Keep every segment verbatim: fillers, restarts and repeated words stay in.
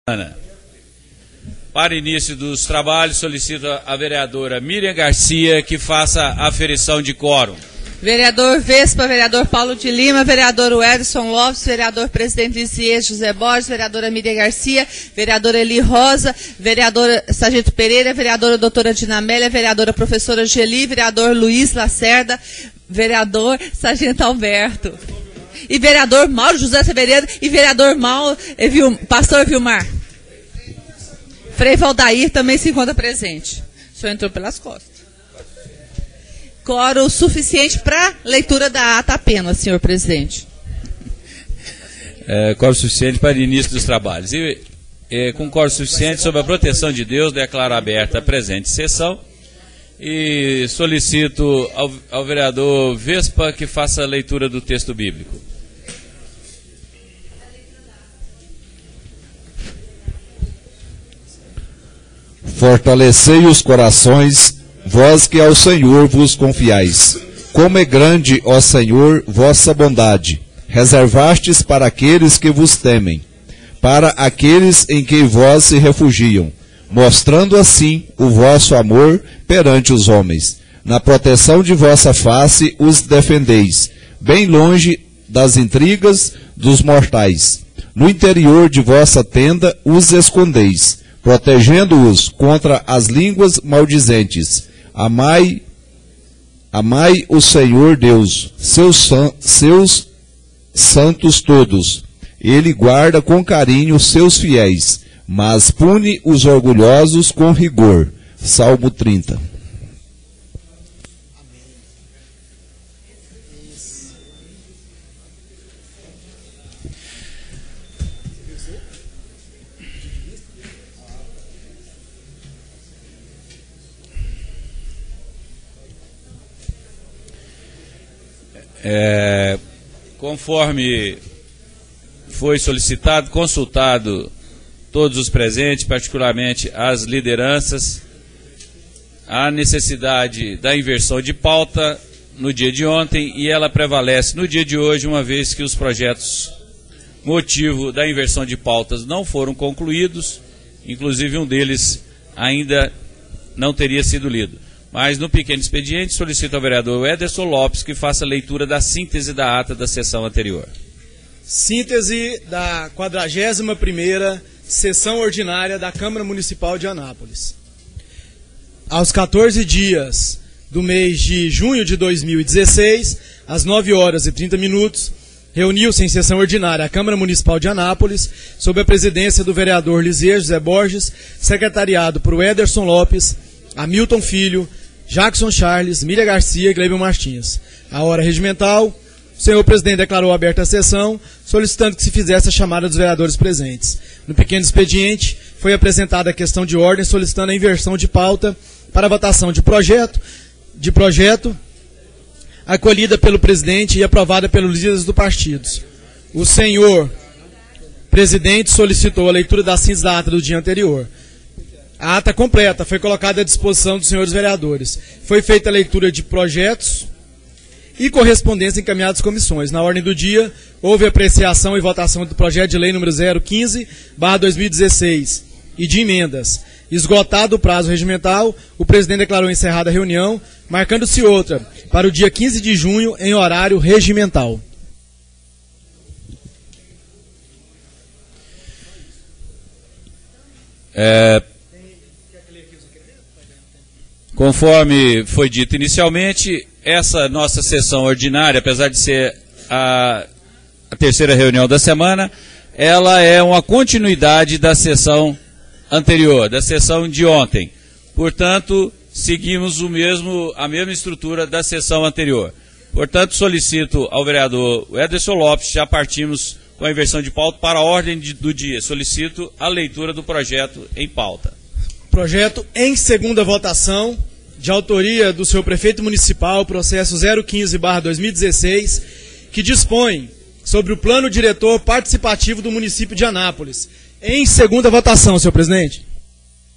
Ana. Para início dos trabalhos, solicito a vereadora Miriam Garcia que faça a aferição de quórum. Vereador Vespa, vereador Paulo de Lima, vereador Edson Lopes, vereador presidente Lisier José Borges, vereadora Miriam Garcia, vereadora Eli Rosa, vereadora Sargento Pereira, vereadora doutora Dinamélia, vereadora professora Geli, vereador Luiz Lacerda, vereador Sargento Alberto. E vereador Mauro José Severino e vereador Mauro, eh, Vil, pastor Vilmar. Frei Valdair também se encontra presente. O senhor entrou pelas costas. Quórum suficiente para leitura da ata apenas, senhor presidente. É, quórum suficiente para início dos trabalhos. E é, com quórum suficiente, sob a proteção de Deus, declaro aberta a presente sessão e solicito ao, ao vereador Vespa que faça a leitura do texto bíblico. Fortalecei os corações, vós que ao Senhor vos confiais. Como é grande, ó Senhor, vossa bondade. Reservastes para aqueles que vos temem, para aqueles em que vós se refugiam, mostrando assim o vosso amor perante os homens. Na proteção de vossa face os defendeis, bem longe das intrigas dos mortais. No interior de vossa tenda os escondeis, protegendo-os contra as línguas maldizentes. Amai, amai o Senhor Deus, seus, seus santos todos. Ele guarda com carinho seus fiéis, mas pune os orgulhosos com rigor. Salmo trinta. É, conforme foi solicitado, consultado todos os presentes, particularmente as lideranças, a necessidade da inversão de pauta no dia de ontem e ela prevalece no dia de hoje, uma vez que os projetos motivo da inversão de pautas não foram concluídos, inclusive um deles ainda não teria sido lido. Mas no pequeno expediente solicito ao vereador Ederson Lopes que faça a leitura da síntese da ata da sessão anterior. Síntese da quadragésima primeira sessão ordinária da Câmara Municipal de Anápolis. Aos quatorze dias do mês de junho de dois mil e dezesseis, às nove horas e trinta minutos, reuniu-se em sessão ordinária a Câmara Municipal de Anápolis, sob a presidência do vereador Lisier José Borges, secretariado por Ederson Lopes, Hamilton Filho, Jackson Charles, Miriam Garcia e Glêbio Martins. A hora regimental, o senhor presidente declarou aberta a sessão, solicitando que se fizesse a chamada dos vereadores presentes. No pequeno expediente, foi apresentada a questão de ordem, solicitando a inversão de pauta para a votação de projeto, de projeto acolhida pelo presidente e aprovada pelos líderes dos partidos. O senhor presidente solicitou a leitura da síntese da ata do dia anterior. A ata completa foi colocada à disposição dos senhores vereadores. Foi feita a leitura de projetos e correspondência encaminhados às comissões. Na ordem do dia, houve apreciação e votação do projeto de lei número zero quinze barra dois mil e dezesseis e de emendas. Esgotado o prazo regimental, o presidente declarou encerrada a reunião, marcando-se outra para o dia quinze de junho em horário regimental. É... Conforme foi dito inicialmente, essa nossa sessão ordinária, apesar de ser a, a terceira reunião da semana, ela é uma continuidade da sessão anterior, da sessão de ontem. Portanto, seguimos o mesmo, a mesma estrutura da sessão anterior. Portanto, solicito ao vereador Ederson Lopes, já partimos com a inversão de pauta para a ordem de, do dia. Solicito a leitura do projeto em pauta. Projeto em segunda votação, de autoria do senhor prefeito municipal, processo zero quinze barra dois mil e dezesseis, que dispõe sobre o plano diretor participativo do município de Anápolis. Em segunda votação, senhor presidente.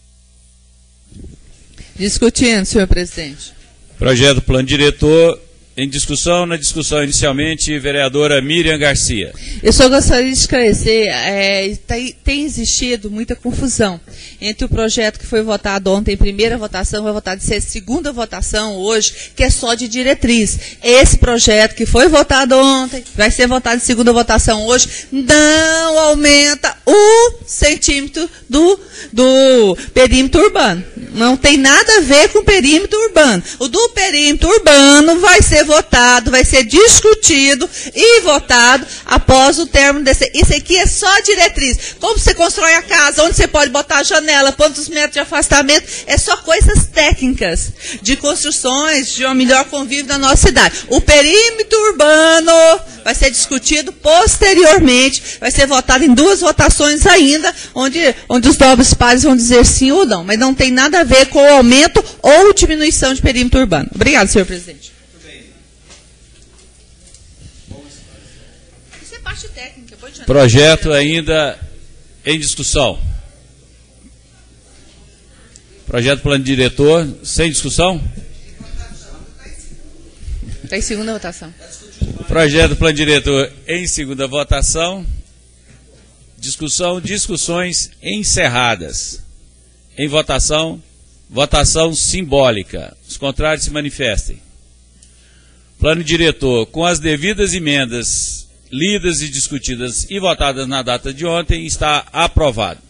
Discutindo, senhor presidente. Projeto plano diretor Em discussão, na discussão inicialmente, vereadora Miriam Garcia. Eu só gostaria de esclarecer, é, tem, tem existido muita confusão entre o projeto que foi votado ontem em primeira votação, vai votar de ser segunda votação hoje, que é só de diretriz. Esse projeto que foi votado ontem, vai ser votado em segunda votação hoje, não aumenta um centímetro do, do perímetro urbano. Não tem nada a ver com o perímetro urbano. O do perímetro urbano vai ser votado, vai ser discutido e votado após o término desse. Isso aqui é só diretriz. Como você constrói a casa, onde você pode botar a janela, quantos metros de afastamento, é só coisas técnicas de construções, de um melhor convívio na nossa cidade. O perímetro urbano vai ser discutido posteriormente, vai ser votado em duas votações ainda, onde, onde os nobres pares vão dizer sim ou não, mas não tem nada a ver com o aumento ou diminuição de perímetro urbano. Obrigado, senhor presidente. Isso é parte técnica. Projeto ainda em discussão. Projeto plano diretor, sem discussão? Está em segunda votação. Projeto plano diretor em segunda votação. Discussão, discussões encerradas. Em votação, votação simbólica. Os contrários se manifestem. Plano diretor, com as devidas emendas lidas e discutidas e votadas na data de ontem, está aprovado.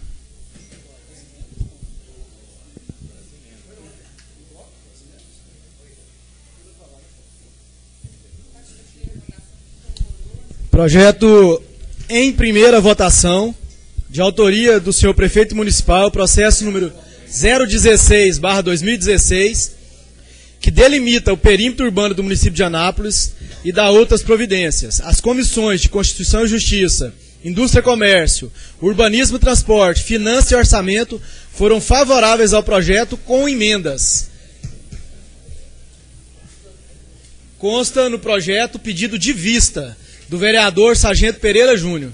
Projeto em primeira votação, de autoria do senhor prefeito municipal, processo número zero dezesseis barra dois mil e dezesseis, que delimita o perímetro urbano do município de Anápolis e dá outras providências. As comissões de Constituição e Justiça, Indústria e Comércio, Urbanismo e Transporte, Finanças e Orçamento foram favoráveis ao projeto com emendas. Consta no projeto pedido de vista do vereador Sargento Pereira Júnior.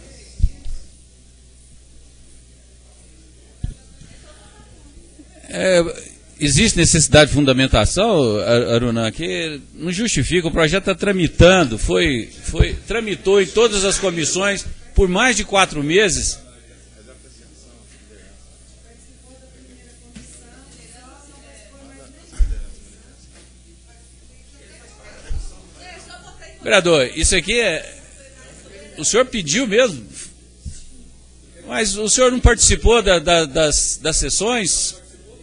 É, existe necessidade de fundamentação, Arunan, que não justifica, o projeto está tramitando, foi, foi, tramitou em todas as comissões por mais de quatro meses. Vereador, isso aqui é... O senhor pediu mesmo? Mas o senhor não participou da, da, das, das sessões?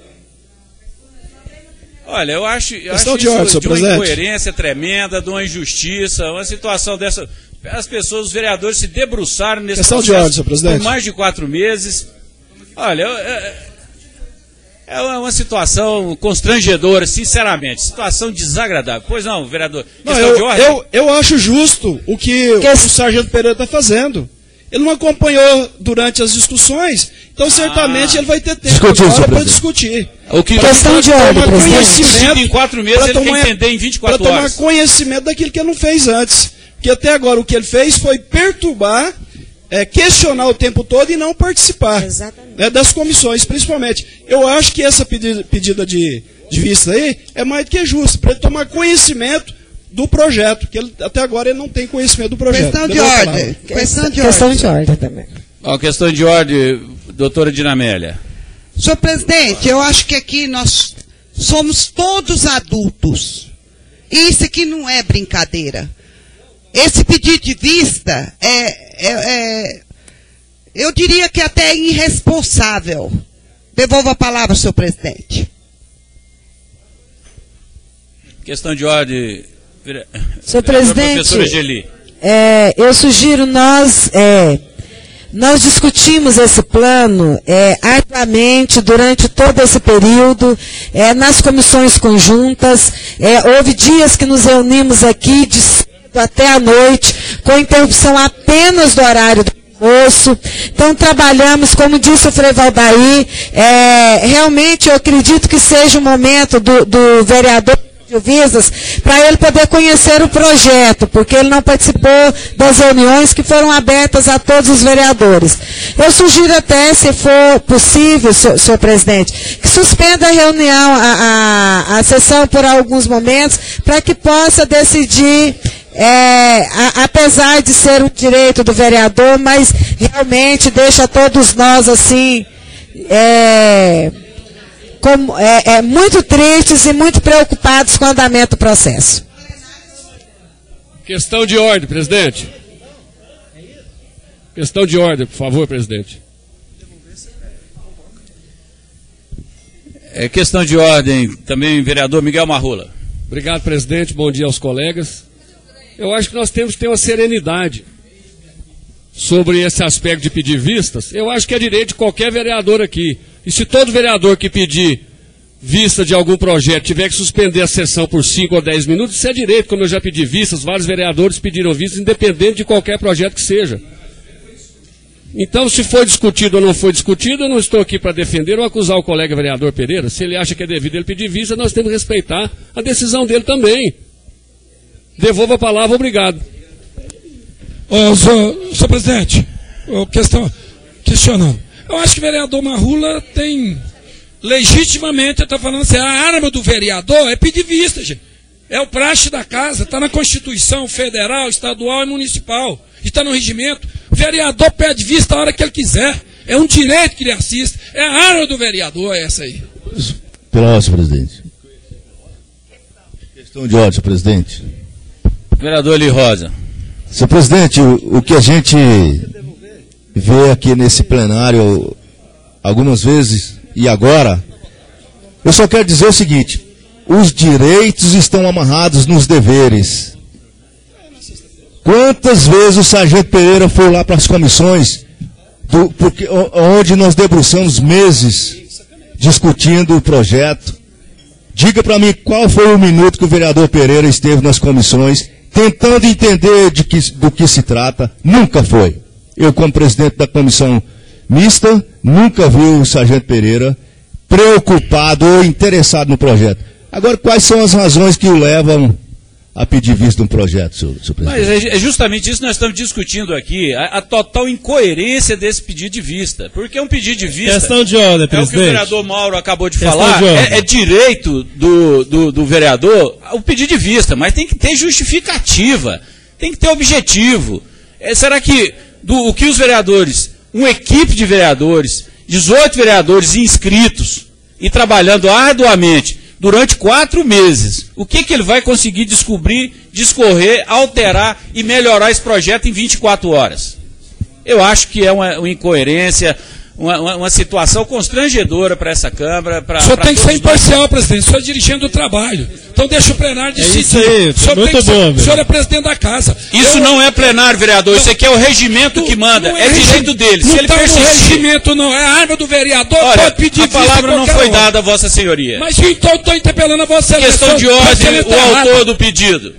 Olha, eu acho, eu acho de, ordem, isso de uma presidente. incoerência tremenda, de uma injustiça, uma situação dessa... As pessoas, os vereadores se debruçaram nesse Questão processo de ordem, senhor presidente. por mais de quatro meses. Olha, é, é uma situação constrangedora, sinceramente, situação desagradável. Pois não, vereador, não, questão eu, de ordem? Eu, eu acho justo o que, que o Sargento Pereira está fazendo. Ele não acompanhou durante as discussões, então certamente ah, ele vai ter tempo agora para discutir. O que questão de ordem, conhecimento em quatro meses, ele tomar, quer entender em vinte e quatro horas. Para tomar conhecimento daquilo que ele não fez antes. Porque até agora o que ele fez foi perturbar, é, questionar o tempo todo e não participar, né, das comissões, principalmente. Eu acho que essa pedida, pedida de, de vista aí é mais do que justa, para ele tomar conhecimento do projeto, que ele, até agora ele não tem conhecimento do projeto. Questão de ordem. Questão de ordem. Questão de ordem também. Ó, questão de ordem, doutora Dinamélia. Senhor presidente, eu acho que aqui nós somos todos adultos. E isso aqui não é brincadeira. Esse pedido de vista é, é, é eu diria que até é irresponsável. Devolvo a palavra, senhor presidente. Questão de ordem. Senhor presidente, professora Geli. É, eu sugiro nós, é, nós discutimos esse plano é, arduamente durante todo esse período, é, nas comissões conjuntas, é, houve dias que nos reunimos aqui de cedo até a noite, com interrupção apenas do horário do almoço. Então trabalhamos, como disse o Frei Valdair, é, realmente eu acredito que seja o momento do, do vereador Visas, para ele poder conhecer o projeto, porque ele não participou das reuniões que foram abertas a todos os vereadores. Eu sugiro até, se for possível, senhor, senhor presidente, que suspenda a reunião, a, a, a sessão por alguns momentos, para que possa decidir, é, a, apesar de ser um direito do vereador, mas realmente deixa todos nós assim, é, Como, é, é, muito tristes e muito preocupados com o andamento do processo. Questão de ordem, presidente. Questão de ordem, por favor, presidente. É questão de ordem também, vereador Miguel Marrola. Obrigado, presidente. Bom dia aos colegas. Eu acho que nós temos que ter uma serenidade sobre esse aspecto de pedir vistas. Eu acho que é direito de qualquer vereador aqui. E se todo vereador que pedir vista de algum projeto tiver que suspender a sessão por cinco ou dez minutos, isso é direito, como eu já pedi vistas, vários vereadores pediram vistas, independente de qualquer projeto que seja. Então, se foi discutido ou não foi discutido, eu não estou aqui para defender ou acusar o colega vereador Pereira. Se ele acha que é devido ele pedir vista, nós temos que respeitar a decisão dele também. Devolvo a palavra, obrigado. Ô, senhor, senhor presidente, ô, questão, questionando. Eu acho que o vereador Marrola tem, legitimamente, está falando assim, a arma do vereador é pedir vista, gente. É o praxe da casa, está na Constituição Federal, Estadual e Municipal. Está no regimento. O vereador pede vista a hora que ele quiser. É um direito que ele assista. É a arma do vereador, é essa aí. Pela ordem, senhor presidente. Questão de ordem, senhor presidente. Vereador Eli Rosa. Senhor presidente, o, o que a gente vê aqui nesse plenário algumas vezes e agora, eu só quero dizer o seguinte: os direitos estão amarrados nos deveres. Quantas vezes o sargento Pereira foi lá para as comissões, do, porque, onde nós debruçamos meses discutindo o projeto? Diga para mim qual foi o minuto que o vereador Pereira esteve nas comissões tentando entender de que, do que se trata. Nunca foi. Eu, como presidente da comissão mista, nunca vi o sargento Pereira preocupado ou interessado no projeto. Agora, quais são as razões que o levam a pedir vista de um projeto, senhor, senhor presidente? Mas é justamente isso que nós estamos discutindo aqui, a, a total incoerência desse pedido de vista. Porque um pedido de vista... Questão de ordem, presidente. É o que o vereador Mauro acabou de Questão falar, de é, é direito do, do, do vereador o pedido de vista, mas tem que ter justificativa, tem que ter objetivo. É, será que do, o que os vereadores, uma equipe de vereadores, dezoito vereadores inscritos e trabalhando arduamente durante quatro meses, o que, que ele vai conseguir descobrir, discorrer, alterar e melhorar esse projeto em vinte e quatro horas? Eu acho que é uma, uma incoerência, uma, uma, uma situação constrangedora para essa Câmara. Pra, o senhor pra tem que ser nós. imparcial, presidente. O senhor é dirigindo o trabalho. Então deixa o plenário decidir. É isso aí, o senhor, muito tem que bom, ser, o senhor é presidente da casa. Isso Eu, não é plenário, vereador. Isso aqui é o regimento não, que manda. não É, é direito dele. Se não ele está no persistir... regimento, não. É a arma do vereador. Olha, pode pedir a palavra não foi hora. dada a vossa senhoria. Mas então estou interpelando a vossa senhoria. Questão de ordem, o autor do pedido.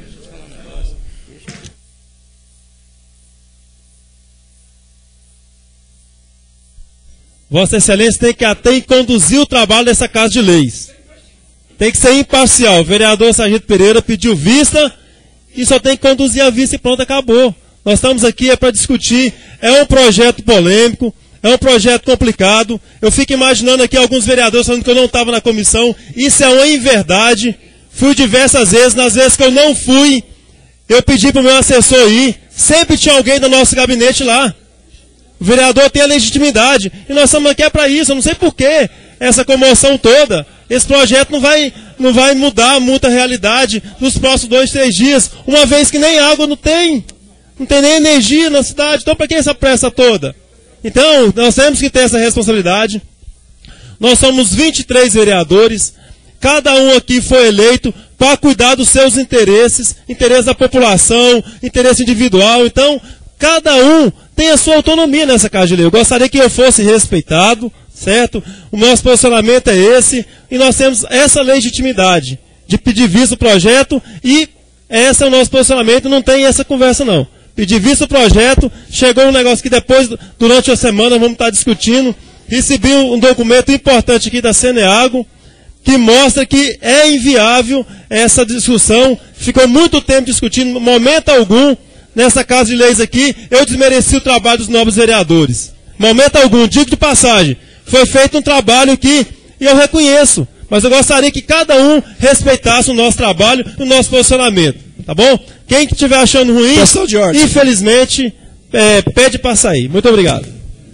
Vossa Excelência tem que até conduzir o trabalho dessa Casa de Leis. Tem que ser imparcial. O vereador Sargento Pereira pediu vista e só tem que conduzir a vista e pronto, acabou. Nós estamos aqui é para discutir. É um projeto polêmico, é um projeto complicado. Eu fico imaginando aqui alguns vereadores falando que eu não estava na comissão. Isso é uma inverdade. Fui diversas vezes, nas vezes que eu não fui, eu pedi para o meu assessor ir. Sempre tinha alguém do nosso gabinete lá. O vereador tem a legitimidade. E nós estamos aqui é para isso. Eu não sei por que essa comoção toda. Esse projeto não vai, não vai mudar muita realidade nos próximos dois, três dias. Uma vez que nem água não tem. Não tem nem energia na cidade. Então para que essa pressa toda? Então, nós temos que ter essa responsabilidade. Nós somos vinte e três vereadores. Cada um aqui foi eleito para cuidar dos seus interesses. Interesse da população, interesse individual. Então, cada um tem a sua autonomia nessa Casa de Lei. Eu gostaria que eu fosse respeitado, certo? O nosso posicionamento é esse, e nós temos essa legitimidade de pedir vista o projeto, e esse é o nosso posicionamento, não tem essa conversa não. Pedir vista o projeto, chegou um negócio que depois, durante a semana, vamos estar discutindo. Recebi um documento importante aqui da Ceneago, que mostra que é inviável essa discussão, ficou muito tempo discutindo, momento algum, nessa Casa de Leis aqui, eu desmereci o trabalho dos novos vereadores. Momento algum, digo de passagem, foi feito um trabalho que eu reconheço, mas eu gostaria que cada um respeitasse o nosso trabalho e o nosso posicionamento, tá bom? Quem que estiver achando ruim, infelizmente, é, pede para sair. Muito obrigado.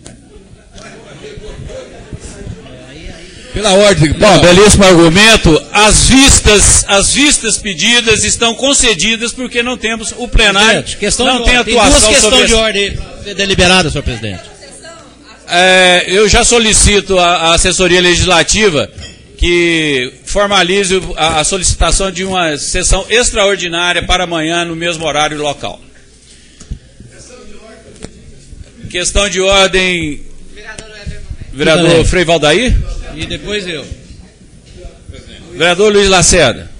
Pela ordem. Bom, belíssimo argumento. As vistas, as vistas pedidas estão concedidas porque não temos o plenário. Questão não de tem ordem. atuação Tem duas questões sobre de ordem para ser deliberada, senhor presidente. É, eu já solicito à assessoria legislativa que formalize a, a solicitação de uma sessão extraordinária para amanhã no mesmo horário e local. Questão de ordem. Vereador Frei Valdair? E depois eu. Vereador Luiz Lacerda.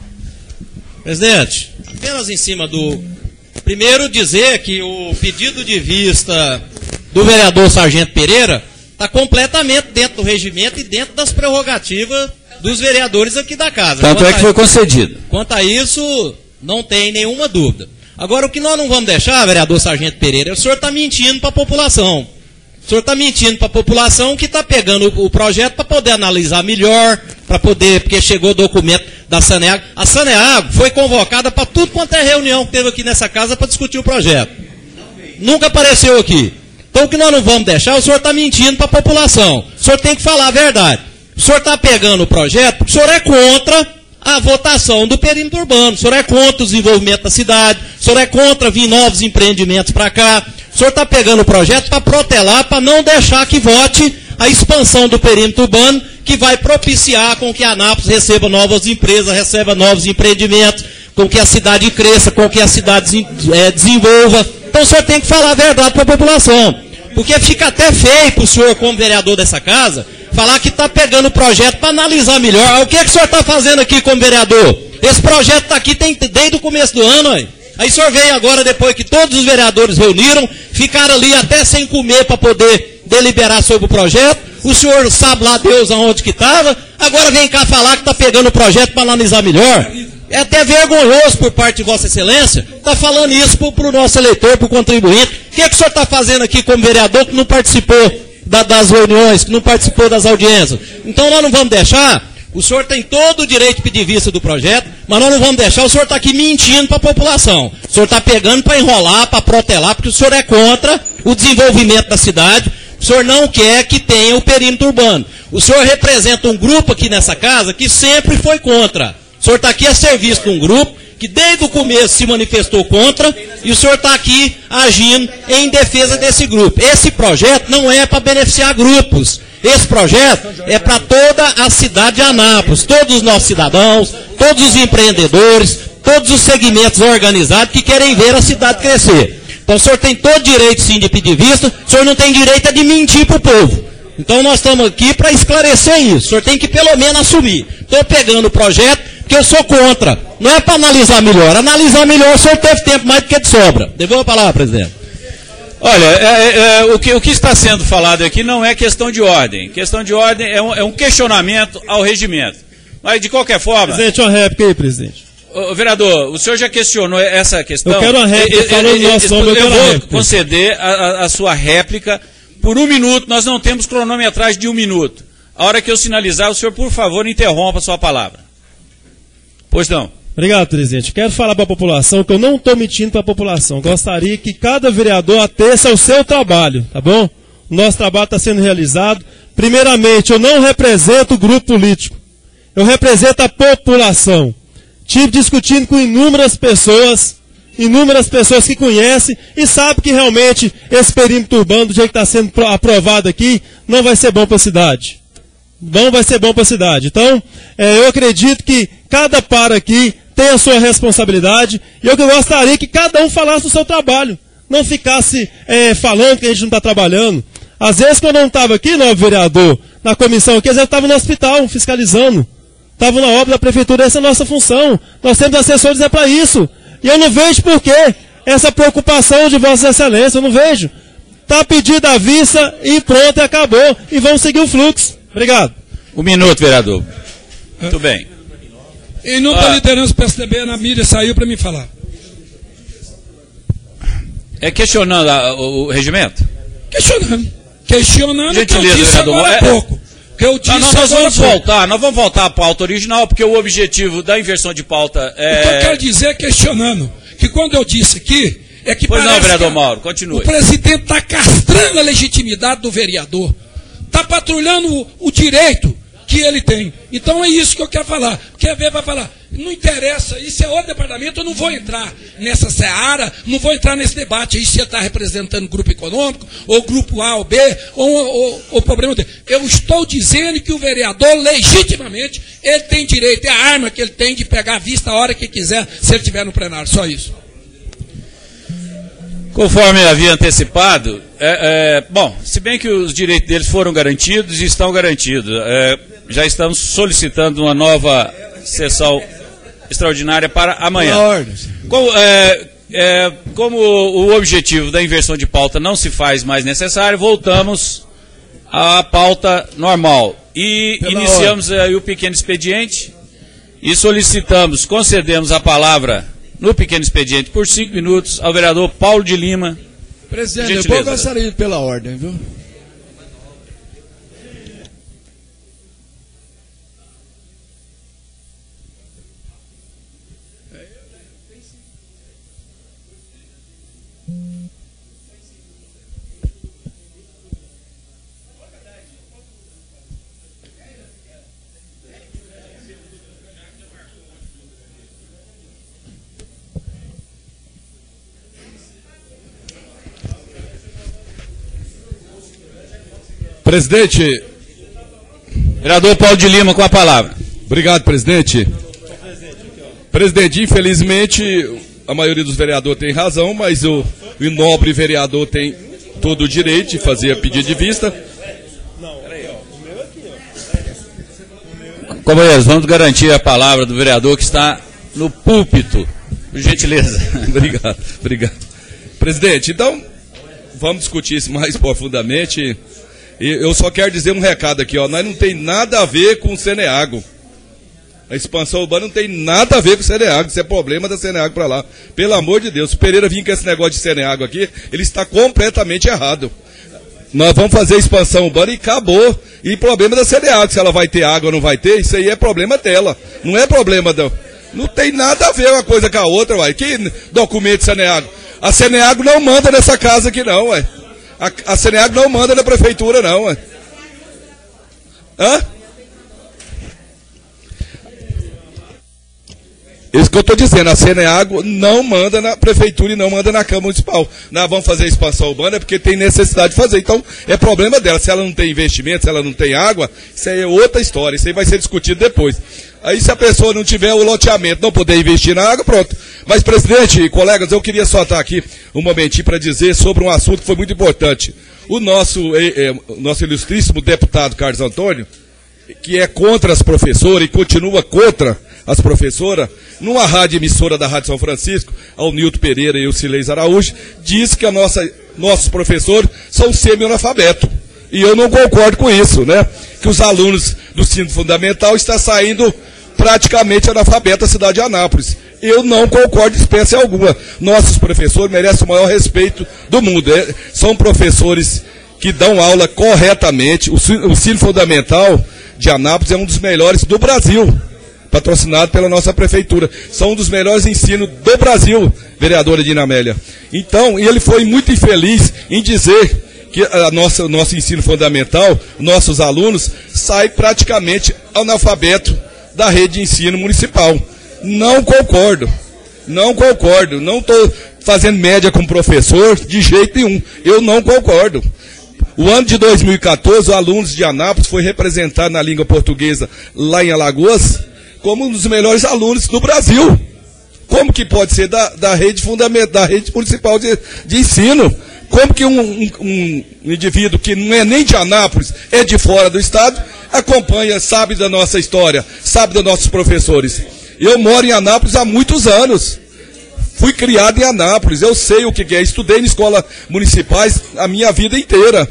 Presidente, apenas em cima do... Primeiro dizer que o pedido de vista do vereador Sargento Pereira está completamente dentro do regimento e dentro das prerrogativas dos vereadores aqui da casa. Tanto é que foi concedido. Quanto a isso, não tem nenhuma dúvida. Agora, o que nós não vamos deixar, vereador Sargento Pereira, é o senhor está mentindo para a população. O senhor está mentindo para a população que está pegando o projeto para poder analisar melhor, para poder, porque chegou o documento da Saneago. A Saneago foi convocada para tudo quanto é reunião que teve aqui nessa casa para discutir o projeto. Nunca apareceu aqui. Então o que nós não vamos deixar, o senhor está mentindo para a população. O senhor tem que falar a verdade. O senhor está pegando o projeto porque o senhor é contra a votação do perímetro urbano. O senhor é contra o desenvolvimento da cidade. O senhor é contra vir novos empreendimentos para cá. O senhor está pegando o projeto para protelar, para não deixar que vote a expansão do perímetro urbano, que vai propiciar com que a Anápolis receba novas empresas, receba novos empreendimentos, com que a cidade cresça, com que a cidade é, desenvolva. Então o senhor tem que falar a verdade para a população. Porque fica até feio para o senhor, como vereador dessa casa, falar que está pegando o projeto para analisar melhor. O que, é que o senhor está fazendo aqui como vereador? Esse projeto está aqui tem, desde o começo do ano, aí. Aí o senhor veio agora, depois que todos os vereadores reuniram, ficaram ali até sem comer para poder deliberar sobre o projeto. O senhor sabe lá Deus aonde que estava. Agora vem cá falar que está pegando o projeto para analisar melhor. É até vergonhoso por parte de Vossa Excelência estar tá falando isso para o nosso eleitor, para o contribuinte. O que, é que o senhor está fazendo aqui como vereador que não participou da, das reuniões, que não participou das audiências? Então nós não vamos deixar. O senhor tem todo o direito de pedir vista do projeto, mas nós não vamos deixar, o senhor está aqui mentindo para a população. O senhor está pegando para enrolar, para protelar, porque o senhor é contra o desenvolvimento da cidade, o senhor não quer que tenha o perímetro urbano. O senhor representa um grupo aqui nessa casa que sempre foi contra. O senhor está aqui a serviço de um grupo que desde o começo se manifestou contra, e o senhor está aqui agindo em defesa desse grupo. Esse projeto não é para beneficiar grupos. Esse projeto é para toda a cidade de Anápolis, todos os nossos cidadãos, todos os empreendedores, todos os segmentos organizados que querem ver a cidade crescer. Então o senhor tem todo direito sim de pedir vista, o senhor não tem direito de mentir para o povo. Então nós estamos aqui para esclarecer isso, o senhor tem que pelo menos assumir. Estou pegando o projeto porque eu sou contra, não é para analisar melhor, analisar melhor o senhor teve tempo mais do que de sobra. Devolva a palavra, presidente. Olha, é, é, o, que, o que está sendo falado aqui não é questão de ordem. Questão de ordem é um, é um questionamento ao regimento. Mas, de qualquer forma... Presidente, uma réplica aí, presidente. O, vereador, o senhor já questionou essa questão? Eu quero uma réplica, falando no nosso nome, eu quero Eu vou réplica. conceder a, a, a sua réplica por um minuto. Nós não temos cronometragem de um minuto. A hora que eu sinalizar, o senhor, por favor, interrompa a sua palavra. Pois não. Obrigado, presidente. Quero falar para a população que eu não estou mentindo para a população. Gostaria que cada vereador ateça ao seu trabalho, tá bom? O nosso trabalho está sendo realizado. Primeiramente, eu não represento o grupo político. Eu represento a população. Tive discutindo com inúmeras pessoas, inúmeras pessoas que conhecem e sabem que realmente esse perímetro urbano, do jeito que está sendo aprovado aqui, não vai ser bom para a cidade. Não vai ser bom para a cidade. Então, é, eu acredito que cada par aqui tem a sua responsabilidade e eu gostaria que cada um falasse do seu trabalho. Não ficasse é, falando que a gente não está trabalhando. Às vezes, quando eu não estava aqui, novo vereador, na comissão aqui, às vezes eu estava no hospital, fiscalizando. Estava na obra da prefeitura, essa é a nossa função. Nós temos assessores é para isso. E eu não vejo por quê essa preocupação de Vossa Excelência, eu não vejo. Está pedida a vista e pronto, e acabou. E vamos seguir o fluxo. Obrigado. Um minuto, vereador. Muito bem. Em nome ah. da liderança do P S D B, na mídia saiu para me falar. É questionando a, o, o regimento? Questionando. Questionando o que eu Gentileza, disse vereador. agora há É- pouco. Que eu disse Ah, não, nós agora vamos há pouco. voltar, nós vamos voltar à pauta original, porque o objetivo da inversão de pauta é... O que eu quero dizer é questionando. Que quando eu disse aqui, é que Pois não, parece vereador que Mauro, continue. o presidente está castrando a legitimidade do vereador. Está patrulhando o, o direito que ele tem. Então é isso que eu quero falar. Quer ver, vai falar. Não interessa, isso é outro departamento, eu não vou entrar nessa seara, não vou entrar nesse debate aí se ele está representando grupo econômico, ou grupo A ou B, ou o problema dele. Eu estou dizendo que o vereador, legitimamente, ele tem direito, é a arma que ele tem de pegar a vista a hora que quiser, se ele estiver no plenário, só isso. Conforme havia antecipado, é, é, bom, se bem que os direitos deles foram garantidos e estão garantidos, é, já estamos solicitando uma nova sessão extraordinária para amanhã. Como, é, é, como o objetivo da inversão de pauta não se faz mais necessário, voltamos à pauta normal. E Pela iniciamos aí o pequeno expediente e solicitamos, concedemos a palavra no pequeno expediente por cinco minutos ao vereador Paulo de Lima. Presidente, Gentileza, eu gostaria de ir pela ordem, viu? Presidente. Vereador Paulo de Lima com a palavra. Obrigado, presidente. Presidente, infelizmente, a maioria dos vereadores tem razão, mas o, o nobre vereador tem todo o direito de fazer a pedido de vista. Companheiros, vamos garantir a palavra do vereador que está no púlpito. Por gentileza. Obrigado, obrigado. Presidente, então, vamos discutir isso mais profundamente. E eu só quero dizer um recado aqui, ó. Nós não tem nada a ver com o Ceneago. A expansão urbana não tem nada a ver com o Ceneago. Isso é problema da Ceneago para lá. Pelo amor de Deus, se o Pereira vir com esse negócio de Ceneago aqui, ele está completamente errado. Nós vamos fazer a expansão urbana e acabou. E problema da Ceneago, se ela vai ter água ou não vai ter, isso aí é problema dela. Não é problema da... Não tem nada a ver uma coisa com a outra, uai. Que documento de Ceneago? A Ceneago não manda nessa casa aqui não, uai. A, a Ceneago não manda na prefeitura, não. Ué. Hã? Isso que eu estou dizendo, a Ceneago não manda na prefeitura e não manda na Câmara Municipal. Nós vamos fazer a expansão urbana porque tem necessidade de fazer. Então, é problema dela. Se ela não tem investimento, se ela não tem água, isso aí é outra história. Isso aí vai ser discutido depois. Aí, se a pessoa não tiver o loteamento, não poder investir na água, pronto. Mas, presidente e colegas, eu queria só estar aqui um momentinho para dizer sobre um assunto que foi muito importante. O nosso, eh, eh, nosso ilustríssimo deputado Carlos Antônio, que é contra as professoras e continua contra as professoras, numa rádio emissora da Rádio São Francisco, ao Nilton Pereira e o Silês Araújo, diz que a nossa, nossos professores são semi-analfabetos. E eu não concordo com isso, né? Que os alunos do ensino fundamental estão saindo praticamente analfabetos da cidade de Anápolis. Eu não concordo de espécie alguma. Nossos professores merecem o maior respeito do mundo. É, são professores que dão aula corretamente. O ensino fundamental de Anápolis é um dos melhores do Brasil, patrocinado pela nossa prefeitura. São um dos melhores ensinos do Brasil, vereadora Dina Amélia. Então, ele foi muito infeliz em dizer que a nossa, o nosso ensino fundamental, nossos alunos, saem praticamente analfabeto da rede de ensino municipal. Não concordo. Não concordo. Não estou fazendo média com o professor de jeito nenhum. Eu não concordo. O ano de dois mil e quatorze, os alunos de Anápolis foi representado na língua portuguesa lá em Alagoas como um dos melhores alunos do Brasil. Como que pode ser da, da rede fundamental, da rede municipal de, de ensino? Como que um, um, um indivíduo que não é nem de Anápolis, é de fora do estado, acompanha, sabe da nossa história, sabe dos nossos professores? Eu moro em Anápolis há muitos anos. Fui criado em Anápolis, eu sei o que é. Estudei em escolas municipais a minha vida inteira.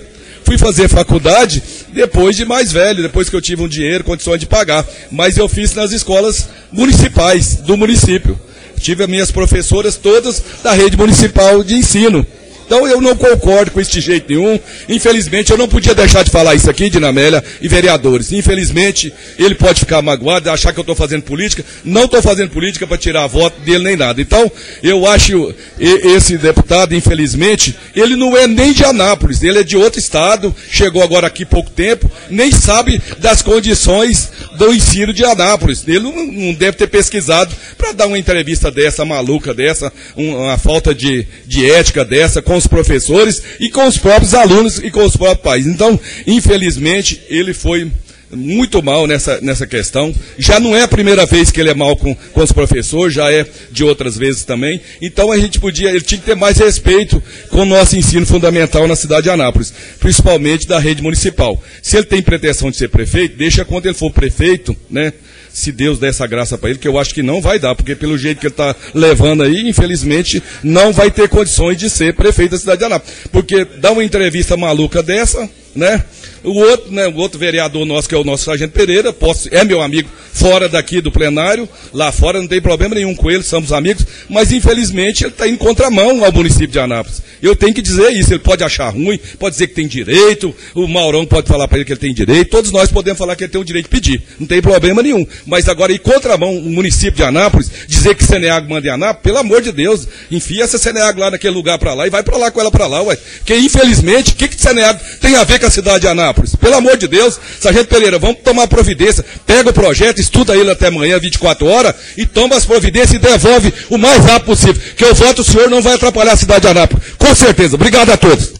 fui fazer faculdade depois de mais velho, depois que eu tive um dinheiro, condições de pagar. Mas eu fiz nas escolas municipais do município. Tive as minhas professoras todas da rede municipal de ensino. Então eu não concordo com isso de jeito nenhum. Infelizmente, eu não podia deixar de falar isso aqui, Dina Amélia e vereadores. Infelizmente, ele pode ficar magoado, achar que eu estou fazendo política. Não estou fazendo política para tirar a voto dele nem nada. Então, eu acho esse deputado, infelizmente, ele não é nem de Anápolis, ele é de outro estado, chegou agora aqui há pouco tempo, nem sabe das condições do ensino de Anápolis. Ele não, não deve ter pesquisado para dar uma entrevista dessa, maluca dessa, uma falta de, de ética dessa, com os professores e com os próprios alunos e com os próprios pais. Então, infelizmente, ele foi muito mal nessa, nessa questão. Já não é a primeira vez que ele é mal com, com os professores, já é de outras vezes também. Então, a gente podia, ele tinha que ter mais respeito com o nosso ensino fundamental na cidade de Anápolis, principalmente da rede municipal. Se ele tem pretensão de ser prefeito, deixa quando ele for prefeito, né? Se Deus der essa graça para ele, que eu acho que não vai dar, porque pelo jeito que ele está levando aí, infelizmente, não vai ter condições de ser prefeito da cidade de Anápolis. Porque dá uma entrevista maluca dessa, né? O outro, né, o outro vereador nosso, que é o nosso Sargento Pereira, posso, é meu amigo fora daqui do plenário, lá fora não tem problema nenhum com ele, somos amigos, mas infelizmente ele está em contramão ao município de Anápolis. Eu tenho que dizer isso, ele pode achar ruim, pode dizer que tem direito, o Maurão pode falar para ele que ele tem direito, todos nós podemos falar que ele tem o direito de pedir, não tem problema nenhum. Mas agora, em contramão, o município de Anápolis, dizer que Ceneago manda em Anápolis, pelo amor de Deus, enfia essa Ceneago lá naquele lugar para lá e vai para lá com ela para lá, ué. Porque infelizmente, o que que Ceneago tem a ver com a cidade de Anápolis? Pelo amor de Deus, Sargento Pereira, vamos tomar providência, pega o projeto, estuda ele até amanhã, vinte e quatro horas, e toma as providências e devolve o mais rápido possível, que eu voto o senhor não vai atrapalhar a cidade de Anápolis, com certeza. Obrigado a todos.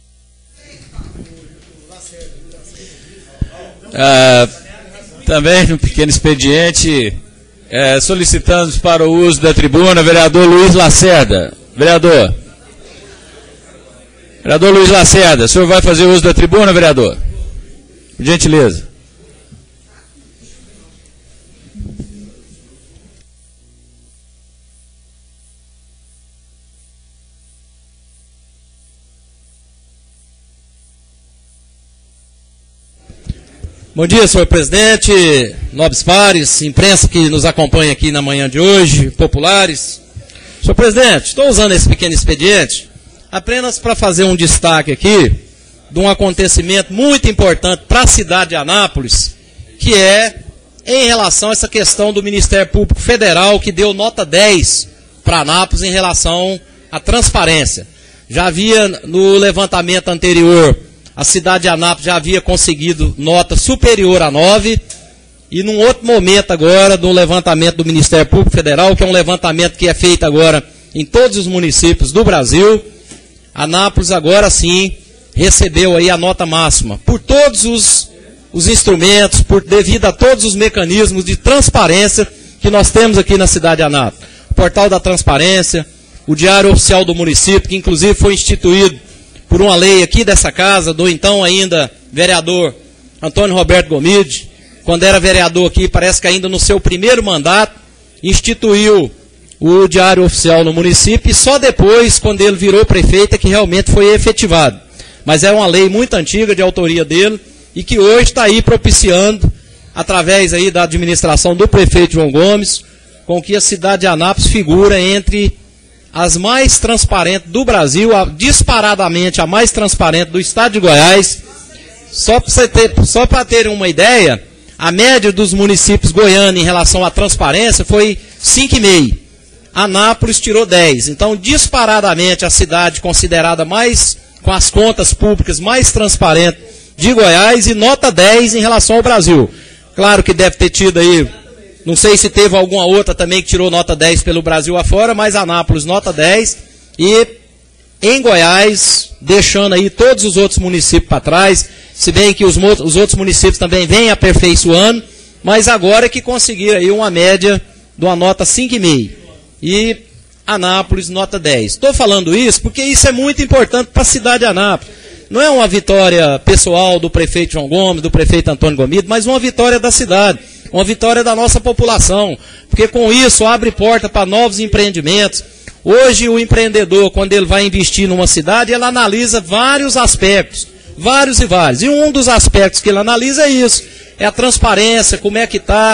Ah, também um pequeno expediente, é, solicitamos para o uso da tribuna, vereador Luiz Lacerda. Vereador. Vereador Luiz Lacerda, o senhor vai fazer uso da tribuna, vereador? Por gentileza. Bom dia, senhor presidente, nobres pares, imprensa que nos acompanha aqui na manhã de hoje, populares. Senhor presidente, estou usando esse pequeno expediente apenas para fazer um destaque aqui de um acontecimento muito importante para a cidade de Anápolis, que é em relação a essa questão do Ministério Público Federal, que deu nota dez para Anápolis em relação à transparência. Já havia no levantamento anterior, a cidade de Anápolis já havia conseguido nota superior a nove, e num outro momento agora, do levantamento do Ministério Público Federal, que é um levantamento que é feito agora em todos os municípios do Brasil, Anápolis agora sim recebeu aí a nota máxima, por todos os, os instrumentos, por, devido a todos os mecanismos de transparência que nós temos aqui na cidade de Anápolis. O Portal da Transparência, o Diário Oficial do Município, que inclusive foi instituído por uma lei aqui dessa casa, do então ainda vereador Antônio Roberto Gomide, quando era vereador aqui, parece que ainda no seu primeiro mandato, instituiu o Diário Oficial no município, e só depois, quando ele virou prefeito, é que realmente foi efetivado. Mas é uma lei muito antiga, de autoria dele, e que hoje está aí propiciando, através aí da administração do prefeito João Gomes, com que a cidade de Anápolis figura entre as mais transparentes do Brasil, a, disparadamente a mais transparente do estado de Goiás. Só para ter, só para terem uma ideia, a média dos municípios goianos em relação à transparência foi cinco vírgula cinco. Anápolis tirou dez. Então, disparadamente, a cidade considerada mais, com as contas públicas mais transparente de Goiás, e nota dez em relação ao Brasil. Claro que deve ter tido aí, não sei se teve alguma outra também que tirou nota dez pelo Brasil afora, mas Anápolis nota dez, e em Goiás, deixando aí todos os outros municípios para trás, se bem que os, os outros municípios também vêm aperfeiçoando, mas agora é que conseguiram aí uma média de uma nota cinco vírgula cinco. E Anápolis nota dez. Estou falando isso porque isso é muito importante para a cidade de Anápolis. Não é uma vitória pessoal do prefeito João Gomes, do prefeito Antônio Gomide, mas uma vitória da cidade, uma vitória da nossa população, porque com isso abre porta para novos empreendimentos. Hoje o empreendedor, quando ele vai investir numa cidade, ele analisa vários aspectos, vários e vários. E um dos aspectos que ele analisa é isso, é a transparência, como é que está.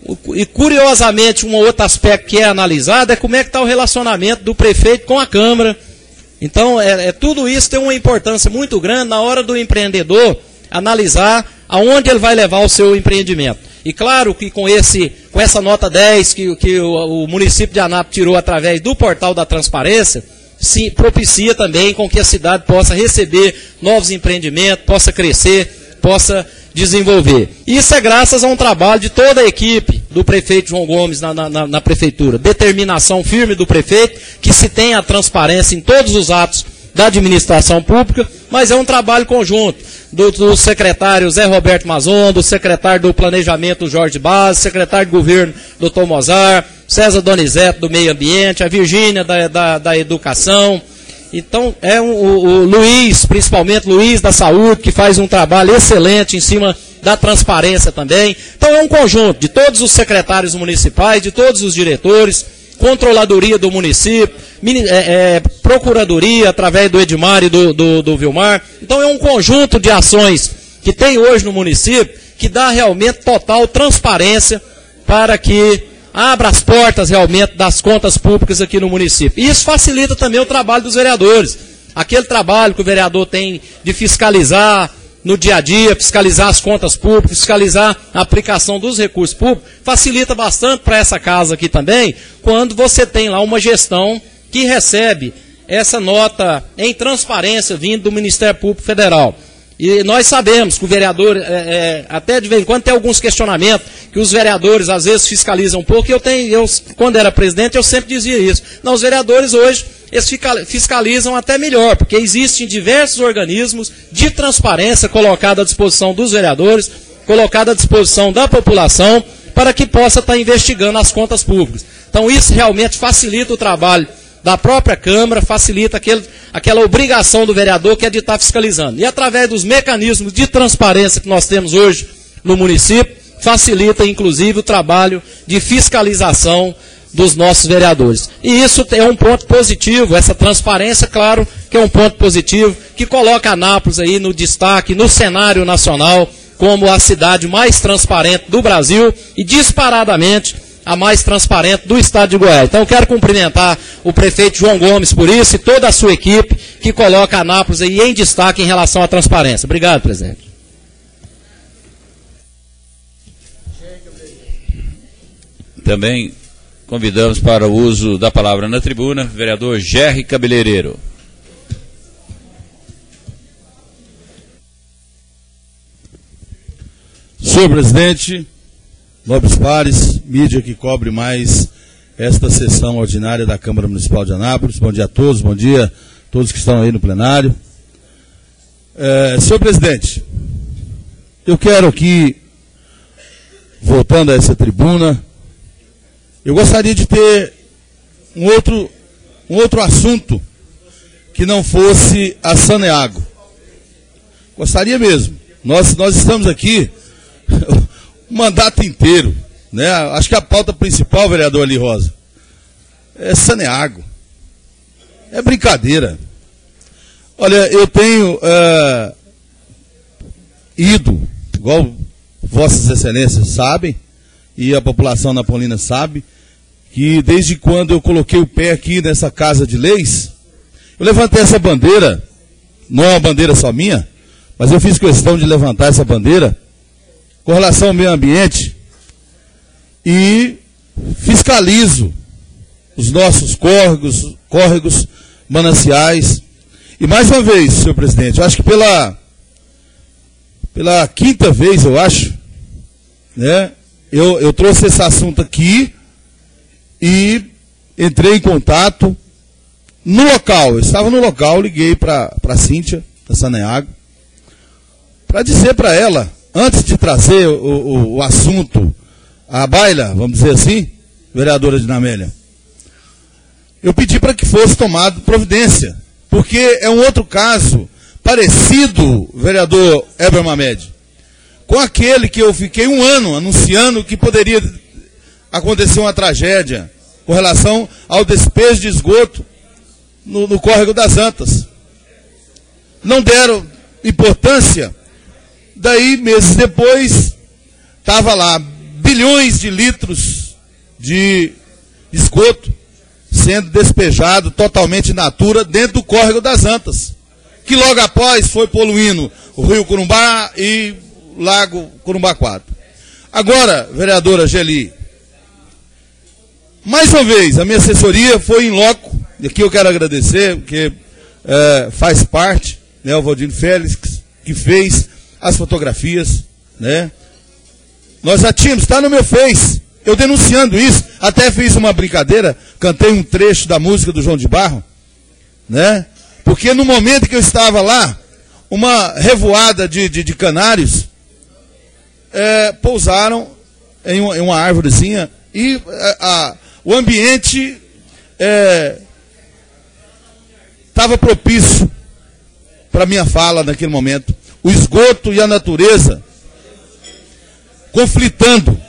E curiosamente, um outro aspecto que é analisado é como é que está o relacionamento do prefeito com a Câmara. Então, é, é, tudo isso tem uma importância muito grande na hora do empreendedor analisar aonde ele vai levar o seu empreendimento. E claro que com, esse, com essa nota dez que, que o, o município de Anápolis tirou através do portal da transparência, se propicia também com que a cidade possa receber novos empreendimentos, possa crescer, possa desenvolver. Isso é graças a um trabalho de toda a equipe do prefeito João Gomes na, na, na prefeitura. Determinação firme do prefeito, que se tenha a transparência em todos os atos da administração pública, mas é um trabalho conjunto do, do secretário Zé Roberto Mazon, do secretário do Planejamento Jorge Baz, secretário de Governo doutor Mozart, César Donizete do Meio Ambiente, a Virgínia da, da, da Educação. Então, é um, o, o Luiz, principalmente Luiz da Saúde, que faz um trabalho excelente em cima da transparência também. Então, é um conjunto de todos os secretários municipais, de todos os diretores, controladoria do município, mini, é, é, procuradoria, através do Edmar e do, do, do Vilmar. Então, é um conjunto de ações que tem hoje no município que dá realmente total transparência para que abra as portas realmente das contas públicas aqui no município. E isso facilita também o trabalho dos vereadores. Aquele trabalho que o vereador tem de fiscalizar no dia a dia, fiscalizar as contas públicas, fiscalizar a aplicação dos recursos públicos, facilita bastante para essa casa aqui também, quando você tem lá uma gestão que recebe essa nota em transparência vindo do Ministério Público Federal. E nós sabemos que o vereador, é, é, até de vez em quando, tem alguns questionamentos, que os vereadores às vezes fiscalizam um pouco, e eu tenho, eu, quando era presidente, eu sempre dizia isso. Não, os vereadores hoje, eles fiscalizam até melhor, porque existem diversos organismos de transparência colocados à disposição dos vereadores, colocados à disposição da população, para que possa estar investigando as contas públicas. Então isso realmente facilita o trabalho da própria Câmara, facilita aquele, aquela obrigação do vereador que é de estar fiscalizando. E através dos mecanismos de transparência que nós temos hoje no município, facilita inclusive o trabalho de fiscalização dos nossos vereadores. E isso é um ponto positivo, essa transparência, claro, que é um ponto positivo, que coloca Anápolis aí no destaque, no cenário nacional, como a cidade mais transparente do Brasil e disparadamente a mais transparente do estado de Goiás. Então, eu quero cumprimentar o prefeito João Gomes por isso e toda a sua equipe que coloca Anápolis aí em destaque em relação à transparência. Obrigado, presidente. Também convidamos para o uso da palavra na tribuna, vereador Gerry Cabeleireiro. Senhor presidente, nobres pares, mídia que cobre mais esta sessão ordinária da Câmara Municipal de Anápolis. Bom dia a todos, bom dia a todos que estão aí no plenário. É, senhor presidente, eu quero aqui, voltando a essa tribuna, eu gostaria de ter um outro, um outro assunto que não fosse a Saneago. Gostaria mesmo. Nós, nós estamos aqui o mandato inteiro, né? Acho que a pauta principal, vereador Ali Rosa, é Saneago. É brincadeira. Olha, eu tenho é, ido, igual vossas excelências sabem, e a população napolina sabe, que desde quando eu coloquei o pé aqui nessa casa de leis, eu levantei essa bandeira, não é uma bandeira só minha, mas eu fiz questão de levantar essa bandeira com relação ao meio ambiente e fiscalizo os nossos córregos, córregos, mananciais. E mais uma vez, senhor presidente, eu acho que pela, pela quinta vez, eu acho, né, eu, eu trouxe esse assunto aqui e entrei em contato no local. Eu estava no local, liguei para a Cíntia, da Saneago, para dizer para ela, antes de trazer o, o, o assunto à baila, vamos dizer assim, vereadora Dinamélia, eu pedi para que fosse tomado providência, porque é um outro caso parecido, vereador Heber Mamed, com aquele que eu fiquei um ano anunciando que poderia acontecer uma tragédia com relação ao despejo de esgoto no, no córrego das Antas. Não deram importância. Daí, meses depois, estava lá bilhões de litros de esgoto sendo despejado totalmente in natura dentro do córrego das Antas, que logo após foi poluindo o rio Corumbá e o lago Corumbá quatro. Agora, vereadora Geli, mais uma vez, a minha assessoria foi em loco, e aqui eu quero agradecer, porque é, faz parte, né, o Valdino Félix, que fez as fotografias, né? Nós já tínhamos, está no meu Face, eu denunciando isso, até fiz uma brincadeira, cantei um trecho da música do João de Barro, né? Porque no momento que eu estava lá, uma revoada de, de, de canários é, pousaram em uma, em uma árvorezinha e a, a, o ambiente estava é, propício para minha fala naquele momento. O esgoto e a natureza conflitando.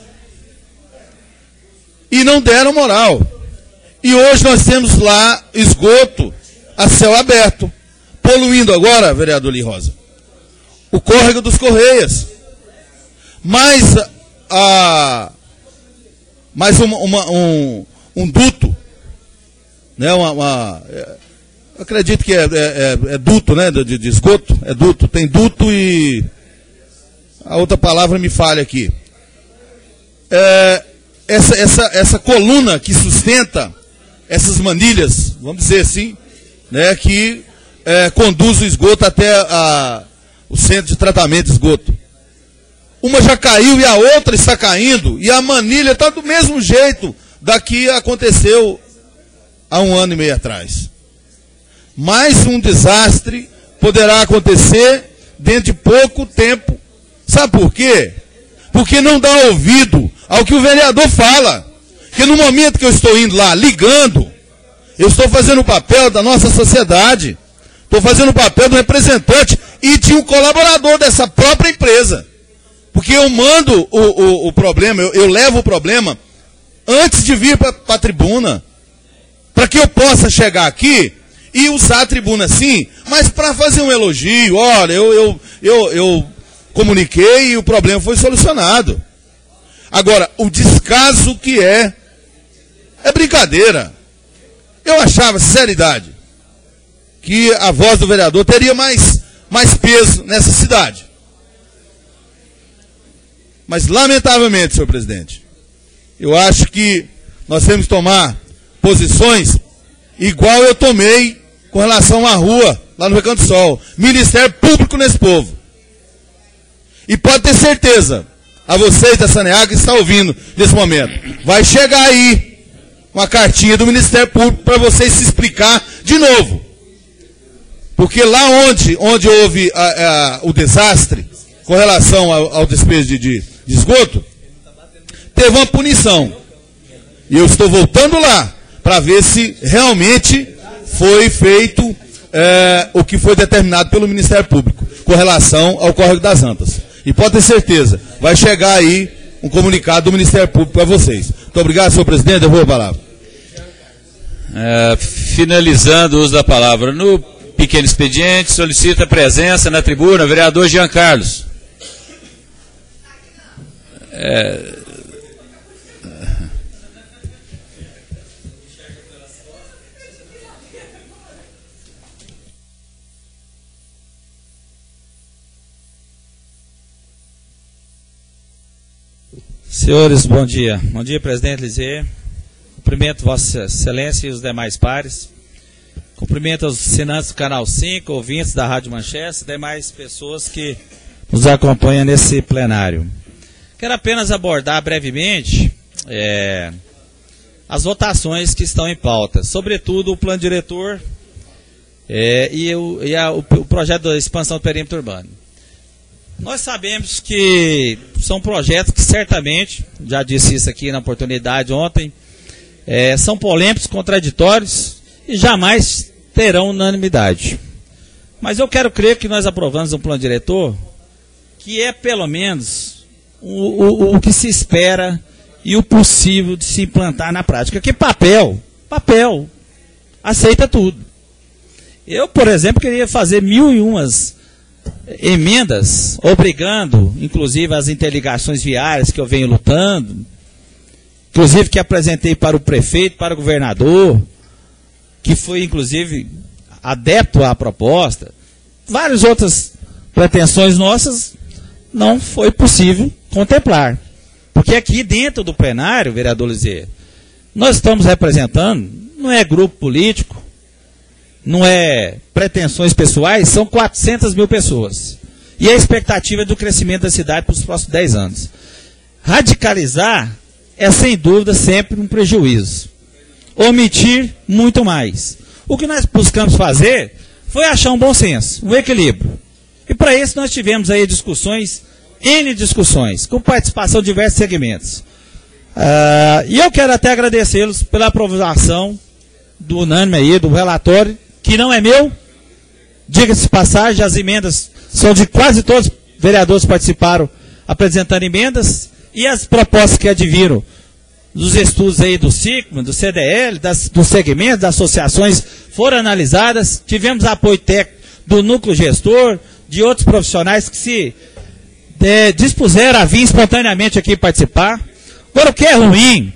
E não deram moral. E hoje nós temos lá esgoto a céu aberto, poluindo agora, vereador Eli Rosa, o córrego dos Correias. Mais, a, mais uma, uma, um, um duto, né, uma, uma, é, acredito que é, é, é duto, né, de, de esgoto, é duto, tem duto e a outra palavra me falha aqui. É, essa, essa, essa coluna que sustenta essas manilhas, vamos dizer assim, né, que é, conduz o esgoto até a, o centro de tratamento de esgoto. Uma já caiu e a outra está caindo, e a manilha está do mesmo jeito da que aconteceu há um ano e meio atrás. Mais um desastre poderá acontecer dentro de pouco tempo. Sabe por quê? Porque não dá ouvido ao que o vereador fala. Que no momento que eu estou indo lá, ligando, eu estou fazendo o papel da nossa sociedade. Estou fazendo o papel do representante e de um colaborador dessa própria empresa. Porque eu mando o, o, o problema, eu, eu levo o problema antes de vir para a tribuna. Para que eu possa chegar aqui e usar a tribuna sim, mas para fazer um elogio. Olha, eu, eu, eu, eu comuniquei e o problema foi solucionado. Agora, o descaso que é, é brincadeira. Eu achava, sinceridade, que a voz do vereador teria mais, mais peso nessa cidade. Mas, lamentavelmente, senhor presidente, eu acho que nós temos que tomar posições igual eu tomei com relação à rua, lá no Recanto do Sol. Ministério Público nesse povo. E pode ter certeza, a vocês da Saneago que estão ouvindo nesse momento, vai chegar aí uma cartinha do Ministério Público para vocês se explicar de novo. Porque lá onde, onde houve a, a, o desastre, com relação ao, ao despejo de, de, de esgoto, teve uma punição. E eu estou voltando lá para ver se realmente foi feito é, o que foi determinado pelo Ministério Público com relação ao córrego das Antas. E pode ter certeza, vai chegar aí um comunicado do Ministério Público para vocês. Muito obrigado, senhor presidente. Eu vou a palavra. É, finalizando o uso da palavra no pequeno expediente, solicita a presença na tribuna, vereador Jean Carlos. É... Senhores, bom dia. Bom dia, presidente Lisê. Cumprimento Vossa Excelência e os demais pares. Cumprimento os assinantes do Canal cinco, ouvintes da Rádio Manchester e demais pessoas que nos acompanham nesse plenário. Quero apenas abordar brevemente é, as votações que estão em pauta, sobretudo o plano diretor é, e, o, e a, o, o projeto da expansão do perímetro urbano. Nós sabemos que são projetos que certamente, já disse isso aqui na oportunidade ontem, é, são polêmicos, contraditórios e jamais terão unanimidade. Mas eu quero crer que nós aprovamos um plano diretor que é pelo menos o, o, o que se espera e o possível de se implantar na prática. Que papel, papel, aceita tudo. Eu, por exemplo, queria fazer mil e umas emendas, obrigando, inclusive, as interligações viárias que eu venho lutando, inclusive que apresentei para o prefeito, para o governador, que foi, inclusive, adepto à proposta. Várias outras pretensões nossas não foi possível contemplar. Porque aqui dentro do plenário, vereador Lizê, nós estamos representando, não é grupo político, não é pretensões pessoais, são quatrocentas mil pessoas. E a expectativa é do crescimento da cidade para os próximos dez anos. Radicalizar é, sem dúvida, sempre um prejuízo. Omitir, muito mais. O que nós buscamos fazer foi achar um bom senso, um equilíbrio. E para isso nós tivemos aí discussões, N discussões, com participação de diversos segmentos. Uh, e eu quero até agradecê-los pela aprovação do unânime aí, do relatório, que não é meu. Diga-se de passagem, as emendas são de quase todos os vereadores que participaram apresentando emendas, e as propostas que adviram dos estudos aí do SICMA, do C D L, das, dos segmentos, das associações, foram analisadas. Tivemos apoio técnico do núcleo gestor, de outros profissionais que se é, dispuseram a vir espontaneamente aqui participar. Agora, o que é ruim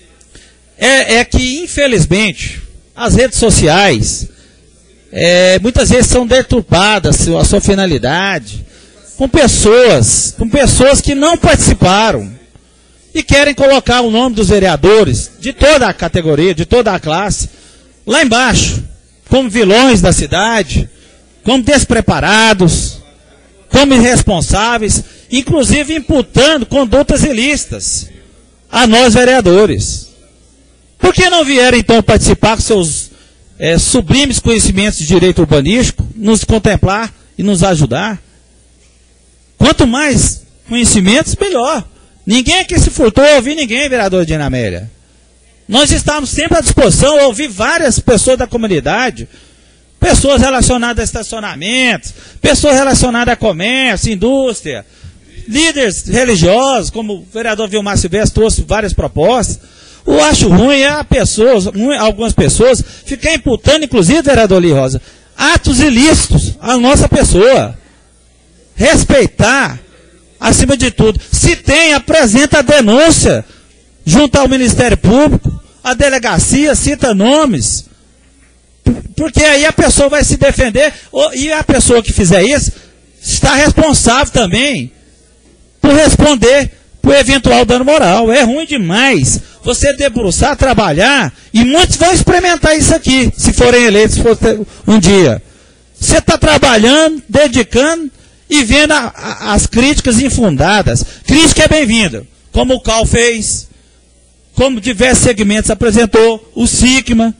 é, é que, infelizmente, as redes sociais é, muitas vezes são deturpadas a sua finalidade com pessoas, com pessoas que não participaram e querem colocar o nome dos vereadores de toda a categoria, de toda a classe, lá embaixo, como vilões da cidade, como despreparados, como irresponsáveis, inclusive imputando condutas ilícitas a nós vereadores. Por que não vieram então participar com seus é, sublimes conhecimentos de direito urbanístico, nos contemplar e nos ajudar? Quanto mais conhecimentos, melhor. Ninguém aqui se furtou a ouvir ninguém, vereador Dina Amélia. Nós estamos sempre à disposição a ouvir várias pessoas da comunidade, pessoas relacionadas a estacionamentos, pessoas relacionadas a comércio, indústria, líderes religiosos, como o vereador Vilmar Silvestre trouxe várias propostas. O acho ruim é a pessoas, algumas pessoas ficar imputando, inclusive, vereador Li Rosa, atos ilícitos à nossa pessoa. Respeitar, acima de tudo. Se tem, apresenta a denúncia junto ao Ministério Público, a delegacia, cita nomes. Porque aí a pessoa vai se defender, e a pessoa que fizer isso está responsável também por responder por eventual dano moral. É ruim demais você debruçar, trabalhar, e muitos vão experimentar isso aqui, se forem eleitos se for um dia. Você está trabalhando, dedicando, e vendo a, a, as críticas infundadas. Crítica é bem-vinda, como o Cal fez, como diversos segmentos apresentou, o SICMA,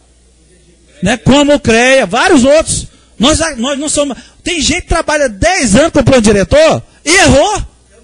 né, como o CREA, vários outros. Nós, nós não somos... Tem gente que trabalha dez anos com o plano diretor e errou.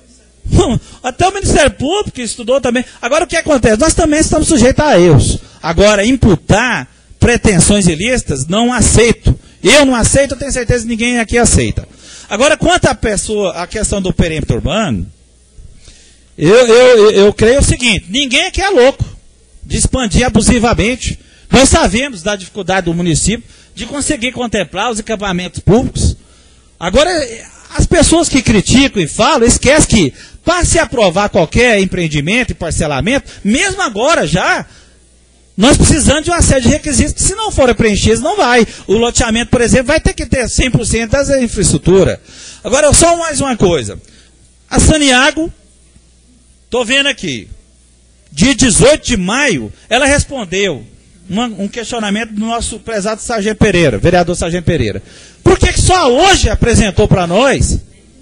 Até o Ministério Público estudou também. Agora, o que acontece? Nós também estamos sujeitos a erros. Agora, imputar pretensões ilícitas, não aceito. Eu não aceito, eu tenho certeza que ninguém aqui aceita. Agora, quanto à pessoa, a questão do perímetro urbano, eu, eu, eu, eu creio o seguinte: ninguém aqui é louco de expandir abusivamente. Nós sabemos da dificuldade do município de conseguir contemplar os equipamentos públicos. Agora, as pessoas que criticam e falam, esquecem que, para se aprovar qualquer empreendimento e parcelamento, mesmo agora já, nós precisamos de uma série de requisitos que, se não forem preenchidos, não vai. O loteamento, por exemplo, vai ter que ter cem por cento da infraestrutura. Agora, só mais uma coisa. A Saniago, estou vendo aqui, dia dezoito de maio, ela respondeu uma, um questionamento do nosso prezado Sargento Pereira, vereador Sargento Pereira. Por que, que só hoje apresentou para nós?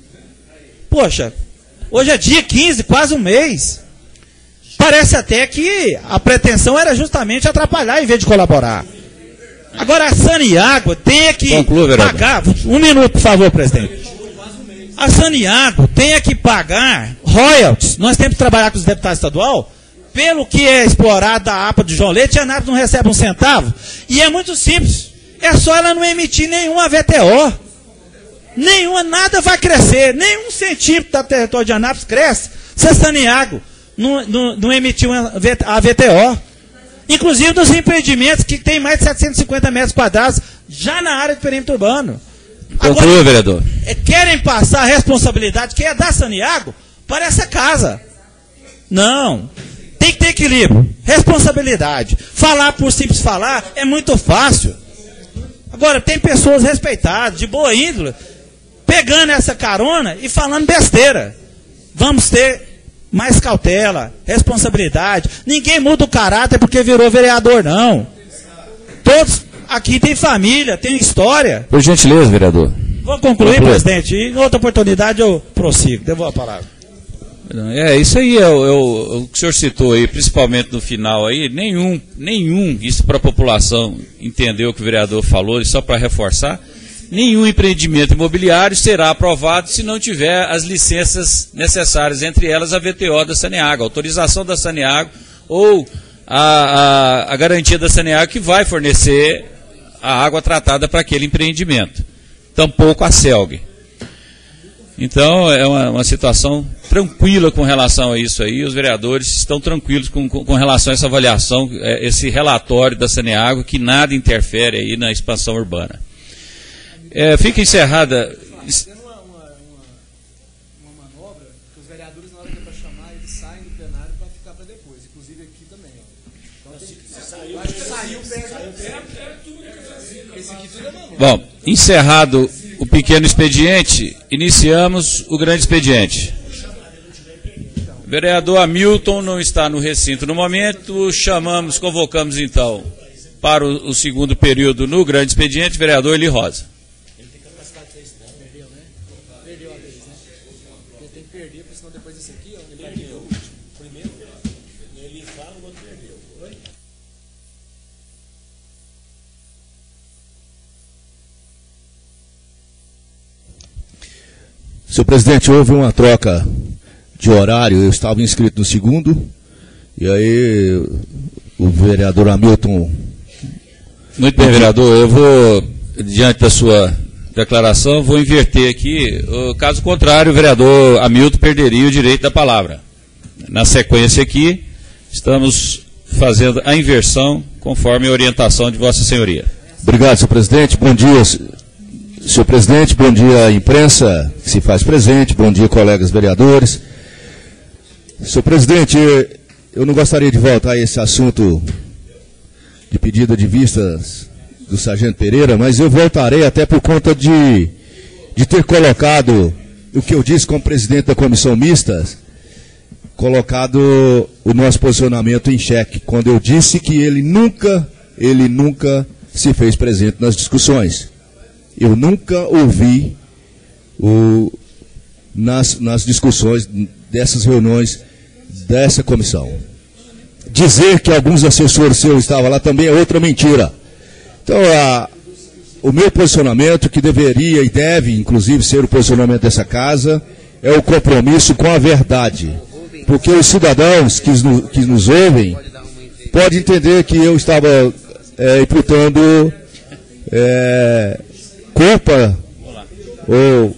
Poxa, hoje é dia quinze, quase um mês. Parece até que a pretensão era justamente atrapalhar em vez de colaborar. Agora a Saniago tem que Conclua, pagar... Um minuto, por favor, presidente. A Saniago tem que pagar royalties. Nós temos que trabalhar com os deputados estaduais pelo que é explorado da A P A de João Leite. A Anápolis não recebe um centavo. E é muito simples. É só ela não emitir nenhuma V T O. Nenhuma, nada vai crescer. Nenhum centímetro da território de Anápolis cresce se a Saniago não, não, não emitiu a V T O. Inclusive dos empreendimentos que tem mais de setecentos e cinquenta metros quadrados já na área de perímetro urbano. Conclua, vereador. é, querem passar a responsabilidade que é da Saniago para essa casa. Não. Tem que ter equilíbrio. Responsabilidade. Falar por simples falar é muito fácil. Agora, tem pessoas respeitadas, de boa índole, pegando essa carona e falando besteira. Vamos ter mais cautela, responsabilidade. Ninguém muda o caráter porque virou vereador, não. Todos aqui têm família, têm história. Por gentileza, vereador. Vou concluir, Conclui. presidente, e em outra oportunidade eu prossigo. Devolvo a palavra. É, isso aí é o, é o, o que o senhor citou aí, principalmente no final aí, nenhum, nenhum, isso para a população entender o que o vereador falou, e só para reforçar, nenhum empreendimento imobiliário será aprovado se não tiver as licenças necessárias, entre elas a V T O da Saneago, a autorização da Saneago ou a, a, a garantia da Saneago que vai fornecer a água tratada para aquele empreendimento. Tampouco a CELG. Então, é uma, uma situação tranquila com relação a isso aí. Os vereadores estão tranquilos com, com, com relação a essa avaliação, é, esse relatório da Saneago, que nada interfere aí na expansão urbana. É, fica encerrada... Bom, encerrado o pequeno expediente, iniciamos o grande expediente. O vereador Hamilton não está no recinto no momento, chamamos, convocamos então para o, o segundo período no grande expediente, vereador Eli Rosa. Ele tem capacidade de ser isso, não? Perdeu, né? Perdeu a vez, né? Ele tem que perder, porque senão depois desse aqui, ó, ele perdeu o último. Primeiro, ele fala, o outro perdeu. Oi? Senhor presidente, houve uma troca de horário, eu estava inscrito no segundo, e aí o vereador Hamilton... Muito bem, vereador, eu vou, diante da sua declaração, vou inverter aqui, caso contrário, o vereador Hamilton perderia o direito da palavra. Na sequência aqui, estamos fazendo a inversão, conforme a orientação de Vossa Senhoria. Obrigado, senhor presidente, bom dia... Senhor presidente, bom dia à imprensa que se faz presente, bom dia colegas vereadores. Senhor presidente, eu não gostaria de voltar a esse assunto de pedido de vistas do sargento Pereira, mas eu voltarei até por conta de, de ter colocado o que eu disse como presidente da comissão mista, colocado o nosso posicionamento em xeque, quando eu disse que ele nunca, ele nunca se fez presente nas discussões. Eu nunca ouvi o, nas, nas discussões dessas reuniões dessa comissão. Dizer que alguns assessores seus estavam lá também é outra mentira. Então, a, o meu posicionamento, que deveria e deve, inclusive, ser o posicionamento dessa casa, é o compromisso com a verdade. Porque os cidadãos que, que nos ouvem podem entender que eu estava é, imputando... É, culpa ou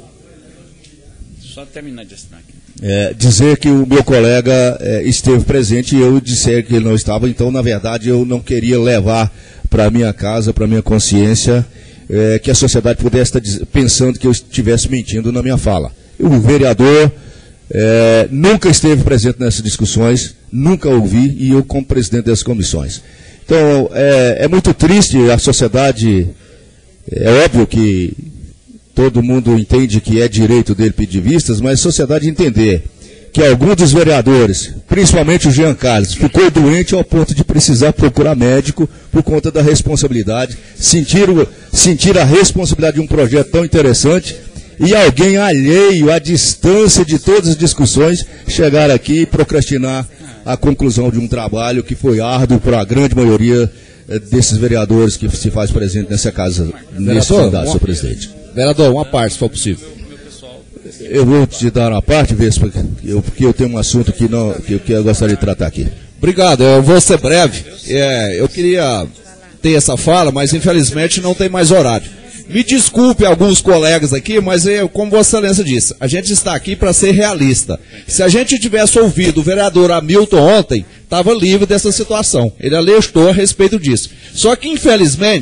só terminar de assinar aqui. É, dizer que o meu colega é, esteve presente e eu disser que ele não estava, então na verdade eu não queria levar para minha casa, para minha consciência, é, que a sociedade pudesse estar pensando que eu estivesse mentindo na minha fala. O vereador é, nunca esteve presente nessas discussões, nunca ouvi, e eu como presidente das comissões. Então é, é muito triste a sociedade. É óbvio que todo mundo entende que é direito dele pedir vistas, mas a sociedade entender que algum dos vereadores, principalmente o Jean Carlos, ficou doente ao ponto de precisar procurar médico por conta da responsabilidade, sentir, o, sentir a responsabilidade de um projeto tão interessante, e alguém alheio à distância de todas as discussões chegar aqui e procrastinar a conclusão de um trabalho que foi árduo para a grande maioria desses vereadores que se faz presente nessa casa, nesse mandato, senhor presidente. Vereador, uma parte, se for possível. Eu vou te dar uma parte, Vespa, eu, porque eu tenho um assunto que, não, que, que eu gostaria de tratar aqui. Obrigado, eu vou ser breve. É, eu queria ter essa fala, mas infelizmente não tem mais horário. Me desculpe alguns colegas aqui, mas eu, como Vossa Excelência disse, a gente está aqui para ser realista. Se a gente tivesse ouvido o vereador Hamilton ontem, estava livre dessa situação. Ele alertou a respeito disso. Só que, infelizmente,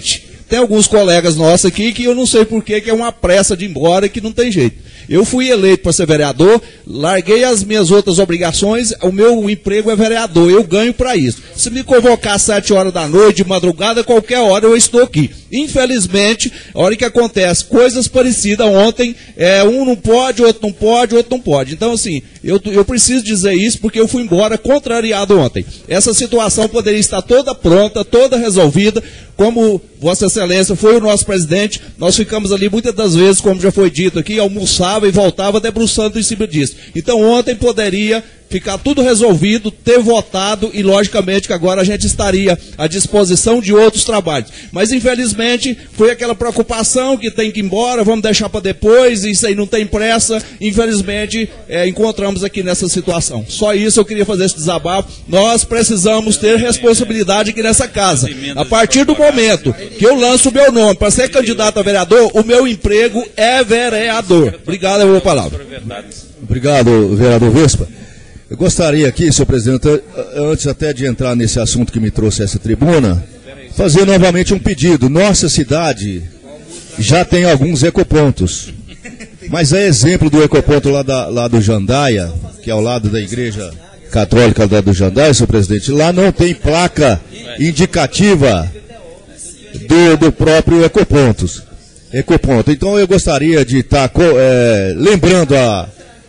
tem alguns colegas nossos aqui que eu não sei por que é uma pressa de ir embora e que não tem jeito. Eu fui eleito para ser vereador, larguei as minhas outras obrigações, o meu emprego é vereador, eu ganho para isso. Se me convocar às sete horas da noite, de madrugada, qualquer hora eu estou aqui. Infelizmente, a hora que acontece coisas parecidas ontem, é, um não pode, outro não pode, outro não pode. Então, assim, eu, eu preciso dizer isso porque eu fui embora contrariado ontem. Essa situação poderia estar toda pronta, toda resolvida, como Vossa Excelência foi o nosso presidente, nós ficamos ali muitas das vezes, como já foi dito aqui, almoçava e voltava debruçando em cima disso. Então ontem poderia ficar tudo resolvido, ter votado e logicamente que agora a gente estaria à disposição de outros trabalhos. Mas infelizmente foi aquela preocupação que tem que ir embora, vamos deixar para depois, isso aí não tem pressa. Infelizmente é, encontramos aqui nessa situação. Só isso eu queria fazer esse desabafo. Nós precisamos ter responsabilidade aqui nessa casa. A partir do momento que eu lanço o meu nome para ser candidato a vereador, o meu emprego é vereador. Obrigado, eu vou a palavra. Obrigado, vereador Vespa. Eu gostaria aqui, senhor presidente, antes até de entrar nesse assunto que me trouxe a essa tribuna, fazer novamente um pedido. Nossa cidade já tem alguns ecopontos, mas é exemplo do ecoponto lá, da, lá do Jandaia, que é ao lado da igreja católica lá do Jandaia, senhor presidente. Lá não tem placa indicativa do, do próprio ecopontos. Ecoponto. Então eu gostaria de estar é, lembrando a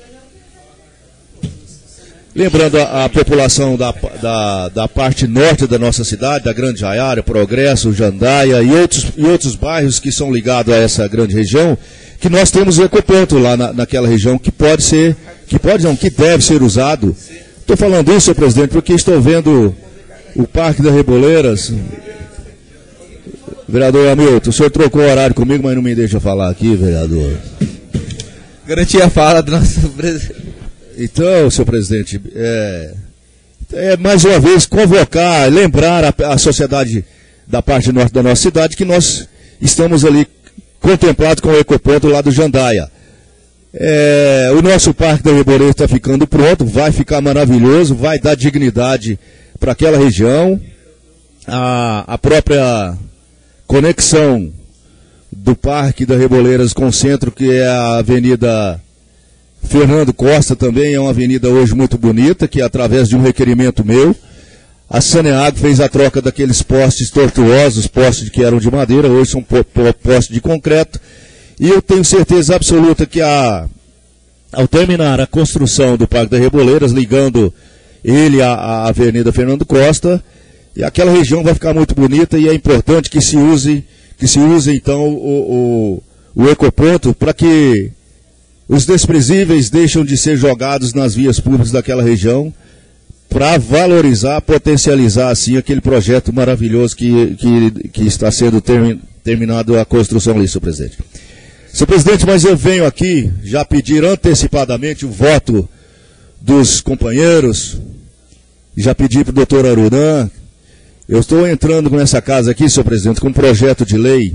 Lembrando a, a população da, da, da parte norte da nossa cidade, da Grande Jaiara, Progresso, Jandaia e outros, e outros bairros que são ligados a essa grande região, que nós temos o ecoponto lá na, naquela região que pode ser, que pode não, que deve ser usado. Estou falando isso, senhor presidente, porque estou vendo o Parque das Reboleiras. Vereador Hamilton, o senhor trocou o horário comigo, mas não me deixa falar aqui, vereador. Garantia a fala do nosso presidente. Então, senhor presidente, é, é mais uma vez convocar, lembrar a, a sociedade da parte norte da nossa cidade que nós estamos ali contemplados com o ecoponto lá do Jandaia. É, o nosso Parque da Reboleira está ficando pronto, vai ficar maravilhoso, vai dar dignidade para aquela região. A, a própria conexão do Parque da Reboleiras com o centro, que é a Avenida Fernando Costa, também é uma avenida hoje muito bonita, que através de um requerimento meu, a Saneago fez a troca daqueles postes tortuosos, postes que eram de madeira, hoje são postes de concreto, e eu tenho certeza absoluta que a, ao terminar a construção do Parque das Reboleiras, ligando ele à, à Avenida Fernando Costa, e aquela região vai ficar muito bonita, e é importante que se use, que se use então o, o, o ecoponto para que os desprezíveis deixam de ser jogados nas vias públicas daquela região para valorizar, potencializar assim aquele projeto maravilhoso que, que, que está sendo termi, terminado a construção ali, senhor presidente. Senhor presidente, mas eu venho aqui já pedir antecipadamente o voto dos companheiros, já pedi para o doutor Arurã. Eu estou entrando nessa casa aqui, senhor presidente, com um projeto de lei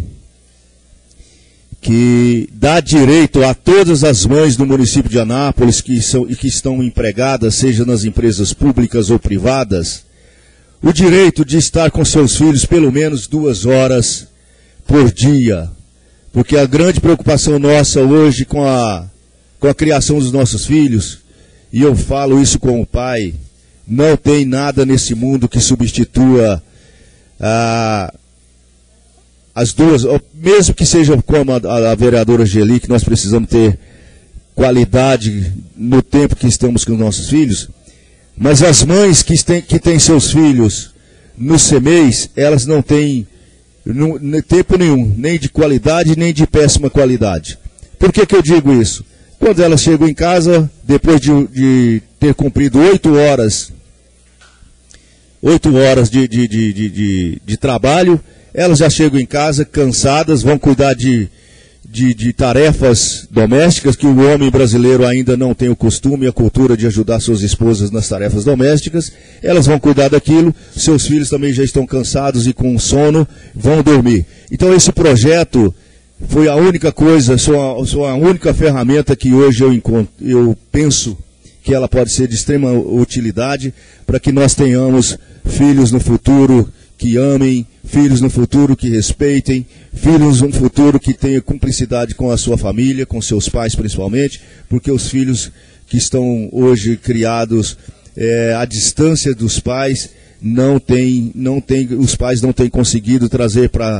que dá direito a todas as mães do município de Anápolis que, são, e que estão empregadas, seja nas empresas públicas ou privadas, o direito de estar com seus filhos pelo menos duas horas por dia. Porque a grande preocupação nossa hoje com a, com a criação dos nossos filhos, e eu falo isso como pai, não tem nada nesse mundo que substitua a... as duas, mesmo que seja como a, a, a vereadora Geli, que nós precisamos ter qualidade no tempo que estamos com os nossos filhos, mas as mães que têm, que têm seus filhos no C M E I, elas não têm no, no, tempo nenhum, nem de qualidade, nem de péssima qualidade. Por que que eu digo isso? Quando elas chegam em casa, depois de, de ter cumprido oito horas, oito horas de, de, de, de, de, de trabalho, elas já chegam em casa cansadas, vão cuidar de, de, de tarefas domésticas, que o homem brasileiro ainda não tem o costume e a cultura de ajudar suas esposas nas tarefas domésticas. Elas vão cuidar daquilo, seus filhos também já estão cansados e com sono, vão dormir. Então esse projeto foi a única coisa, só a, só a única ferramenta que hoje eu, encontro, eu penso que ela pode ser de extrema utilidade para que nós tenhamos filhos no futuro que amem, filhos no futuro que respeitem, filhos no futuro que tenham cumplicidade com a sua família, com seus pais principalmente, porque os filhos que estão hoje criados é, à distância dos pais, não tem, não tem, os pais não têm conseguido trazer para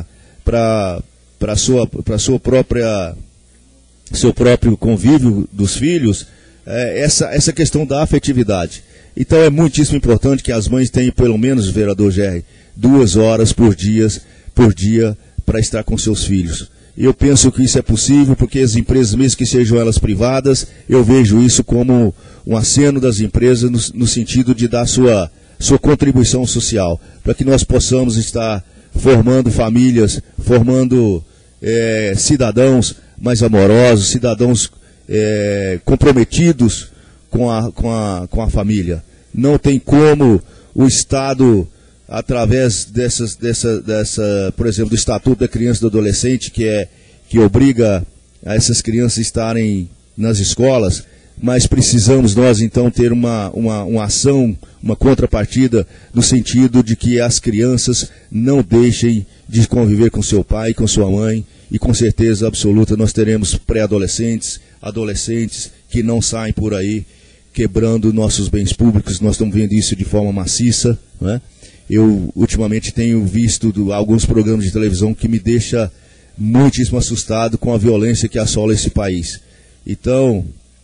para sua para sua própria seu próprio convívio dos filhos é, essa essa questão da afetividade. Então é muitíssimo importante que as mães tenham pelo menos, vereador Gerry, duas horas por dia por dia para estar com seus filhos. Eu penso que isso é possível porque as empresas, mesmo que sejam elas privadas, eu vejo isso como um aceno das empresas no, no sentido de dar sua sua contribuição social, para que nós possamos estar formando famílias, formando é, cidadãos mais amorosos, cidadãos é, comprometidos com a, com, a, com a família. Não tem como o Estado, através dessas, dessa, dessa, por exemplo, do Estatuto da Criança e do Adolescente, que, é, que obriga a essas crianças estarem nas escolas, mas precisamos nós então ter uma, uma, uma ação, uma contrapartida, no sentido de que as crianças não deixem de conviver com seu pai, com sua mãe, e com certeza absoluta nós teremos pré-adolescentes, adolescentes que não saem por aí quebrando nossos bens públicos. Nós estamos vendo isso de forma maciça, não é? Eu ultimamente tenho visto do, alguns programas de televisão que me deixa muitíssimo assustado com a violência que assola esse país. Então,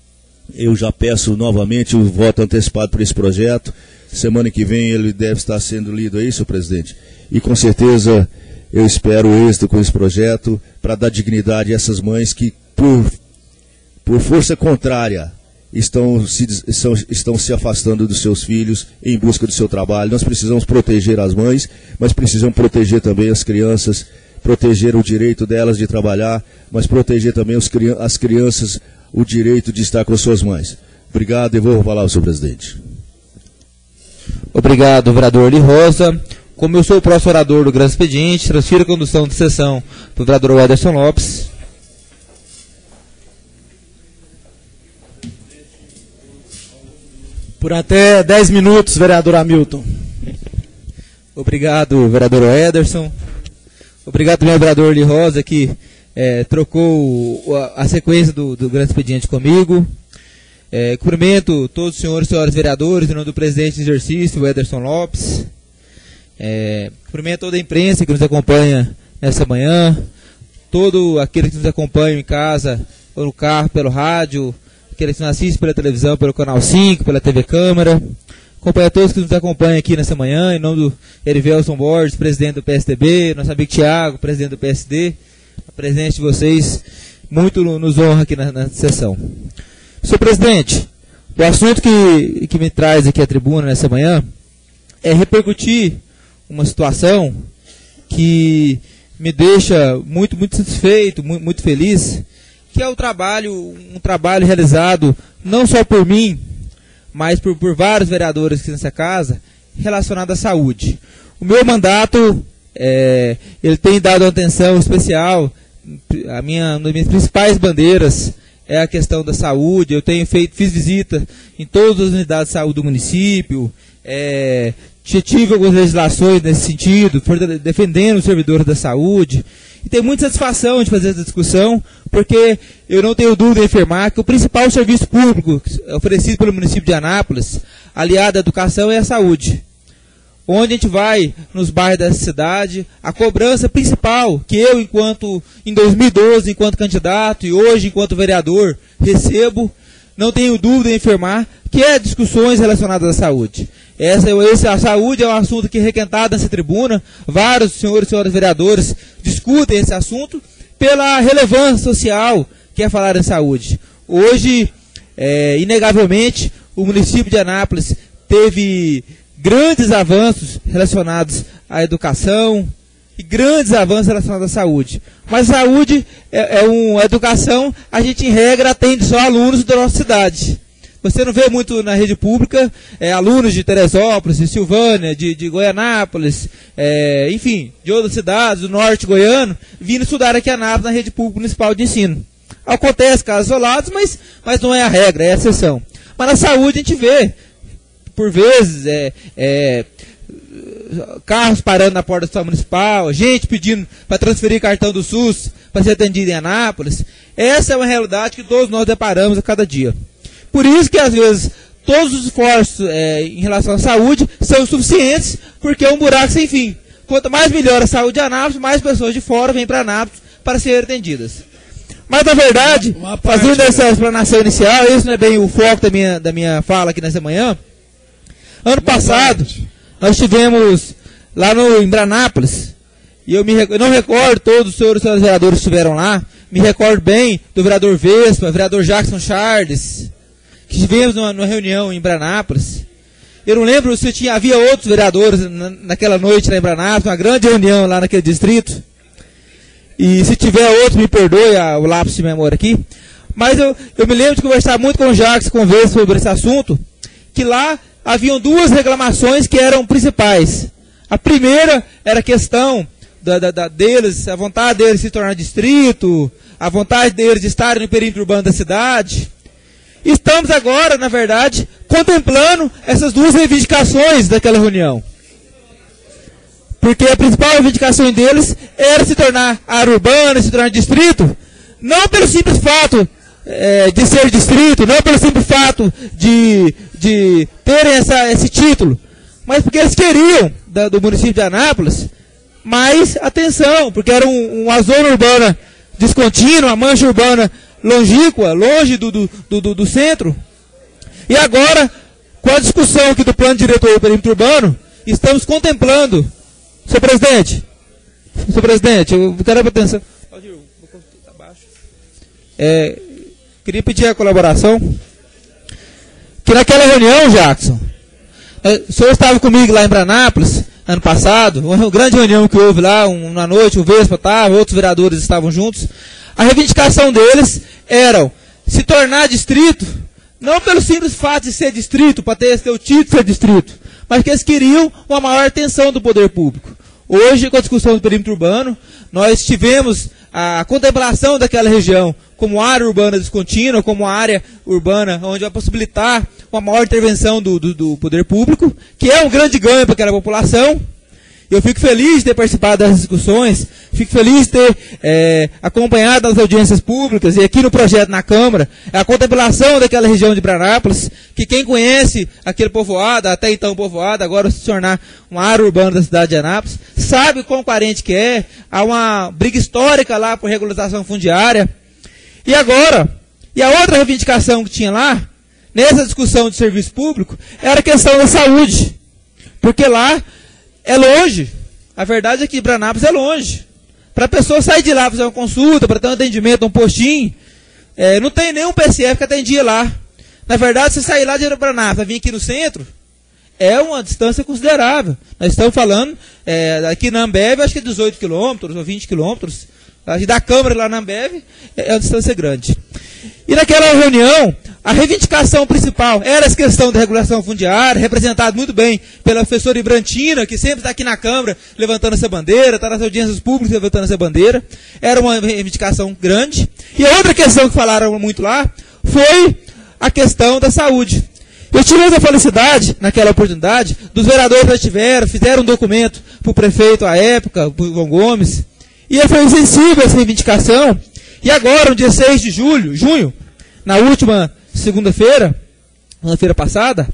eu já peço novamente o voto antecipado por esse projeto. Semana que vem ele deve estar sendo lido aí, senhor presidente. E com certeza eu espero êxito com esse projeto para dar dignidade a essas mães que, por, por força contrária, estão se, são, estão se afastando dos seus filhos em busca do seu trabalho. Nós precisamos proteger as mães, mas precisamos proteger também as crianças, proteger o direito delas de trabalhar, mas proteger também os, as crianças, o direito de estar com suas mães. Obrigado, devolvo a palavra ao senhor presidente. Obrigado, vereador Eli Rosa. Como eu sou o próximo orador do grande expediente, transfiro a condução de sessão para o vereador Ederson Lopes. Por até dez minutos, vereador Hamilton. Obrigado, vereador Ederson. Obrigado também ao vereador Eli Rosa, que é, trocou a, a sequência do, do grande expediente comigo. É, cumprimento todos os senhores e senhoras vereadores, em nome do presidente de exercício, o Ederson Lopes. É, cumprimento toda a imprensa que nos acompanha nessa manhã, todo aquele que nos acompanha em casa, ou no carro, pelo rádio, aqueles que nos assistem pela televisão, pelo Canal cinco, pela T V Câmara. Acompanho a todos que nos acompanham aqui nessa manhã, em nome do Erivelson Borges, presidente do P S D B, nosso amigo Tiago, presidente do P S D. A presença de vocês muito nos honra aqui na, na sessão. Senhor presidente, o assunto que, que me traz aqui à tribuna nessa manhã é repercutir uma situação que me deixa muito, muito satisfeito, muito, muito feliz, que é o trabalho, um trabalho realizado não só por mim, mas por, por vários vereadores aqui nessa casa, relacionado à saúde. O meu mandato, é, ele tem dado atenção especial, a minha, uma das minhas principais bandeiras é a questão da saúde. Eu tenho feito, fiz visita em todas as unidades de saúde do município, é, tive algumas legislações nesse sentido, defendendo os servidores da saúde, e tenho muita satisfação de fazer essa discussão, porque eu não tenho dúvida em afirmar que o principal serviço público oferecido pelo município de Anápolis, aliado à educação, é a saúde. Onde a gente vai, nos bairros dessa cidade, a cobrança principal que eu, enquanto em dois mil e doze, enquanto candidato, e hoje, enquanto vereador, recebo, não tenho dúvida em afirmar que é discussões relacionadas à saúde. Essa, essa, a saúde é um assunto que é requentado nessa tribuna, vários senhores e senhoras vereadores discutem esse assunto pela relevância social que é falar em saúde. Hoje, é, inegavelmente, o município de Anápolis teve grandes avanços relacionados à educação e grandes avanços relacionados à saúde. Mas a saúde é, é um, a educação, a gente em regra atende só alunos da nossa cidade. Você não vê muito na rede pública é, alunos de Teresópolis, de Silvânia, de, de Goianápolis, é, enfim, de outras cidades do norte goiano, vindo estudar aqui em Anápolis na rede pública municipal de ensino. Acontece casos isolados, mas, mas não é a regra, é a exceção. Mas na saúde a gente vê, por vezes, é, é, carros parando na porta do Hospital Municipal, gente pedindo para transferir cartão do SUS para ser atendido em Anápolis. Essa é uma realidade que todos nós deparamos a cada dia. Por isso que, às vezes, todos os esforços é, em relação à saúde são insuficientes, porque é um buraco sem fim. Quanto mais melhora a saúde de Anápolis, mais pessoas de fora vêm para Anápolis para serem atendidas. Mas, na verdade, fazendo essa explanação inicial, esse não é bem o foco da minha, da minha fala aqui nessa manhã. Ano passado, nós tivemos lá no Embranápolis, e eu, me, eu não recordo todos os senhores e senhoras vereadores que estiveram lá, me recordo bem do vereador Vespa, vereador Jackson Charles, que tivemos numa, numa reunião em Embranápolis. Eu não lembro se tinha, havia outros vereadores na, naquela noite lá em Embranápolis, uma grande reunião lá naquele distrito. E se tiver outro, me perdoe a, o lapso de memória aqui. Mas eu, eu me lembro de conversar muito com o Jackson, com o Vespa sobre esse assunto, que lá haviam duas reclamações que eram principais. A primeira era a questão da, da, da, deles, a vontade deles de se tornar distrito, a vontade deles de estarem no perímetro urbano da cidade. Estamos agora, na verdade, contemplando essas duas reivindicações daquela reunião. Porque a principal reivindicação deles era se tornar área urbana, se tornar distrito, não pelo simples fato é, de ser distrito, não pelo simples fato de, de terem essa, esse título, mas porque eles queriam, da, do município de Anápolis, mais atenção, porque era um, uma zona urbana descontínua, uma mancha urbana longínqua, longe do, do, do, do centro. E agora, com a discussão aqui do plano diretor do perímetro urbano, estamos contemplando, senhor presidente, senhor presidente, eu quero a atenção. É, queria pedir a colaboração, que naquela reunião, Jackson, o senhor estava comigo lá em Embranápolis, ano passado, uma grande reunião que houve lá, uma noite, o Vespa estava, outros vereadores estavam juntos. A reivindicação deles era se tornar distrito, não pelo simples fato de ser distrito, para ter seu título de ser distrito, mas que eles queriam uma maior atenção do poder público. Hoje, com a discussão do perímetro urbano, nós tivemos a contemplação daquela região como área urbana descontínua, como área urbana onde vai possibilitar uma maior intervenção do, do, do poder público, que é um grande ganho para aquela população. Eu fico feliz de ter participado das discussões, fico feliz de ter é, acompanhado as audiências públicas e aqui no projeto na Câmara, a contemplação daquela região de Embranápolis, que quem conhece aquele povoado, até então povoado, agora se tornar uma área urbana da cidade de Anápolis, sabe o quão carente que é, há uma briga histórica lá por regularização fundiária. E agora, e a outra reivindicação que tinha lá, nessa discussão de serviço público, era a questão da saúde, porque lá é longe. A verdade é que Embranápolis é longe. Para a pessoa sair de lá, fazer uma consulta, para ter um atendimento, um postinho, é, não tem nenhum P S F que atendia lá. Na verdade, se sair lá de Embranápolis, vir aqui no centro, é uma distância considerável. Nós estamos falando, é, aqui na Ambev, acho que é dezoito quilômetros ou vinte quilômetros. Da Câmara lá na Ambev, é uma distância grande. E naquela reunião, a reivindicação principal era essa questão da regulação fundiária, representada muito bem pela professora Ibrantina, que sempre está aqui na Câmara levantando essa bandeira, está nas audiências públicas levantando essa bandeira. Era uma reivindicação grande. E a outra questão que falaram muito lá foi a questão da saúde. Eu tive a felicidade, naquela oportunidade, dos vereadores que tiveram, fizeram um documento para o prefeito à época, para o João Gomes, e ele foi sensível a essa reivindicação. E agora, no dia seis de julho, junho, na última segunda-feira, segunda-feira passada,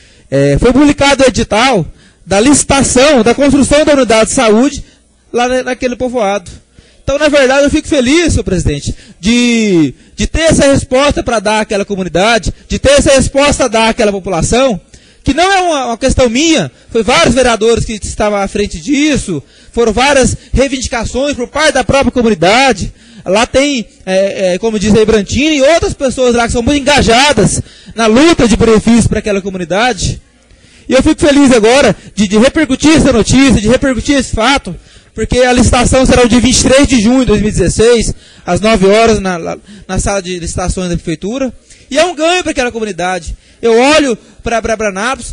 é, foi publicado o edital da licitação, da construção da unidade de saúde lá naquele povoado. Então, na verdade, eu fico feliz, senhor presidente, de, de ter essa resposta para dar àquela comunidade, de ter essa resposta a dar àquela população, que não é uma, uma questão minha, foi vários vereadores que estavam à frente disso, foram várias reivindicações por parte da própria comunidade. Lá tem, é, é, como diz a Ibrantina, e outras pessoas lá que são muito engajadas na luta de benefícios para aquela comunidade. E eu fico feliz agora de, de repercutir essa notícia, de repercutir esse fato, porque a licitação será no dia vinte e três de junho de dois mil e dezesseis, às nove horas, na, na sala de licitações da Prefeitura. E é um ganho para aquela comunidade. Eu olho para Embranápolis,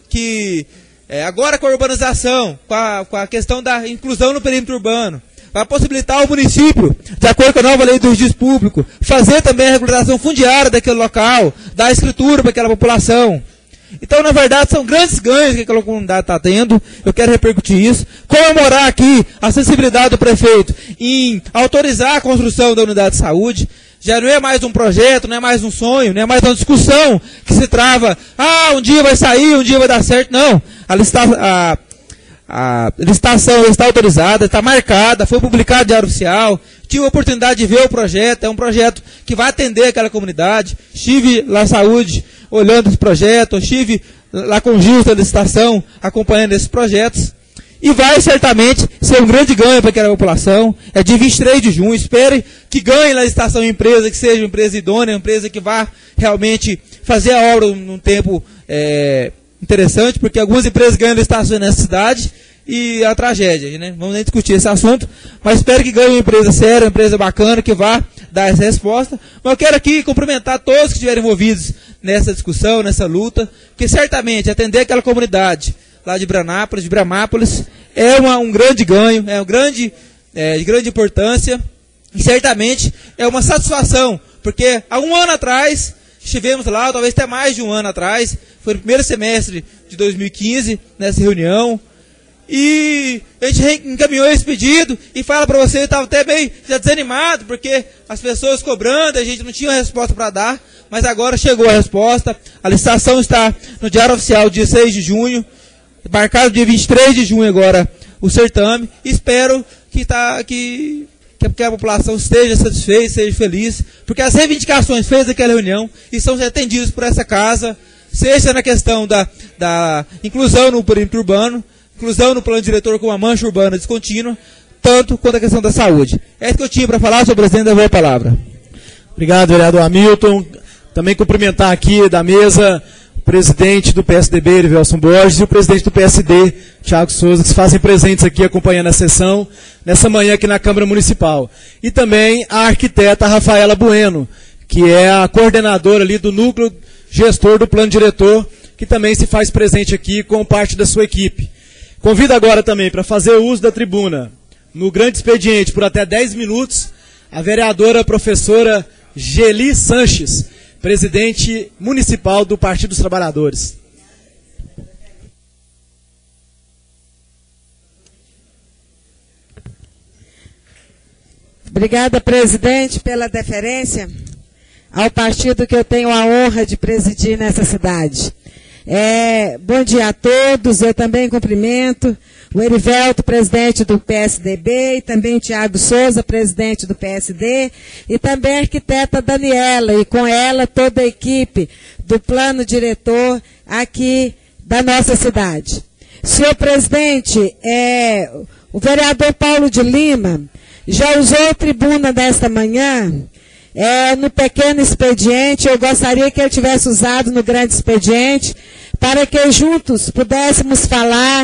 que é, agora com a urbanização, com a, com a questão da inclusão no perímetro urbano, vai possibilitar o município, de acordo com a nova lei do registro público, fazer também a regularização fundiária daquele local, dar escritura para aquela população. Então, na verdade, são grandes ganhos que aquela comunidade está tendo. Eu quero repercutir isso. Comemorar aqui a sensibilidade do prefeito em autorizar a construção da unidade de saúde. Já não é mais um projeto, não é mais um sonho, não é mais uma discussão que se trava. Ah, um dia vai sair, um dia vai dar certo. Não. A, lista, a, a licitação está autorizada, está marcada, foi publicada no Diário Oficial. Tive a oportunidade de ver o projeto. É um projeto que vai atender aquela comunidade. Estive lá na saúde olhando esse projeto, estive lá com o Gil da licitação acompanhando esses projetos. E vai certamente ser um grande ganho para aquela população. É dia vinte e três de junho. Espere que ganhe na licitação empresa, que seja uma empresa idônea, uma empresa que vá realmente fazer a obra num tempo é, interessante, porque algumas empresas ganham licitações nessa cidade e a tragédia, né? Vamos nem discutir esse assunto, mas espero que ganhe uma empresa séria, uma empresa bacana, que vá dar essa resposta. Mas eu quero aqui cumprimentar todos que estiverem envolvidos nessa discussão, nessa luta, porque certamente atender aquela comunidade lá de Branápolis, de Bramápolis, é uma, um grande ganho, é um grande, é, de grande importância, e certamente é uma satisfação, porque há um ano atrás estivemos lá, talvez até mais de um ano atrás, foi no primeiro semestre de dois mil e quinze, nessa reunião, e a gente encaminhou esse pedido e fala para você, eu estava até bem já desanimado, porque as pessoas cobrando, a gente não tinha resposta para dar, mas agora chegou a resposta, a licitação está no Diário Oficial, dia seis de junho, marcado dia vinte e três de junho agora o certame, espero que, tá, que, que a população esteja satisfeita, esteja feliz, porque as reivindicações feitas naquela reunião estão atendidas por essa casa, seja na questão da, da inclusão no perímetro urbano, inclusão no plano diretor com a mancha urbana descontínua, tanto quanto a questão da saúde. É isso que eu tinha para falar, senhor presidente, eu vou a palavra. Obrigado, vereador Hamilton. Também cumprimentar aqui da mesa o presidente do P S D B, Erivelson Borges, e o presidente do P S D, Tiago Souza, que se fazem presentes aqui acompanhando a sessão, nessa manhã aqui na Câmara Municipal. E também a arquiteta Rafaela Bueno, que é a coordenadora ali do núcleo gestor do plano diretor, que também se faz presente aqui com parte da sua equipe. Convido agora também para fazer uso da tribuna, no grande expediente, por até dez minutos, a vereadora professora Geli Sanches, presidente municipal do Partido dos Trabalhadores. Obrigada, presidente, pela deferência ao partido que eu tenho a honra de presidir nessa cidade. É, bom dia a todos, eu também cumprimento o Erivelto, presidente do P S D B, e também o Tiago Souza, presidente do P S D, e também a arquiteta Daniela, e com ela toda a equipe do plano diretor aqui da nossa cidade. Senhor presidente, é, o vereador Paulo de Lima já usou a tribuna desta manhã, é, no pequeno expediente. Eu gostaria que ele tivesse usado no grande expediente, para que juntos pudéssemos falar,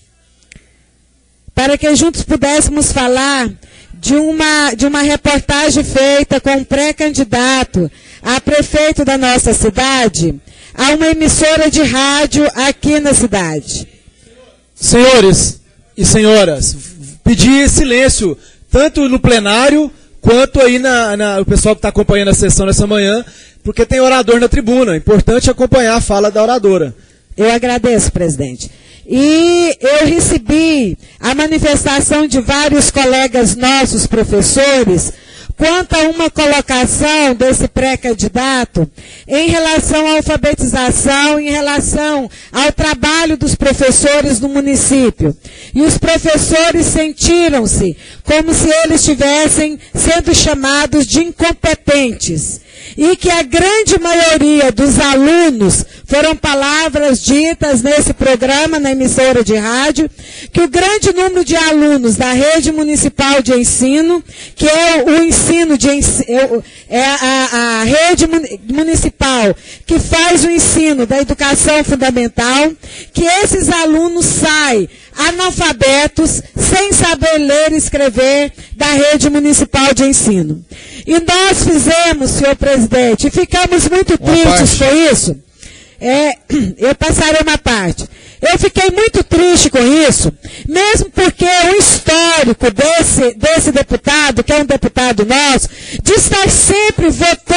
para que juntos pudéssemos falar de uma, de uma reportagem feita com um pré-candidato a prefeito da nossa cidade, a uma emissora de rádio aqui na cidade. Senhores e senhoras, pedir silêncio, tanto no plenário, quanto aí na, na, o pessoal que está acompanhando a sessão nessa manhã, porque tem orador na tribuna. É importante acompanhar a fala da oradora. Eu agradeço, presidente. E eu recebi a manifestação de vários colegas nossos, professores, quanto a uma colocação desse pré-candidato em relação à alfabetização, em relação ao trabalho dos professores no município. E os professores sentiram-se como se eles estivessem sendo chamados de incompetentes. E que a grande maioria dos alunos, foram palavras ditas nesse programa, na emissora de rádio, que o grande número de alunos da rede municipal de ensino, que é o ensino de ensino, é a, a rede municipal que faz o ensino da educação fundamental, que esses alunos saem analfabetos, sem saber ler e escrever, da rede municipal de ensino. E nós fizemos, senhor presidente, e ficamos muito tristes com isso. É, eu passarei uma parte. Eu fiquei muito triste com isso, mesmo porque o histórico desse, desse deputado, que é um deputado nosso, de estar sempre votando e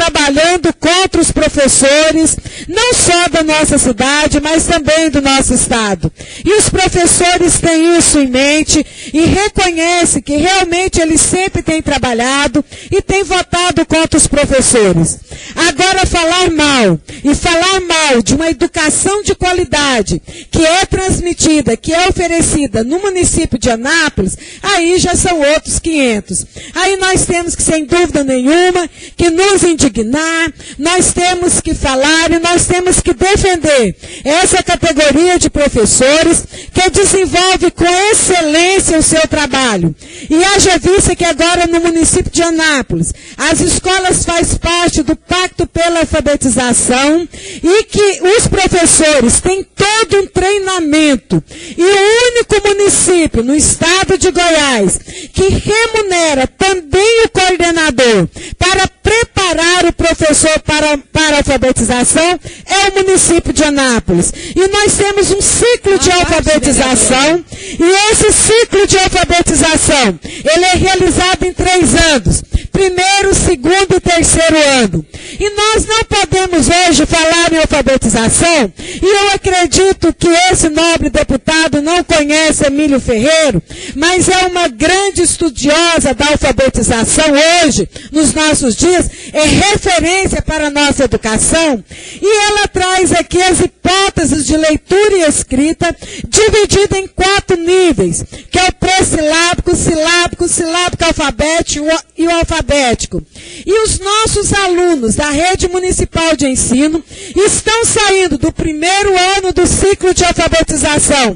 trabalhando contra os professores, não só da nossa cidade, mas também do nosso estado. E os professores têm isso em mente e reconhecem que realmente eles sempre têm trabalhado e têm votado contra os professores. Agora, falar mal, e falar mal de uma educação de qualidade, que é transmitida, que é oferecida no município de Anápolis, aí já são outros quinhentos. Aí nós temos que, sem dúvida nenhuma, que nos indignar, nós temos que falar e nós temos que defender essa categoria de professores que desenvolve com excelência o seu trabalho. E haja vista que agora no município de Anápolis, as escolas fazem parte do Pacto pela Alfabetização e que os professores têm todo um treinamento. E o único município no estado de Goiás que remunera também o coordenador para preparar o professor para, para a alfabetização é o município de Anápolis. E nós temos um ciclo de alfabetização, e esse ciclo de alfabetização, ele é realizado em três anos. Primeiro, segundo e terceiro ano. E nós não podemos hoje falar em alfabetização, e eu acredito que esse nobre deputado não conhece Emílio Ferreiro, mas é uma grande estudiosa da alfabetização hoje, nos nossos dias, é referência para a nossa educação, e ela traz aqui as hipóteses de leitura e escrita, dividida em quatro níveis, que é o pré-silábico, silábico, silábico alfabético e o alfabético. E os nossos alunos da rede municipal de ensino estão saindo do primeiro ano do ciclo de alfabetização,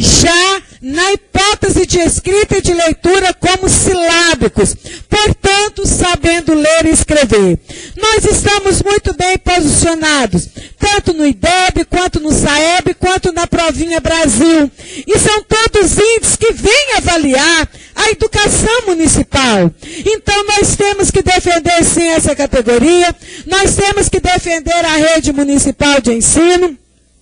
já na hipótese de escrita e de leitura como silábicos, portanto, sabendo ler e escrever. Nós estamos muito bem posicionados, tanto no I D E B, quanto no SAEB, quanto na Provinha Brasil. E são todos índices que vêm avaliar a educação municipal. Então, nós temos que defender, sim, essa categoria, nós temos que defender a rede municipal de ensino,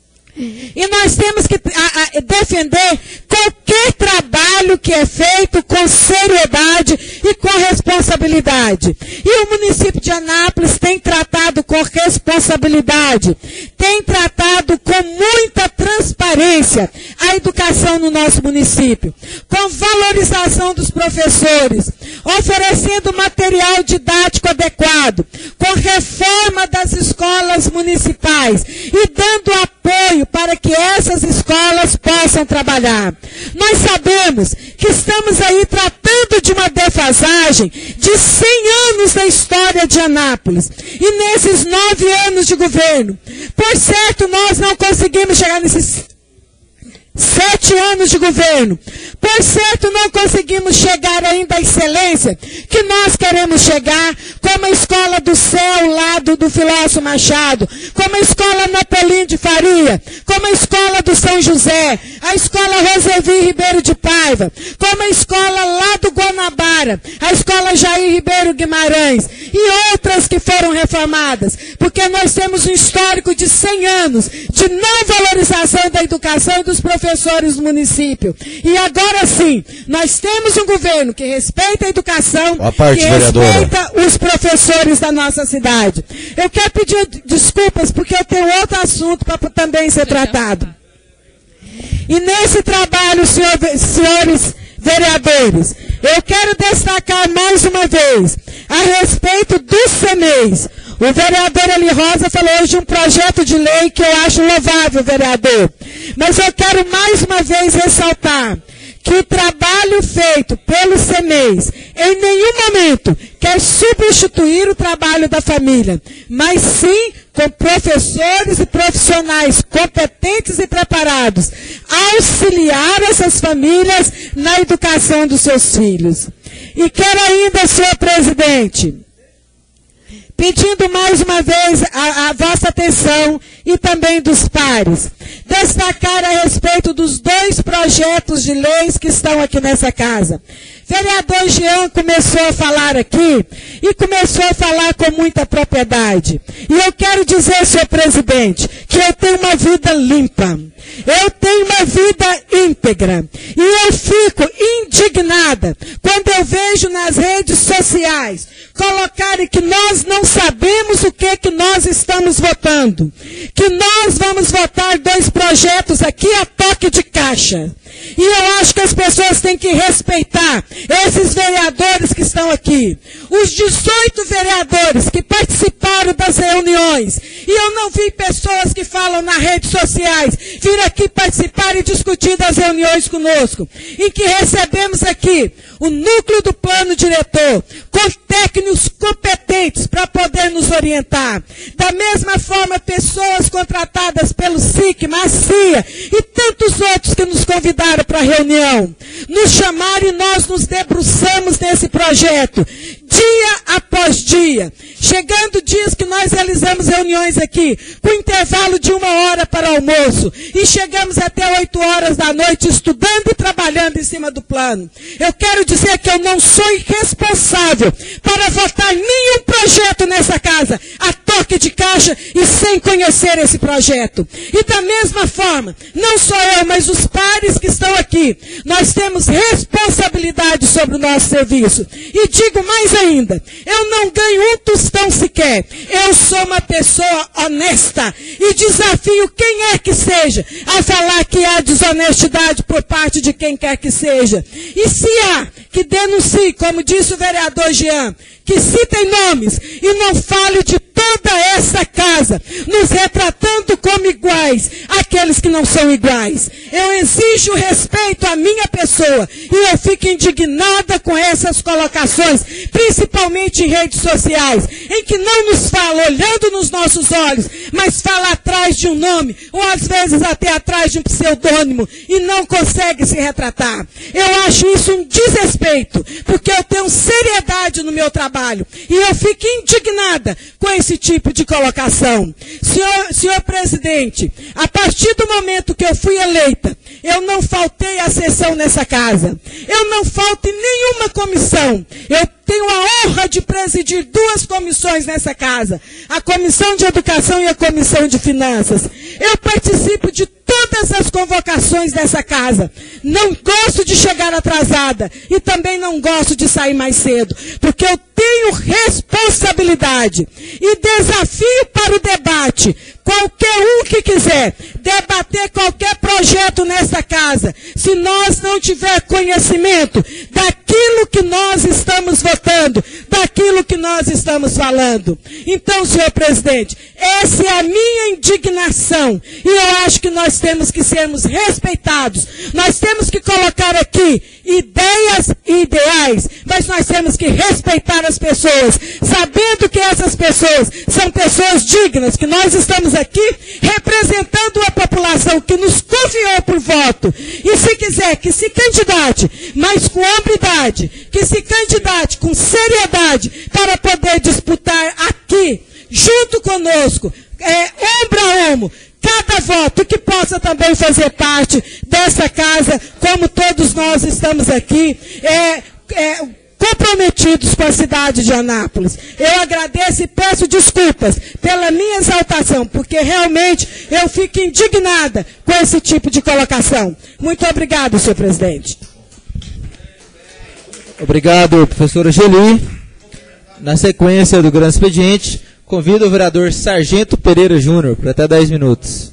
e nós temos que a, a, defender qualquer trabalho que é feito com seriedade e com responsabilidade. E o município de Anápolis tem tratado com responsabilidade, tem tratado com muita transparência a educação no nosso município, com valorização dos professores, oferecendo material didático adequado, com reforma das escolas municipais e dando apoio para que essas escolas possam trabalhar. Nós sabemos que estamos aí tratando de uma defasagem de cem anos da história de Anápolis. E nesses nove anos de governo, por certo, nós não conseguimos chegar nesses sete anos de governo. Por certo, não conseguimos chegar ainda à excelência que nós queremos chegar, como a Escola do Céu, lá do, do Filósofo Machado, como a Escola Napolim de Faria, como a Escola do São José, a Escola Rosevi Ribeiro de Paiva, como a Escola lá do Guanabara, a Escola Jair Ribeiro Guimarães, e outras que foram reformadas, porque nós temos um histórico de cem anos de não valorização da educação e dos professores do município. E agora sim, nós temos um governo que respeita a educação, parte, que vereadora. respeita os professores da nossa cidade. Eu quero pedir desculpas porque eu tenho outro assunto para também ser tratado. E nesse trabalho, senhor, senhores vereadores, eu quero destacar mais uma vez a respeito do C M E S. O vereador Eli Rosa falou hoje de um projeto de lei que eu acho louvável, vereador. Mas eu quero mais uma vez ressaltar que o trabalho feito pelo C M E S em nenhum momento quer substituir o trabalho da família, mas sim com professores e profissionais competentes e preparados, auxiliar essas famílias na educação dos seus filhos. E quero ainda, senhor presidente, pedindo mais uma vez a, a vossa atenção e também dos pares, destacar a respeito dos dois projetos de leis que estão aqui nessa casa. Vereador Jean começou a falar aqui e começou a falar com muita propriedade. E eu quero dizer, senhor presidente, que eu tenho uma vida limpa. Eu tenho uma vida íntegra. E eu fico indignada quando eu vejo nas redes sociais colocarem que nós não sabemos o que que nós estamos votando. Que nós vamos votar dois projetos aqui a toque de caixa. E eu acho que as pessoas têm que respeitar esses vereadores que estão aqui. Os dezoito vereadores que participaram das reuniões. E eu não vi pessoas que falam nas redes sociais vir aqui participar e discutir das reuniões conosco. Em que recebemos aqui o núcleo do plano diretor, com técnicos competentes para poder nos orientar. Da mesma forma, pessoas contratadas pelo SICMA, a CIA e tantos outros que nos convidaram para a reunião. Nos chamaram e nós nos debruçamos nesse projeto, dia após dia. Chegando dias que nós realizamos reuniões aqui, com intervalo de uma hora para almoço, e chegamos até oito horas da noite estudando e trabalhando em cima do plano. Eu quero dizer que eu não sou irresponsável para votar nenhum projeto nessa casa, a toque de caixa e sem conhecer esse projeto. E da mesma forma, não só eu, mas os pares que estão aqui, nós temos responsabilidade sobre o nosso serviço. E digo mais ainda, eu não ganho um tostão sequer. Eu sou uma pessoa honesta e desafio quem é que seja a falar que há desonestidade por parte de quem quer que seja. E se há, que denuncie, como disse o vereador Jean, que citem nomes e não fale de toda essa casa, nos retratando como iguais àqueles que não são iguais. Eu exijo respeito à minha pessoa e eu fico indignada com essas colocações, principalmente em redes sociais, em que não nos fala olhando nos nossos olhos, mas fala atrás de um nome, ou às vezes até atrás de um pseudônimo, e não consegue se retratar. Eu acho isso um desrespeito, porque eu tenho seriedade no meu trabalho. E eu fico indignada com esse tipo de colocação. Senhor, senhor presidente, a partir do momento que eu fui eleita, eu não faltei à sessão nessa casa. Eu não falto em nenhuma comissão. Eu tenho a honra de presidir duas comissões nessa casa. A Comissão de Educação e a Comissão de Finanças. Eu participo de todas as convocações dessa casa. Não gosto de chegar atrasada e também não gosto de sair mais cedo, porque eu tenho responsabilidade e desafio para o debate qualquer um que quiser debater qualquer projeto nessa casa, se nós não tiver conhecimento daquilo que nós estamos votando, daquilo que nós estamos falando. Então, senhor presidente, essa é a minha indignação e eu acho que nós temos que sermos respeitados. Nós temos que colocar aqui ideias e ideais, mas nós temos que respeitar as pessoas, sabendo que essas pessoas são pessoas dignas, que nós estamos aqui representando a população que nos confiou por voto. E se quiser que se candidate, mas com hombridade, que se candidate com seriedade para poder disputar aqui, junto conosco, é, ombro a ombro, cada voto que possa também fazer parte dessa casa, como todos nós estamos aqui, é, é, comprometidos com a cidade de Anápolis. Eu agradeço e peço desculpas pela minha exaltação, porque realmente eu fico indignada com esse tipo de colocação. Muito obrigado, senhor presidente. Obrigado, professora Geli. Na sequência do grande expediente, convido o vereador Sargento Pereira Júnior para até dez minutos.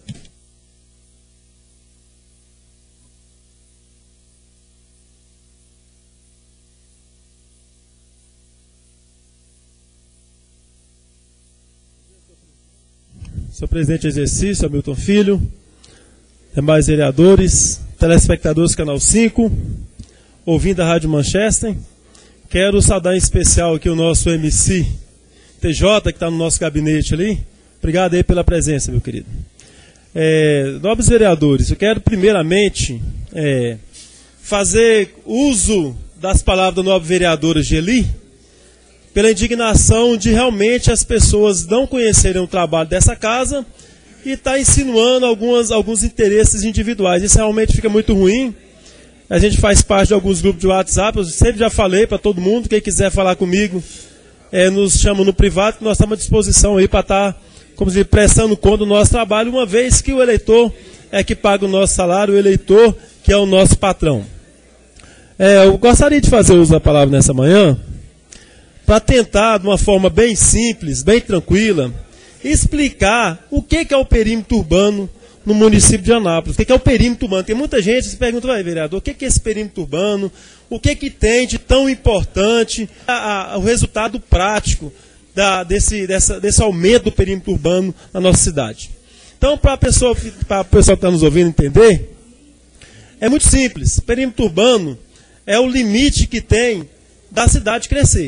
Senhor presidente de exercício, Hamilton Filho, demais vereadores, telespectadores do Canal cinco, ouvindo a Rádio Manchester, quero saudar em especial aqui o nosso M C T J, que está no nosso gabinete ali. Obrigado aí pela presença, meu querido. É, nobres vereadores, eu quero primeiramente é, fazer uso das palavras da nobre vereadora Geli, pela indignação de realmente as pessoas não conhecerem o trabalho dessa casa e estar tá insinuando algumas, alguns interesses individuais. Isso realmente fica muito ruim. A gente faz parte de alguns grupos de WhatsApp, eu sempre já falei para todo mundo, quem quiser falar comigo, é, nos chama no privado, que nós estamos à disposição aí para estar, tá, como se diz, prestando conta do nosso trabalho, uma vez que o eleitor é que paga o nosso salário, o eleitor que é o nosso patrão. É, eu gostaria de fazer uso da palavra nessa manhã, para tentar, de uma forma bem simples, bem tranquila, explicar o que, que é o perímetro urbano no município de Anápolis. O que, que é o perímetro urbano? Tem muita gente que se pergunta, vai, vereador, o que, que é esse perímetro urbano? O que, que tem de tão importante a, a, o resultado prático da, desse, dessa, desse aumento do perímetro urbano na nossa cidade? Então, para a pessoa, para o pessoal que está nos ouvindo entender, é muito simples. Perímetro urbano é o limite que tem da cidade crescer.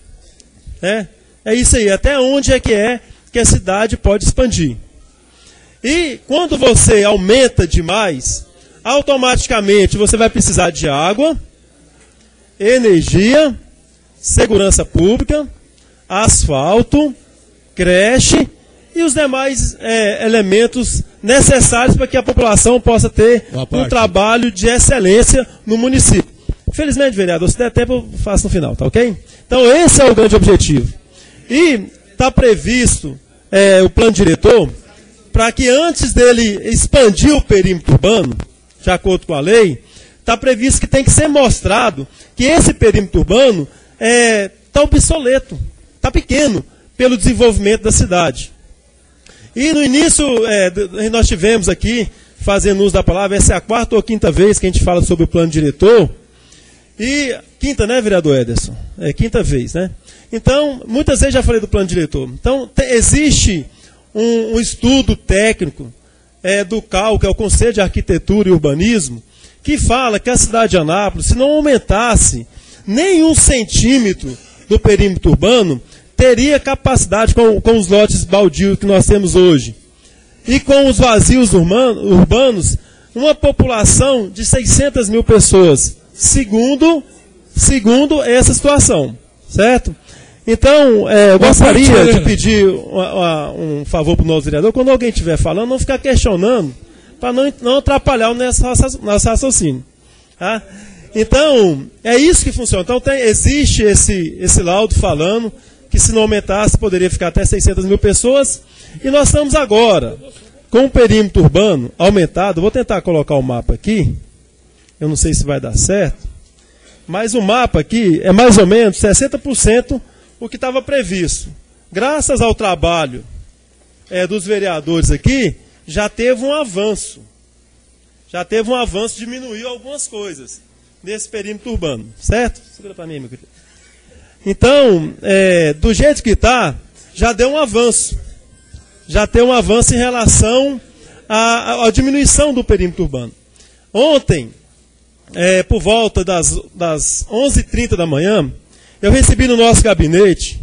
É, é isso aí. Até onde é que é que a cidade pode expandir. E quando você aumenta demais, automaticamente você vai precisar de água, energia, segurança pública, asfalto, creche e os demais é, elementos necessários para que a população possa ter um trabalho de excelência no município. Infelizmente, vereador, se der tempo eu faço no final, tá ok? Então esse é o grande objetivo. E está previsto é, o plano diretor para que antes dele expandir o perímetro urbano, de acordo com a lei, está previsto que tem que ser mostrado que esse perímetro urbano está é, obsoleto, está pequeno pelo desenvolvimento da cidade. E no início, é, nós tivemos aqui, fazendo uso da palavra, essa é a quarta ou quinta vez que a gente fala sobre o plano diretor. E quinta, né, vereador Ederson? É quinta vez, né? Então, muitas vezes já falei do plano diretor. Então, te, existe um, um estudo técnico é, do C A U, que é o Conselho de Arquitetura e Urbanismo, que fala que a cidade de Anápolis, se não aumentasse nenhum centímetro do perímetro urbano, teria capacidade com, com os lotes baldios que nós temos hoje. E com os vazios urbanos, urbanos uma população de seiscentas mil pessoas, segundo, segundo essa situação, certo? Então, é, eu gostaria de pedir uma, uma, um favor para o nosso vereador, quando alguém estiver falando, não ficar questionando, para não, não atrapalhar o nosso, nosso raciocínio. Tá? Então, é isso que funciona. Então, tem, existe esse, esse laudo falando que se não aumentasse, poderia ficar até seiscentas mil pessoas, e nós estamos agora com o perímetro urbano aumentado. Vou tentar colocar o mapa aqui, eu não sei se vai dar certo, mas o mapa aqui é mais ou menos sessenta por cento o que estava previsto. Graças ao trabalho é, dos vereadores aqui, já teve um avanço. Já teve um avanço, diminuiu algumas coisas nesse perímetro urbano, certo? Segura para mim, meu querido. Então, é, do jeito que está, já deu um avanço. Já tem um avanço em relação à, à diminuição do perímetro urbano. Ontem, é, por volta das, das onze e trinta da manhã, eu recebi no nosso gabinete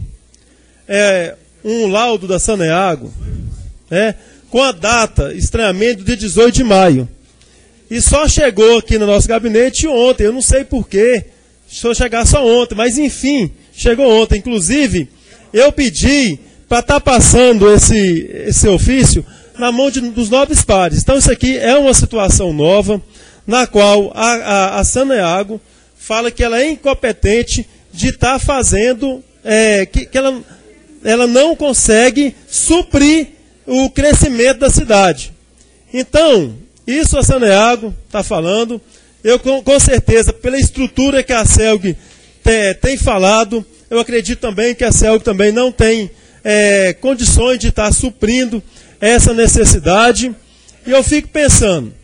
é, um laudo da Saneago, é, com a data, estranhamente, do dia dezoito de maio. E só chegou aqui no nosso gabinete ontem, eu não sei porquê, só chegar só ontem, mas enfim, chegou ontem. Inclusive, eu pedi para estar tá passando esse, esse ofício na mão de, dos nobres pares. Então isso aqui é uma situação nova, na qual a, a, a Saneago fala que ela é incompetente de estar tá fazendo, é, que, que ela, ela não consegue suprir o crescimento da cidade. Então, isso a Saneago está falando. Eu, com, com certeza, pela estrutura que a CELG te, tem falado, eu acredito também que a CELG também não tem é, condições de estar tá suprindo essa necessidade. E eu fico pensando,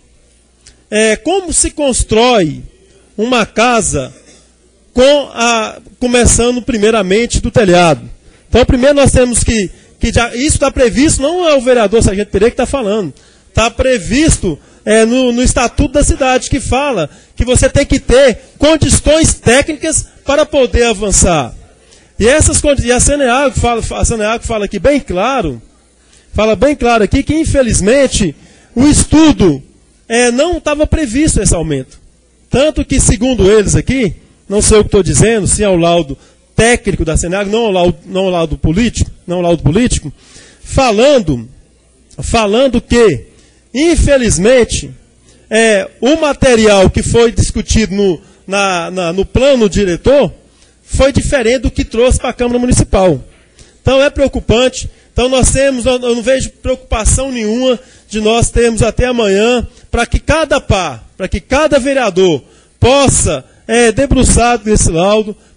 é, como se constrói uma casa com a, começando primeiramente do telhado. Então, primeiro nós temos que, que já, isso está previsto, não é o vereador Sargento Pereira que está falando, está previsto é, no, no Estatuto da Cidade, que fala que você tem que ter condições técnicas para poder avançar. E, essas, e a Saneago fala, a Saneago fala aqui bem claro, fala bem claro aqui que, infelizmente, o estudo é, não estava previsto esse aumento. Tanto que, segundo eles aqui, não sei o que estou dizendo, se é o laudo técnico da Saneago, não o laudo, não o laudo político, não o laudo político, falando, falando que, infelizmente, é, o material que foi discutido no, na, na, no plano diretor foi diferente do que trouxe para a Câmara Municipal. Então é preocupante. Então nós temos, eu não vejo preocupação nenhuma de nós termos até amanhã para que cada par, para que cada vereador possa é, debruçado nesse laudo,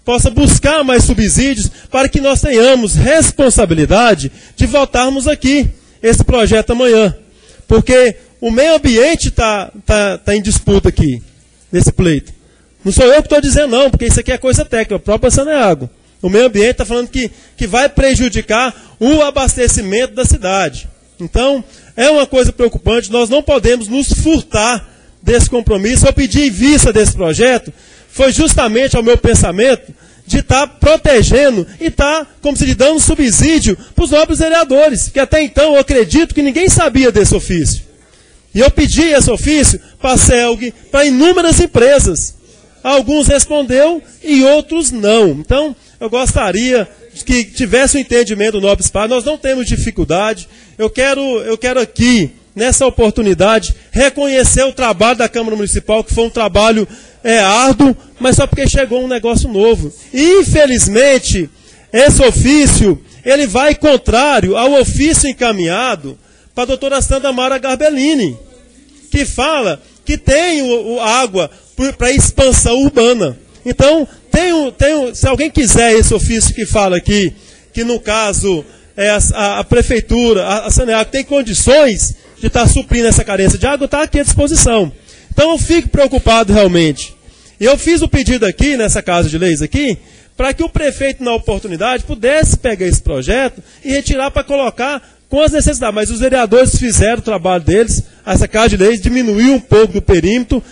possa buscar mais subsídios para que nós tenhamos responsabilidade de votarmos aqui esse projeto amanhã. Porque o meio ambiente está tá, tá em disputa aqui, nesse pleito. Não sou eu que estou dizendo não, porque isso aqui é coisa técnica, a própria Saneago. O meio ambiente está falando que, que vai prejudicar o abastecimento da cidade. Então, é uma coisa preocupante, nós não podemos nos furtar desse compromisso. Eu pedi vista desse projeto, foi justamente ao meu pensamento de estar tá protegendo e estar, tá, como se diz, dando subsídio para os nobres vereadores, que até então eu acredito que ninguém sabia desse ofício. E eu pedi esse ofício para a Celg, para inúmeras empresas. Alguns respondeu e outros não. Então, eu gostaria que tivesse o um entendimento do Nobres Pares. Nós não temos dificuldade. Eu quero, eu quero aqui, nessa oportunidade, reconhecer o trabalho da Câmara Municipal, que foi um trabalho é, árduo, mas só porque chegou um negócio novo. E, infelizmente, esse ofício, ele vai contrário ao ofício encaminhado para a doutora Sandra Mara Garbellini, que fala que tem o, o água para expansão urbana. Então, tem um, tem um, se alguém quiser esse ofício que fala aqui, que no caso é a, a, a prefeitura, a, a Saneago tem condições de estar tá suprindo essa carência de água, está aqui à disposição. Então eu fico preocupado realmente. E eu fiz o pedido aqui, nessa Casa de Leis aqui, para que o prefeito, na oportunidade, pudesse pegar esse projeto e retirar para colocar com as necessidades. Mas os vereadores fizeram o trabalho deles, essa Casa de Leis diminuiu um pouco do perímetro.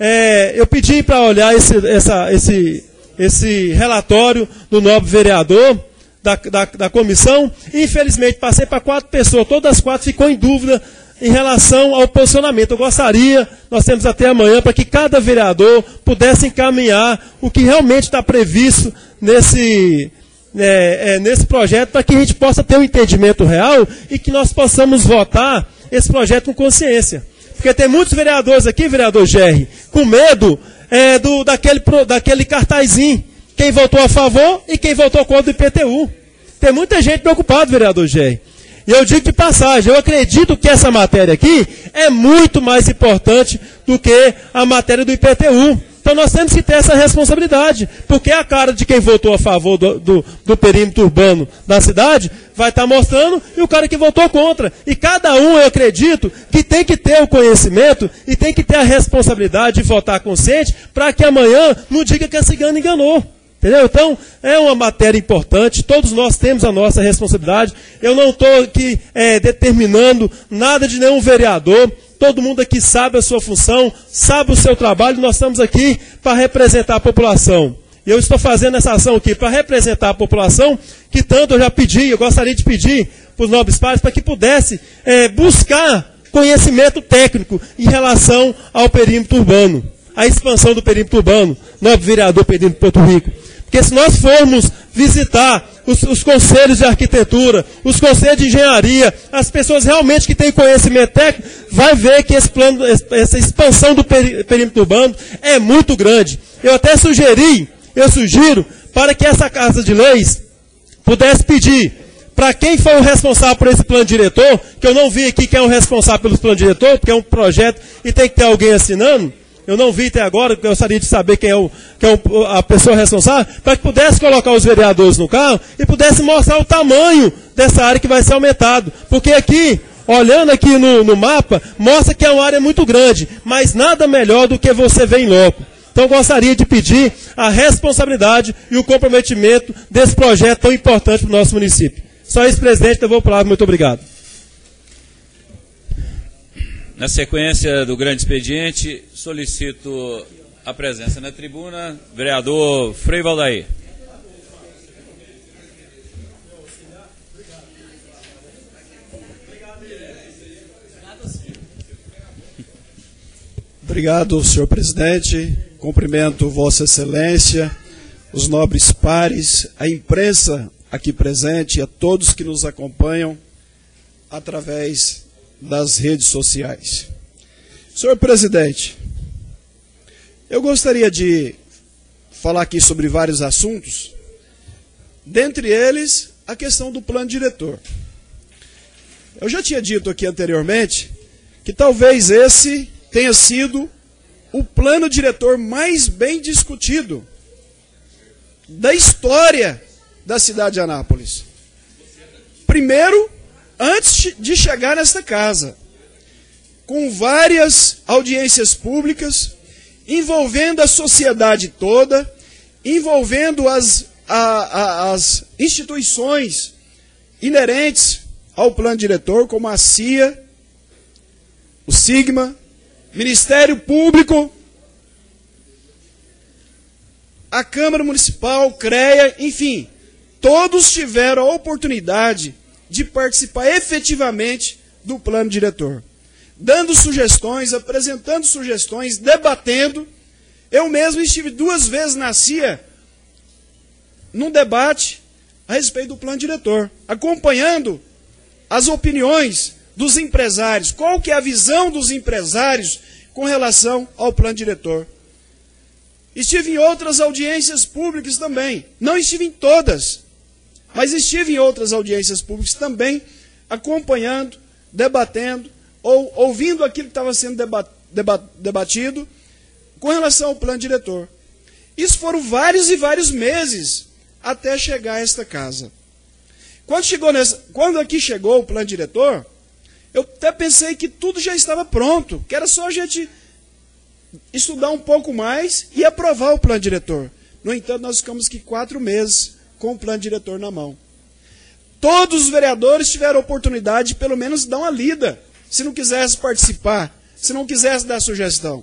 É, eu pedi para olhar esse, essa, esse, esse relatório do nobre vereador, da, da, da comissão, e infelizmente passei para quatro pessoas, todas as quatro ficou em dúvida em relação ao posicionamento. Eu gostaria, nós temos até amanhã, para que cada vereador pudesse encaminhar o que realmente está previsto nesse, é, é, nesse projeto, para que a gente possa ter um entendimento real e que nós possamos votar esse projeto com consciência. Porque tem muitos vereadores aqui, vereador Gerry, com medo é, do, daquele, daquele cartazinho, quem votou a favor e quem votou contra o I P T U. Tem muita gente preocupada, vereador Gerry. E eu digo de passagem, eu acredito que essa matéria aqui é muito mais importante do que a matéria do I P T U. Então nós temos que ter essa responsabilidade, porque a cara de quem votou a favor do, do, do perímetro urbano da cidade vai estar mostrando, e o cara que votou contra. E cada um, eu acredito, que tem que ter o conhecimento e tem que ter a responsabilidade de votar consciente, para que amanhã não diga que a cigana enganou. Entendeu? Então, é uma matéria importante, todos nós temos a nossa responsabilidade. Eu não estou aqui é, determinando nada de nenhum vereador, todo mundo aqui sabe a sua função, sabe o seu trabalho, nós estamos aqui para representar a população. E eu estou fazendo essa ação aqui para representar a população, que tanto eu já pedi, eu gostaria de pedir para os nobres pares, para que pudesse é, buscar conhecimento técnico em relação ao perímetro urbano, a expansão do perímetro urbano, nobre vereador Pedrinho de Porto Rico. Porque se nós formos visitar os, os conselhos de arquitetura, os conselhos de engenharia, as pessoas realmente que têm conhecimento técnico, vai ver que esse plano, essa expansão do peri, perímetro urbano é muito grande. Eu até sugeri, eu sugiro, para que essa Casa de Leis pudesse pedir para quem foi o responsável por esse plano diretor, que eu não vi aqui quem é o responsável pelo plano diretor, porque é um projeto e tem que ter alguém assinando. Eu não vi até agora, eu gostaria de saber quem é, o, quem é o, a pessoa responsável, para que pudesse colocar os vereadores no carro e pudesse mostrar o tamanho dessa área que vai ser aumentado. Porque aqui, olhando aqui no, no mapa, mostra que é uma área muito grande, mas nada melhor do que você ver em loco. Então eu gostaria de pedir a responsabilidade e o comprometimento desse projeto tão importante para o nosso município. Só isso, presidente, eu vou para lá. Muito obrigado. Na sequência do grande expediente, solicito a presença na tribuna, vereador Frei Valdair. Obrigado, senhor presidente. Cumprimento Vossa Excelência, os nobres pares, a imprensa aqui presente e a todos que nos acompanham através das redes sociais. Senhor presidente, eu gostaria de falar aqui sobre vários assuntos, dentre eles a questão do plano diretor. Eu já tinha dito aqui anteriormente que talvez esse tenha sido o plano diretor mais bem discutido da história da cidade de Anápolis. Primeiro, antes de chegar nesta casa, com várias audiências públicas, envolvendo a sociedade toda, envolvendo as, a, a, as instituições inerentes ao plano diretor, como a C I A, o SIGMA, Ministério Público, a Câmara Municipal, CREA, enfim, todos tiveram a oportunidade de participar efetivamente do plano diretor, dando sugestões, apresentando sugestões, debatendo. Eu mesmo estive duas vezes na C I A, num debate a respeito do plano diretor, acompanhando as opiniões dos empresários, qual que é a visão dos empresários com relação ao plano diretor. Estive em outras audiências públicas também, não estive em todas, mas estive em outras audiências públicas também, acompanhando, debatendo, ou ouvindo aquilo que estava sendo deba deba debatido com relação ao plano diretor. Isso foram vários e vários meses até chegar a esta casa. Quando, chegou nessa, quando aqui chegou o plano diretor, eu até pensei que tudo já estava pronto, que era só a gente estudar um pouco mais e aprovar o plano diretor. No entanto, nós ficamos aqui quatro meses com o plano diretor na mão. Todos os vereadores tiveram a oportunidade de pelo menos dar uma lida, se não quisesse participar, se não quisesse dar sugestão.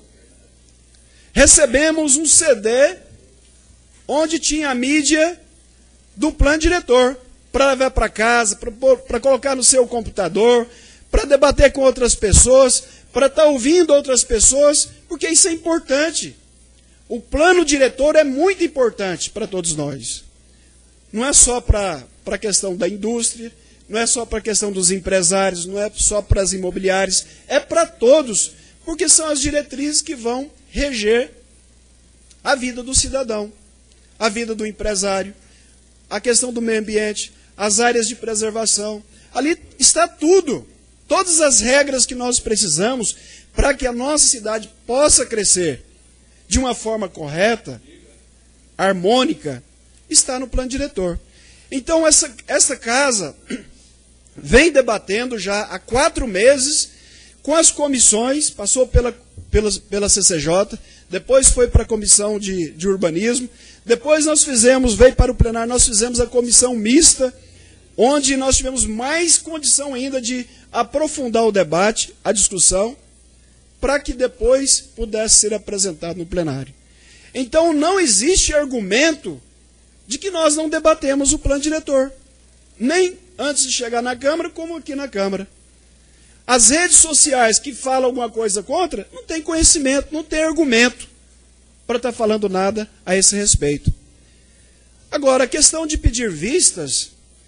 Recebemos um C D onde tinha a mídia do plano diretor, para levar para casa, para colocar no seu computador, para debater com outras pessoas, para estar ouvindo outras pessoas, porque isso é importante. O plano diretor é muito importante para todos nós. Não é só para a questão da indústria, não é só para a questão dos empresários, não é só para as imobiliárias, é para todos, porque são as diretrizes que vão reger a vida do cidadão, a vida do empresário, a questão do meio ambiente, as áreas de preservação. Ali está tudo, todas as regras que nós precisamos para que a nossa cidade possa crescer de uma forma correta, harmônica, está no plano diretor. Então, essa, essa casa vem debatendo já há quatro meses com as comissões, passou pela, pela, pela C C J, depois foi para a comissão de, de urbanismo, depois nós fizemos, veio para o plenário, nós fizemos a comissão mista, onde nós tivemos mais condição ainda de aprofundar o debate, a discussão, para que depois pudesse ser apresentado no plenário. Então, não existe argumento de que nós não debatemos o plano diretor, nem antes de chegar na Câmara, como aqui na Câmara. As redes sociais que falam alguma coisa contra, não tem conhecimento, não tem argumento para estar falando nada a esse respeito. Agora, a questão de pedir vistas,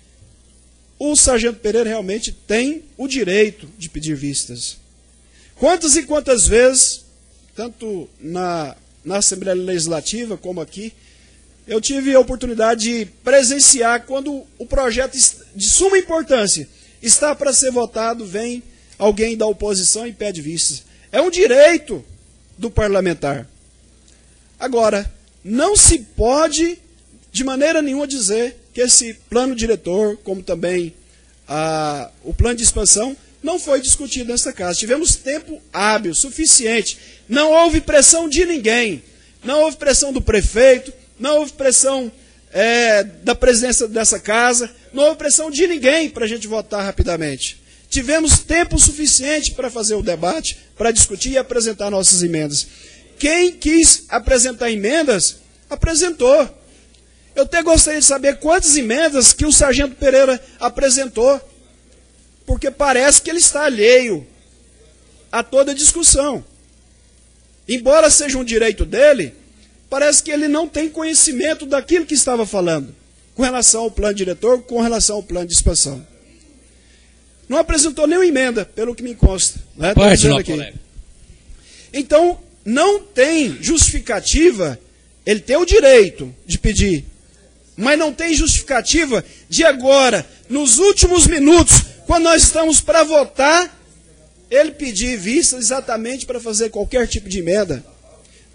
o Sargento Pereira realmente tem o direito de pedir vistas. Quantas e quantas vezes, tanto na, na Assembleia Legislativa como aqui, eu tive a oportunidade de presenciar quando o projeto de suma importância está para ser votado, vem alguém da oposição e pede vistas. É um direito do parlamentar. Agora, não se pode, de maneira nenhuma, dizer que esse plano diretor, como também a, o plano de expansão, não foi discutido nesta casa. Tivemos tempo hábil, suficiente. Não houve pressão de ninguém. Não houve pressão do prefeito, não houve pressão é, da presidência dessa casa, não houve pressão de ninguém para a gente votar rapidamente. Tivemos tempo suficiente para fazer o debate, para discutir e apresentar nossas emendas. Quem quis apresentar emendas, apresentou. Eu até gostaria de saber quantas emendas que o Sargento Pereira apresentou, porque parece que ele está alheio a toda a discussão. Embora seja um direito dele, parece que ele não tem conhecimento daquilo que estava falando, com relação ao plano diretor, com relação ao plano de expansão. Não apresentou nenhuma emenda, pelo que me consta. Né? Parte, não, colega. Então, não tem justificativa, ele tem o direito de pedir, mas não tem justificativa de agora, nos últimos minutos, quando nós estamos para votar, ele pedir vista exatamente para fazer qualquer tipo de emenda.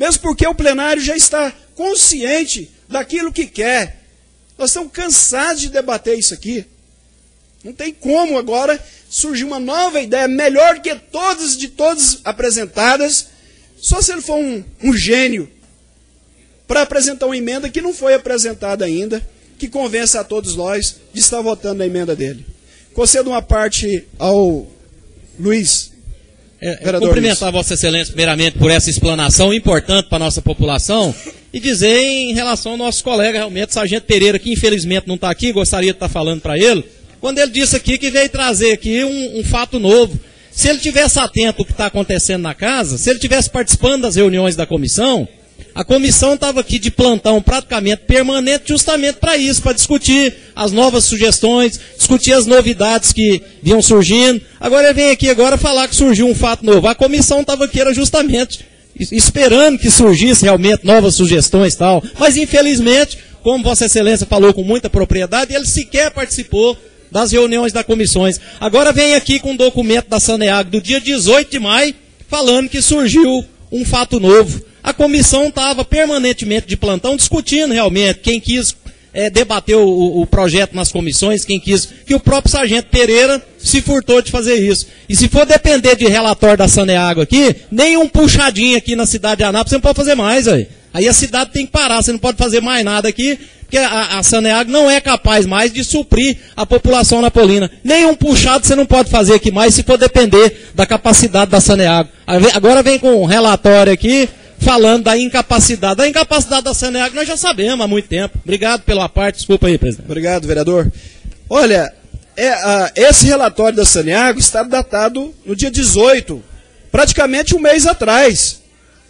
Mesmo porque o plenário já está consciente daquilo que quer. Nós estamos cansados de debater isso aqui. Não tem como agora surgir uma nova ideia, melhor que todas de todas apresentadas, só se ele for um, um gênio, para apresentar uma emenda que não foi apresentada ainda, que convença a todos nós de estar votando na emenda dele. Concedo uma parte ao Luiz. É, cumprimentar Vossa Excelência, primeiramente, por essa explanação importante para a nossa população e dizer em relação ao nosso colega, realmente, Sargento Pereira, que infelizmente não está aqui, gostaria de estar falando para ele, quando ele disse aqui que veio trazer aqui um, um fato novo. Se ele tivesse atento ao que está acontecendo na casa, se ele tivesse participando das reuniões da comissão, a comissão estava aqui de plantão praticamente permanente justamente para isso, para discutir as novas sugestões, discutir as novidades que vinham surgindo. Agora ele vem aqui agora falar que surgiu um fato novo. A comissão estava aqui era justamente esperando que surgisse realmente novas sugestões e tal. Mas infelizmente, como Vossa Excelência falou com muita propriedade, ele sequer participou das reuniões das comissões. Agora vem aqui com um documento da Saneag do dia dezoito de maio, falando que surgiu um fato novo. A comissão estava permanentemente de plantão discutindo realmente quem quis é, debater o, o projeto nas comissões, quem quis, que o próprio Sargento Pereira se furtou de fazer isso. E se for depender de relatório da Saneag aqui, nem um puxadinho aqui na cidade de Anápolis você não pode fazer mais. Aí, aí a cidade tem que parar, você não pode fazer mais nada aqui, porque a, a Saneag não é capaz mais de suprir a população anapolina. Nem um puxado você não pode fazer aqui mais se for depender da capacidade da Saneag. Agora vem com um relatório aqui, falando da incapacidade. Da incapacidade da Saneag nós já sabemos há muito tempo. Obrigado pela parte, desculpa aí, presidente. Obrigado, vereador. Olha, é, a, esse relatório da Saneag está datado no dia dezoito, praticamente um mês atrás.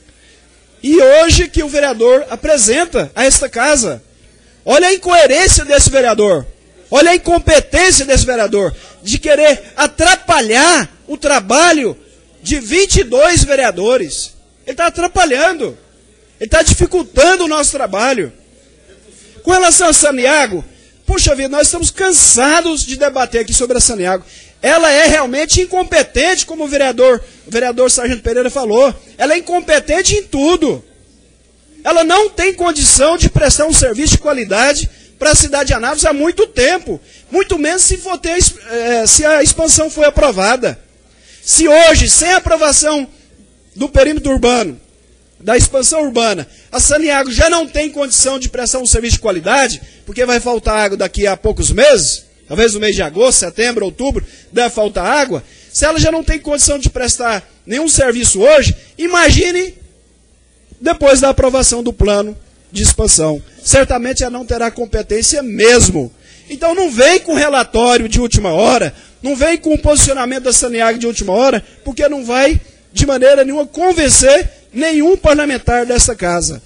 E hoje que o vereador apresenta a esta casa. Olha a incoerência desse vereador. Olha a incompetência desse vereador de querer atrapalhar o trabalho de vinte e dois vereadores. Ele está atrapalhando. Ele está dificultando o nosso trabalho. Com relação a Saneag, puxa vida, nós estamos cansados de debater aqui sobre a Saneag. Ela é realmente incompetente, como o vereador, o vereador Sargento Pereira falou. Ela é incompetente em tudo. Ela não tem condição de prestar um serviço de qualidade para a cidade de Anápolis há muito tempo. Muito menos se, for ter, é, se a expansão foi aprovada. Se hoje, sem a aprovação do perímetro urbano, da expansão urbana, a Saneag já não tem condição de prestar um serviço de qualidade, porque vai faltar água daqui a poucos meses, talvez no mês de agosto, setembro, outubro, deve faltar água. Se ela já não tem condição de prestar nenhum serviço hoje, imagine depois da aprovação do plano de expansão. Certamente ela não terá competência mesmo. Então não vem com relatório de última hora, não vem com o posicionamento da Saneag de última hora, porque não vai de maneira nenhuma convencer nenhum parlamentar dessa casa.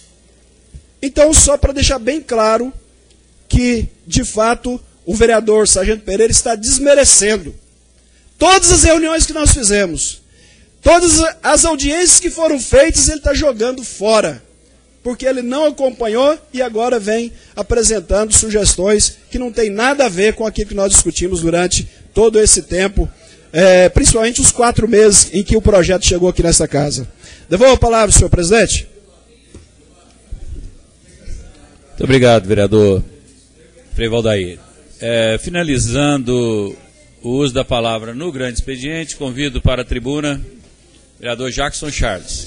Então, só para deixar bem claro que, de fato, o vereador Sargento Pereira está desmerecendo todas as reuniões que nós fizemos, todas as audiências que foram feitas, ele está jogando fora, porque ele não acompanhou e agora vem apresentando sugestões que não tem nada a ver com aquilo que nós discutimos durante todo esse tempo, é, principalmente os quatro meses em que o projeto chegou aqui nessa casa. Devolvo a palavra, senhor presidente. Muito obrigado, vereador Frei Valdair. É, finalizando o uso da palavra no grande expediente, convido para a tribuna o vereador Jackson Charles.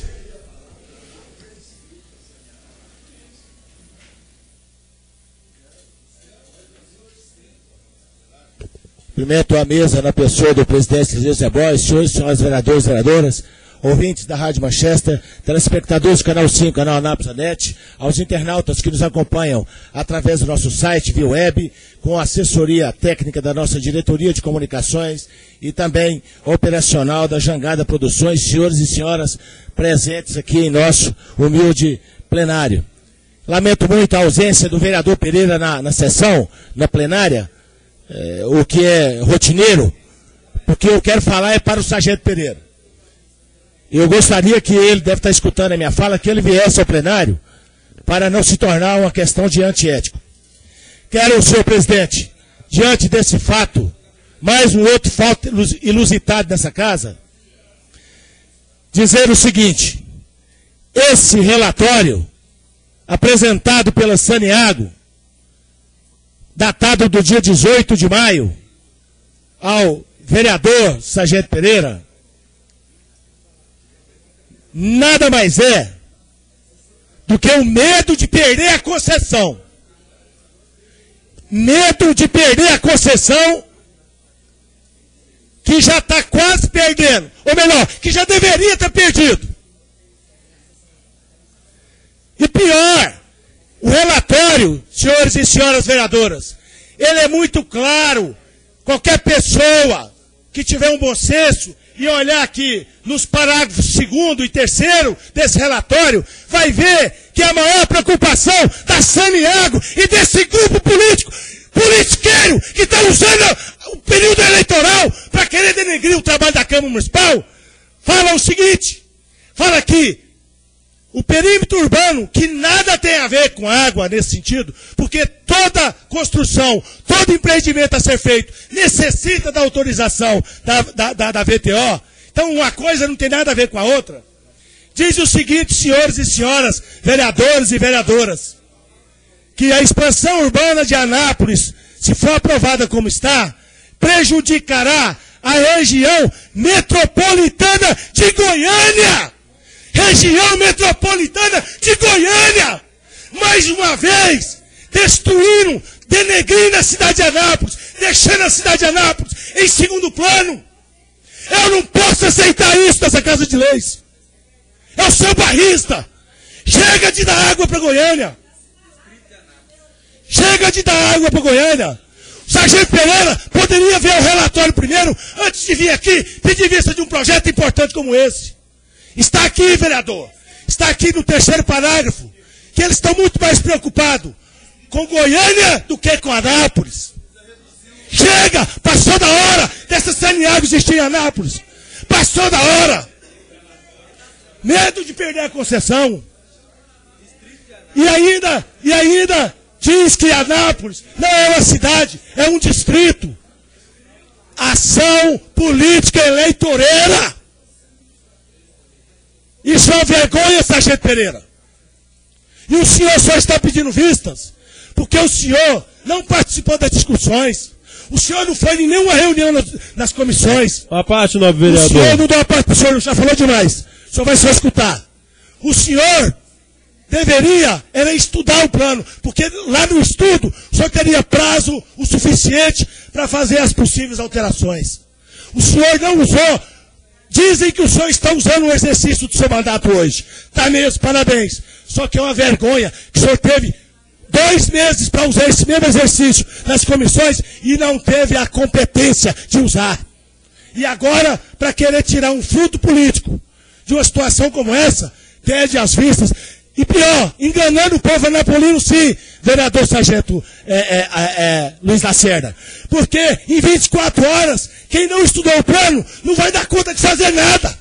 Cumprimento a mesa na pessoa do presidente José Boys, senhores e senhoras vereadores e vereadoras, ouvintes da Rádio Manchester, telespectadores do Canal cinco, Canal Anápolis Net, aos internautas que nos acompanham através do nosso site via web, com a assessoria técnica da nossa diretoria de comunicações e também operacional da Jangada Produções, senhores e senhoras presentes aqui em nosso humilde plenário. Lamento muito a ausência do vereador Pereira na, na sessão, na plenária, é, o que é rotineiro, porque eu quero falar é para o Sargento Pereira. Eu gostaria que ele, deve estar escutando a minha fala, que ele viesse ao plenário para não se tornar uma questão de antiético. Quero, senhor presidente, diante desse fato, mais um outro fato ilusitado nessa casa, dizer o seguinte: esse relatório apresentado pela Saneago, datado do dia dezoito de maio, ao vereador Sargento Pereira, nada mais é do que o medo de perder a concessão. Medo de perder a concessão que já está quase perdendo. Ou melhor, que já deveria ter perdido. E pior, o relatório, senhores e senhoras vereadoras, ele é muito claro. Qualquer pessoa que tiver um bom senso e olhar aqui nos parágrafos segundo e terceiro desse relatório, vai ver que a maior preocupação da Saneago e desse grupo político, politiqueiro, que está usando o período eleitoral para querer denegrir o trabalho da Câmara Municipal, fala o seguinte, fala que o perímetro urbano, que nada tem a ver com água nesse sentido, porque toda construção, todo empreendimento a ser feito necessita da autorização da, da, da, da V T O. Então uma coisa não tem nada a ver com a outra. Diz o seguinte, senhores e senhoras, vereadores e vereadoras, que a expansão urbana de Anápolis, se for aprovada como está, prejudicará a região metropolitana de Goiânia. Região metropolitana de Goiânia, mais uma vez, destruindo, denegrindo a cidade de Anápolis, deixando a cidade de Anápolis em segundo plano. Eu não posso aceitar isso nessa Casa de Leis. É o seu barrista. Chega de dar água para Goiânia. Chega de dar água para Goiânia. O Sargento Pereira poderia ver o relatório primeiro, antes de vir aqui pedir vista de um projeto importante como esse. Está aqui, vereador, está aqui no terceiro parágrafo, que eles estão muito mais preocupados com Goiânia do que com Anápolis. Chega, passou da hora dessa Saneago existir em Anápolis. Passou da hora. Medo de perder a concessão. E ainda, e ainda diz que Anápolis não é uma cidade, é um distrito. Ação política eleitoreira. Isso é uma vergonha, Sargento Pereira. E o senhor só está pedindo vistas porque o senhor não participou das discussões. O senhor não foi em nenhuma reunião nas, nas comissões. A parte, novo vereador. O senhor não deu a parte, o senhor já falou demais. O senhor vai só escutar. O senhor deveria era estudar o plano, porque lá no estudo o senhor teria prazo o suficiente para fazer as possíveis alterações. O senhor não usou. Dizem que o senhor está usando o exercício do seu mandato hoje. Está mesmo, parabéns. Só que é uma vergonha que o senhor teve dois meses para usar esse mesmo exercício nas comissões e não teve a competência de usar. E agora, para querer tirar um fruto político de uma situação como essa, pede as vistas. E pior, enganando o povo anapolino, sim, vereador Sargento é, é, é, Luiz Lacerda. Porque em vinte e quatro horas, quem não estudou o plano não vai dar conta de fazer nada.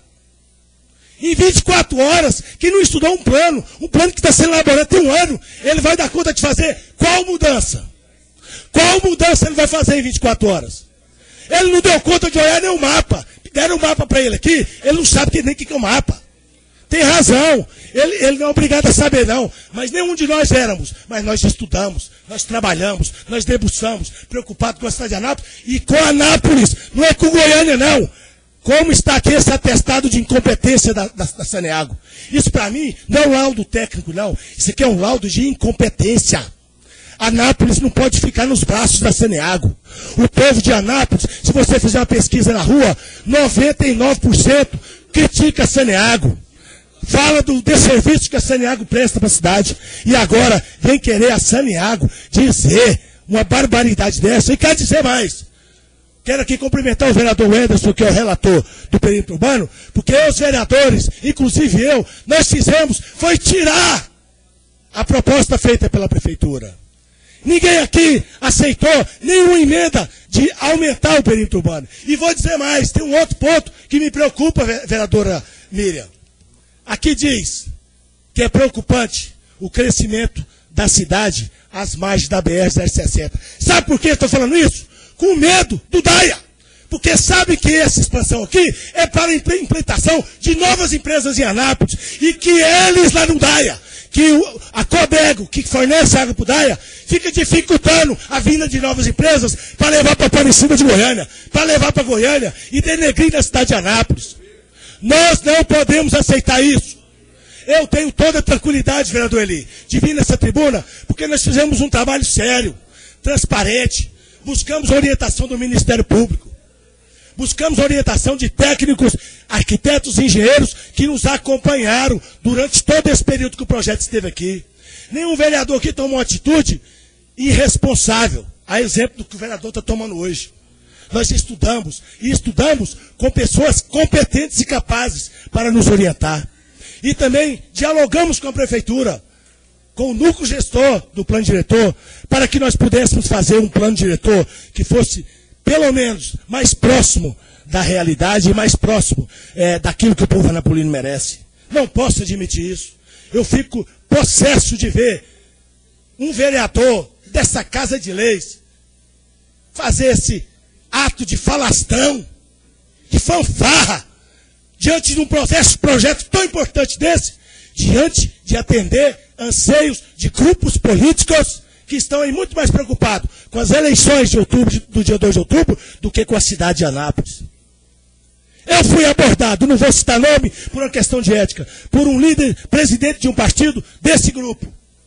Em vinte e quatro horas, quem não estudou um plano, um plano que está sendo elaborado tem um ano, ele vai dar conta de fazer qual mudança? Qual mudança ele vai fazer em vinte e quatro horas? Ele não deu conta de olhar nem o mapa. Deram o mapa para ele aqui, ele não sabe nem o que é o mapa. Tem razão, ele, ele não é obrigado a saber não, mas nenhum de nós éramos, mas nós estudamos, nós trabalhamos, nós debruçamos, preocupados com a cidade de Anápolis e com Anápolis, não é com Goiânia não. Como está aqui esse atestado de incompetência da, da, da Saneago? Isso para mim não é um laudo técnico não, isso aqui é um laudo de incompetência. Anápolis não pode ficar nos braços da Saneago. O povo de Anápolis, se você fizer uma pesquisa na rua, noventa e nove por cento critica a Saneago. Fala do desserviço que a Saneago presta para a cidade. E agora vem querer a Saneago dizer uma barbaridade dessa. E quer dizer mais. Quero aqui cumprimentar o vereador Anderson, que é o relator do perímetro urbano, porque os vereadores, inclusive eu, nós fizemos, foi tirar a proposta feita pela prefeitura. Ninguém aqui aceitou nenhuma emenda de aumentar o perímetro urbano. E vou dizer mais, tem um outro ponto que me preocupa, vereadora Miriam. Aqui diz que é preocupante o crescimento da cidade às margens da B R zero sessenta. Sabe por que eu estou falando isso? Com medo do Daia. porque sabe que essa expansão aqui é para a implementação de novas empresas em Anápolis, e que eles lá no Daia, que o, a Codego, que fornece água para o Daia, fica dificultando a vinda de novas empresas para levar para Aparecida de Goiânia, para levar para Goiânia e denegrir a cidade de Anápolis. Nós não podemos aceitar isso. Eu tenho toda a tranquilidade, vereador Eli, de vir nessa tribuna, porque nós fizemos um trabalho sério, transparente, buscamos a orientação do Ministério Público, buscamos a orientação de técnicos, arquitetos e engenheiros que nos acompanharam durante todo esse período que o projeto esteve aqui. Nenhum vereador aqui tomou uma atitude irresponsável, a exemplo do que o vereador está tomando hoje. Nós estudamos, e estudamos com pessoas competentes e capazes para nos orientar. E também dialogamos com a prefeitura, com o núcleo gestor do plano diretor, para que nós pudéssemos fazer um plano diretor que fosse, pelo menos, mais próximo da realidade e mais próximo é, daquilo que o povo anapolino merece. Não posso admitir isso. Eu fico possesso de ver um vereador dessa Casa de Leis fazer esse ato de falastrão, de fanfarra, diante de um processo, projeto tão importante desse, diante de atender anseios de grupos políticos que estão aí muito mais preocupados com as eleições de outubro, do dia dois de outubro, do que com a cidade de Anápolis. Eu fui abordado, não vou citar nome, por uma questão de ética, por um líder, presidente de um partido desse grupo.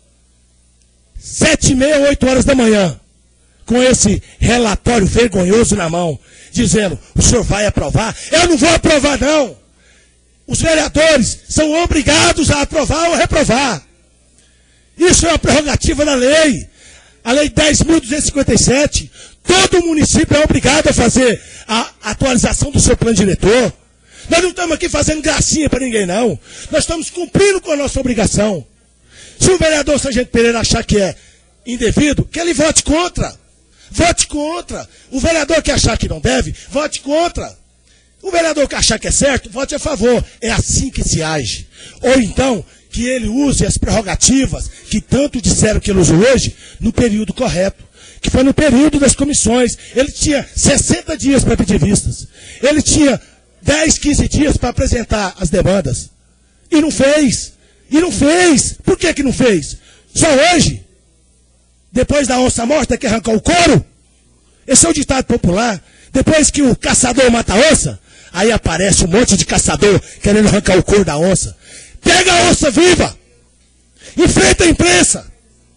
Sete e meia, oito horas da manhã, com esse relatório vergonhoso na mão, dizendo, o senhor vai aprovar? Eu não vou aprovar, não. Os vereadores são obrigados a aprovar ou reprovar. Isso é uma prerrogativa da lei. A lei dez mil duzentos e cinquenta e sete. Todo município é obrigado a fazer a atualização do seu plano diretor. Nós não estamos aqui fazendo gracinha para ninguém, não. Nós estamos cumprindo com a nossa obrigação. Se o vereador Sargento Pereira achar que é indevido, que ele vote contra. Vote contra. O vereador que achar que não deve, vote contra. O vereador que achar que é certo, vote a favor. É assim que se age. Ou então, que ele use as prerrogativas que tanto disseram que ele usou hoje, no período correto. Que foi no período das comissões. Ele tinha sessenta dias para pedir vistas. Ele tinha dez, quinze dias para apresentar as demandas. E não fez. E não fez. Por que que não fez? Só hoje, depois da onça morta que arrancou o couro. Esse é o ditado popular. Depois que o caçador mata a onça, aí aparece um monte de caçador querendo arrancar o couro da onça. Pega a onça viva. Enfrenta a imprensa.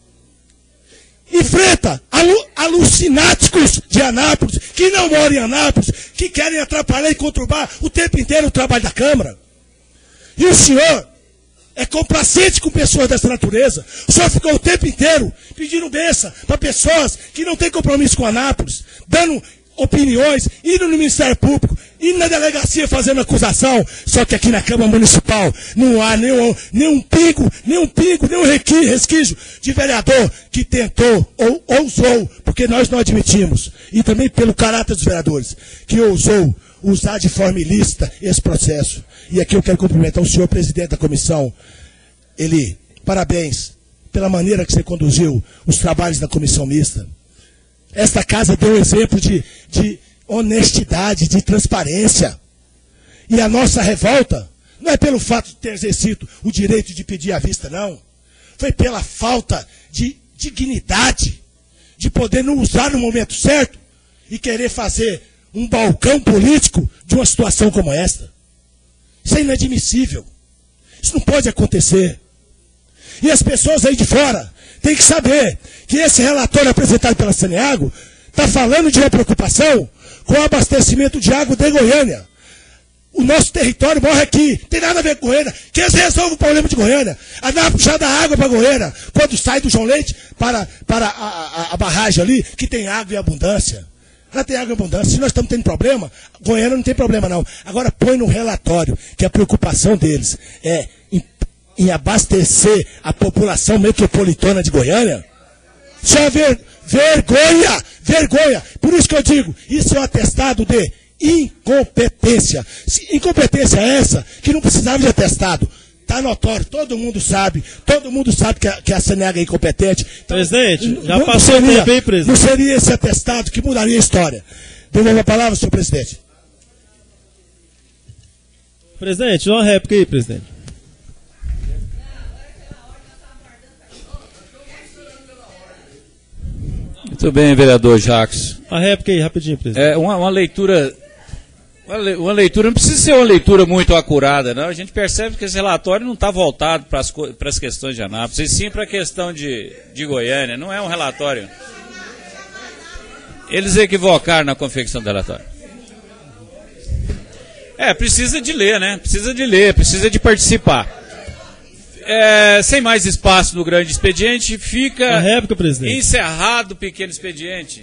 Enfrenta alu alucináticos de Anápolis, que não moram em Anápolis, que querem atrapalhar e conturbar o tempo inteiro o trabalho da Câmara. E o senhor é complacente com pessoas dessa natureza. O senhor ficou o tempo inteiro pedindo benção para pessoas que não têm compromisso com Anápolis, dando opiniões, indo no Ministério Público, indo na delegacia fazendo acusação, só que aqui na Câmara Municipal não há nenhum, nenhum pingo, nenhum pingo, nenhum resquício de vereador que tentou ou ousou, porque nós não admitimos, e também pelo caráter dos vereadores, que ousou usar de forma ilícita esse processo. E aqui eu quero cumprimentar o senhor presidente da comissão. Eli, parabéns pela maneira que você conduziu os trabalhos da comissão mista. Esta casa deu um exemplo de, de honestidade, de transparência. E a nossa revolta não é pelo fato de ter exercido o direito de pedir à vista, não. Foi pela falta de dignidade, de poder não usar no momento certo e querer fazer um balcão político de uma situação como esta. Isso é inadmissível. Isso não pode acontecer. E as pessoas aí de fora têm que saber que esse relatório apresentado pela Saneago está falando de uma preocupação com o abastecimento de água de Goiânia. O nosso território morre aqui, tem nada a ver com Goiânia. Que eles resolvam o problema de Goiânia. A Anápolis já dá água para Goiânia, quando sai do João Leite para, para a, a, a barragem ali, que tem água em abundância. Lá tem água em abundância. Se nós estamos tendo problema, Goiânia não tem problema não. Agora põe no relatório que a preocupação deles é em, em abastecer a população metropolitana de Goiânia. Só ver, vergonha, vergonha. Por isso que eu digo, isso é um atestado de incompetência. Incompetência essa que não precisava de atestado. Está notório, todo mundo sabe, todo mundo sabe que a, que a Saneago é incompetente. Então, presidente, já não, passou o tempo, hein, presidente? Não seria esse atestado que mudaria a história. Devolvo a palavra, senhor presidente. Presidente, uma réplica aí, presidente. Muito bem, vereador Jacques. Uma réplica aí, rapidinho, presidente. É uma, uma leitura... Uma, le, uma leitura, não precisa ser uma leitura muito acurada, não. A gente percebe que esse relatório não está voltado para as questões de Anápolis, e sim para a questão de, de Goiânia. Não é um relatório. Eles equivocaram na confecção do relatório. É, precisa de ler, né? Precisa de ler, precisa de participar. É, sem mais espaço no grande expediente, fica a réplica, presidente. Encerrado o pequeno expediente.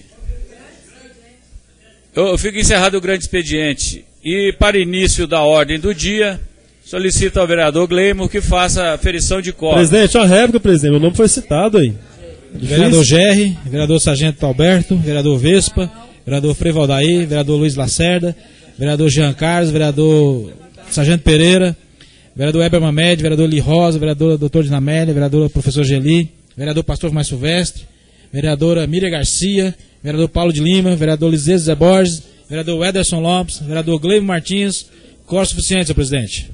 Eu, eu fico encerrado o grande expediente. E para início da ordem do dia, solicito ao vereador Gleimo que faça a aferição de quórum. Presidente, uma réplica, presidente. Meu nome foi citado aí. Vereador Gerri, vereador Sargento Alberto, vereador Vespa, vereador Frei Valdair, vereador Luiz Lacerda, vereador Jean Carlos, vereador Sargento Pereira, vereador Heber Mamed, vereador Li Rosa, vereador doutor Dinamélia, vereador professor Geli, vereador Pastor Mais Silvestre, vereadora Miriam Garcia, vereador Paulo de Lima, vereador Liseu Zé Borges, vereador Ederson Lopes, vereador Gleimo Martins. Concordo suficiente, senhor presidente.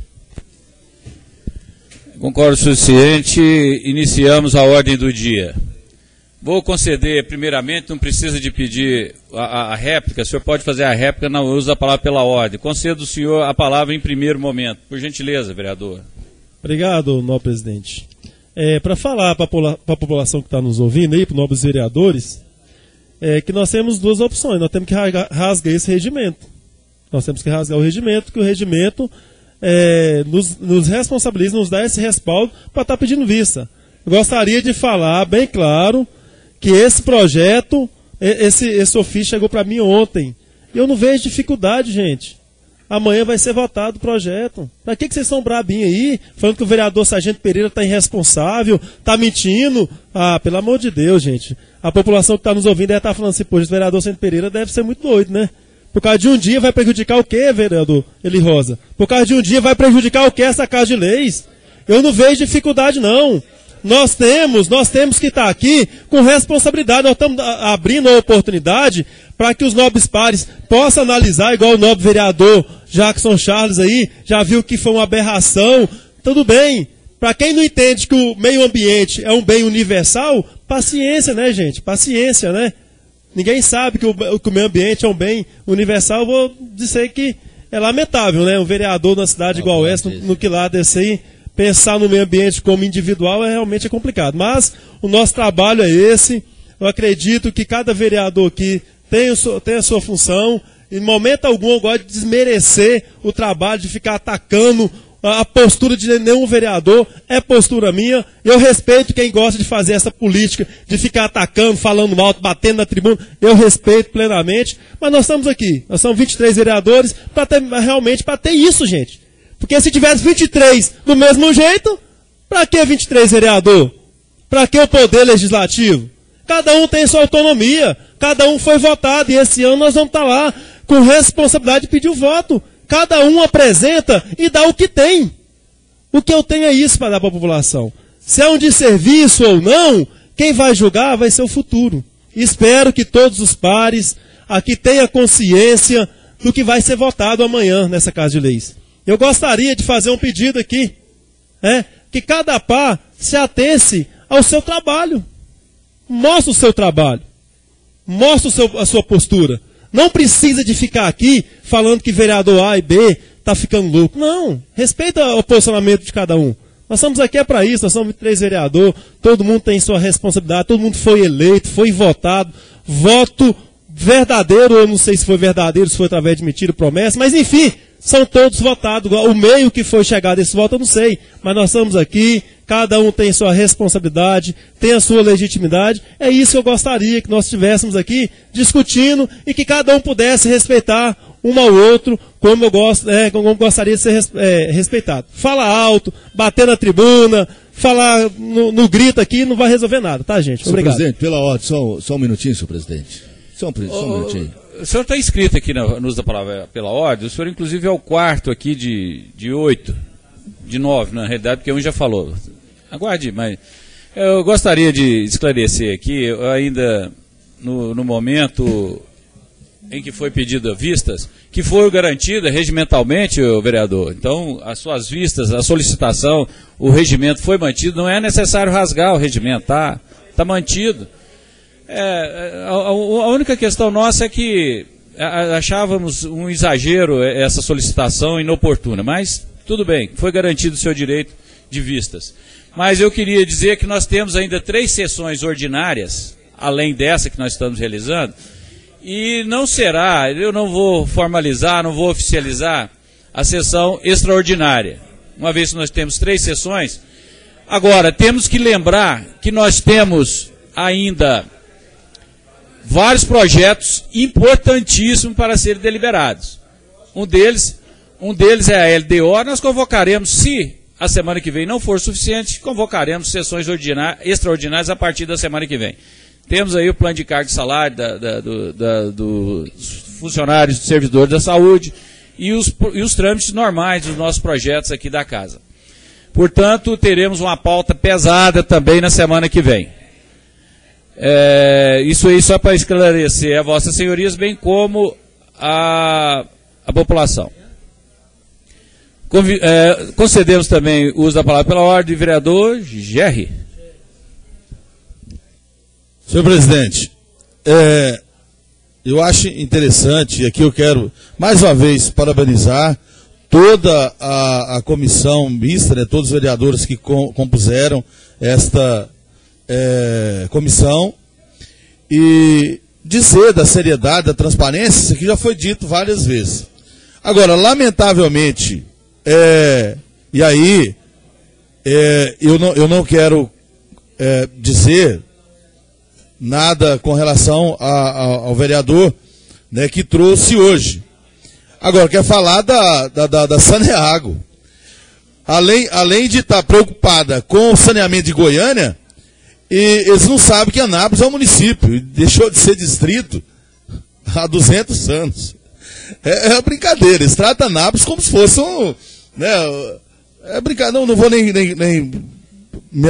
Concordo suficiente. Iniciamos a ordem do dia. Vou conceder, primeiramente, não precisa de pedir a, a, a réplica, o senhor pode fazer a réplica, não usa a palavra pela ordem. Concedo ao senhor a palavra em primeiro momento. Por gentileza, vereador. Obrigado, nobre presidente. É, para falar para a população que está nos ouvindo aí, para os nobres vereadores, é que nós temos duas opções. Nós temos que rasgar esse regimento. Nós temos que rasgar o regimento, que o regimento é, nos, nos responsabiliza, nos dá esse respaldo para estar tá pedindo vista. Eu gostaria de falar bem claro que esse projeto, esse, esse ofício chegou para mim ontem. E eu não vejo dificuldade, gente. Amanhã vai ser votado o projeto. Para que, que vocês são brabinhos aí? Falando que o vereador Sargento Pereira está irresponsável, está mentindo. Ah, pelo amor de Deus, gente. A população que está nos ouvindo deve estar tá falando assim, poxa, o vereador Sargento Pereira deve ser muito doido, né? Por causa de um dia vai prejudicar o quê, vereador Eli Rosa? Por causa de um dia vai prejudicar o quê essa casa de leis? Eu não vejo dificuldade, não. Nós temos, nós temos que estar aqui com responsabilidade. Nós estamos abrindo a oportunidade para que os nobres pares possam analisar, igual o nobre vereador Jackson Charles aí, já viu que foi uma aberração. Tudo bem. Para quem não entende que o meio ambiente é um bem universal, paciência, né, gente? Paciência, né? Ninguém sabe que o, que o meio ambiente é um bem universal. Eu vou dizer que é lamentável, né? Um vereador na cidade oh, igual essa, no, no quilá desse aí, pensar no meio ambiente como individual é realmente complicado. Mas o nosso trabalho é esse. Eu acredito que cada vereador aqui tem, o seu, tem a sua função. Em momento algum eu gosto de desmerecer o trabalho, de ficar atacando a postura de nenhum vereador. É postura minha. Eu respeito quem gosta de fazer essa política, de ficar atacando, falando alto, batendo na tribuna. Eu respeito plenamente. Mas nós estamos aqui. Nós somos vinte e três vereadores para ter, realmente para ter isso, gente. Porque se tivesse vinte e três do mesmo jeito, para que vinte e três vereador? Para que o poder legislativo? Cada um tem sua autonomia, cada um foi votado, e esse ano nós vamos estar lá com responsabilidade de pedir o voto. Cada um apresenta e dá o que tem. O que eu tenho é isso para dar para a população. Se é um desserviço ou não, quem vai julgar vai ser o futuro. Espero que todos os pares aqui tenham consciência do que vai ser votado amanhã nessa Casa de Leis. Eu gostaria de fazer um pedido aqui, né, que cada par se atesse ao seu trabalho. Mostre o seu trabalho. Mostre o seu, a sua postura. Não precisa de ficar aqui falando que vereador A e B está ficando louco. Não. Respeita o posicionamento de cada um. Nós estamos aqui é para isso. Nós somos três vereadores. Todo mundo tem sua responsabilidade. Todo mundo foi eleito, foi votado. Voto verdadeiro, eu não sei se foi verdadeiro, se foi através de mentira, promessa, mas enfim, são todos votados. O meio que foi chegar desse voto eu não sei, mas nós estamos aqui, cada um tem sua responsabilidade, tem a sua legitimidade. É isso que eu gostaria que nós estivéssemos aqui discutindo e que cada um pudesse respeitar um ao outro, como eu gosto, é, como eu gostaria de ser é, respeitado. Fala alto, bater na tribuna, falar no, no grito aqui, não vai resolver nada, tá, gente? Obrigado. Senhor presidente, pela ordem, só, só um minutinho, senhor presidente. Só um, só um minutinho. O senhor está inscrito aqui no, no uso da palavra pela ordem, o senhor inclusive é o quarto aqui de, de oito, de nove, na realidade, porque um já falou. Aguarde, mas eu gostaria de esclarecer aqui, eu ainda no, no momento em que foi pedido vistas, que foi garantida regimentalmente, o vereador. Então, as suas vistas, a solicitação, o regimento foi mantido, não é necessário rasgar o regimento, tá, tá mantido. É, a, a única questão nossa é que achávamos um exagero essa solicitação inoportuna, mas tudo bem, foi garantido o seu direito de vistas. Mas eu queria dizer que nós temos ainda três sessões ordinárias, além dessa que nós estamos realizando, e não será, eu não vou formalizar, não vou oficializar a sessão extraordinária, uma vez que nós temos três sessões. Agora, temos que lembrar que nós temos ainda vários projetos importantíssimos para serem deliberados. Um deles, um deles é a L D O. Nós convocaremos, se a semana que vem não for suficiente, convocaremos sessões extraordinárias a partir da semana que vem. Temos aí o plano de cargo e salário da, da, do, da, dos funcionários, dos servidores da saúde e os, e os trâmites normais dos nossos projetos aqui da casa. Portanto, teremos uma pauta pesada também na semana que vem. É, isso aí só para esclarecer a vossas senhorias, bem como a, a população. Convi, é, concedemos também o uso da palavra pela ordem, vereador Gerri. Senhor presidente, é, eu acho interessante, e aqui eu quero mais uma vez parabenizar toda a, a comissão mista, né, todos os vereadores que com, compuseram esta É, comissão, e dizer da seriedade, da transparência, isso aqui já foi dito várias vezes. Agora, lamentavelmente, é, e aí, é, eu, não, eu não quero é, dizer nada com relação a, a, ao vereador, né, que trouxe hoje. Agora, quer falar da, da, da, da Saneago. Além, além de estar preocupada com o saneamento de Goiânia, e eles não sabem que Anápolis é um município, e deixou de ser distrito há duzentos anos. É, é brincadeira, eles tratam Anápolis como se fosse um... Né, é brincadeira, não, não vou nem... nem, nem me,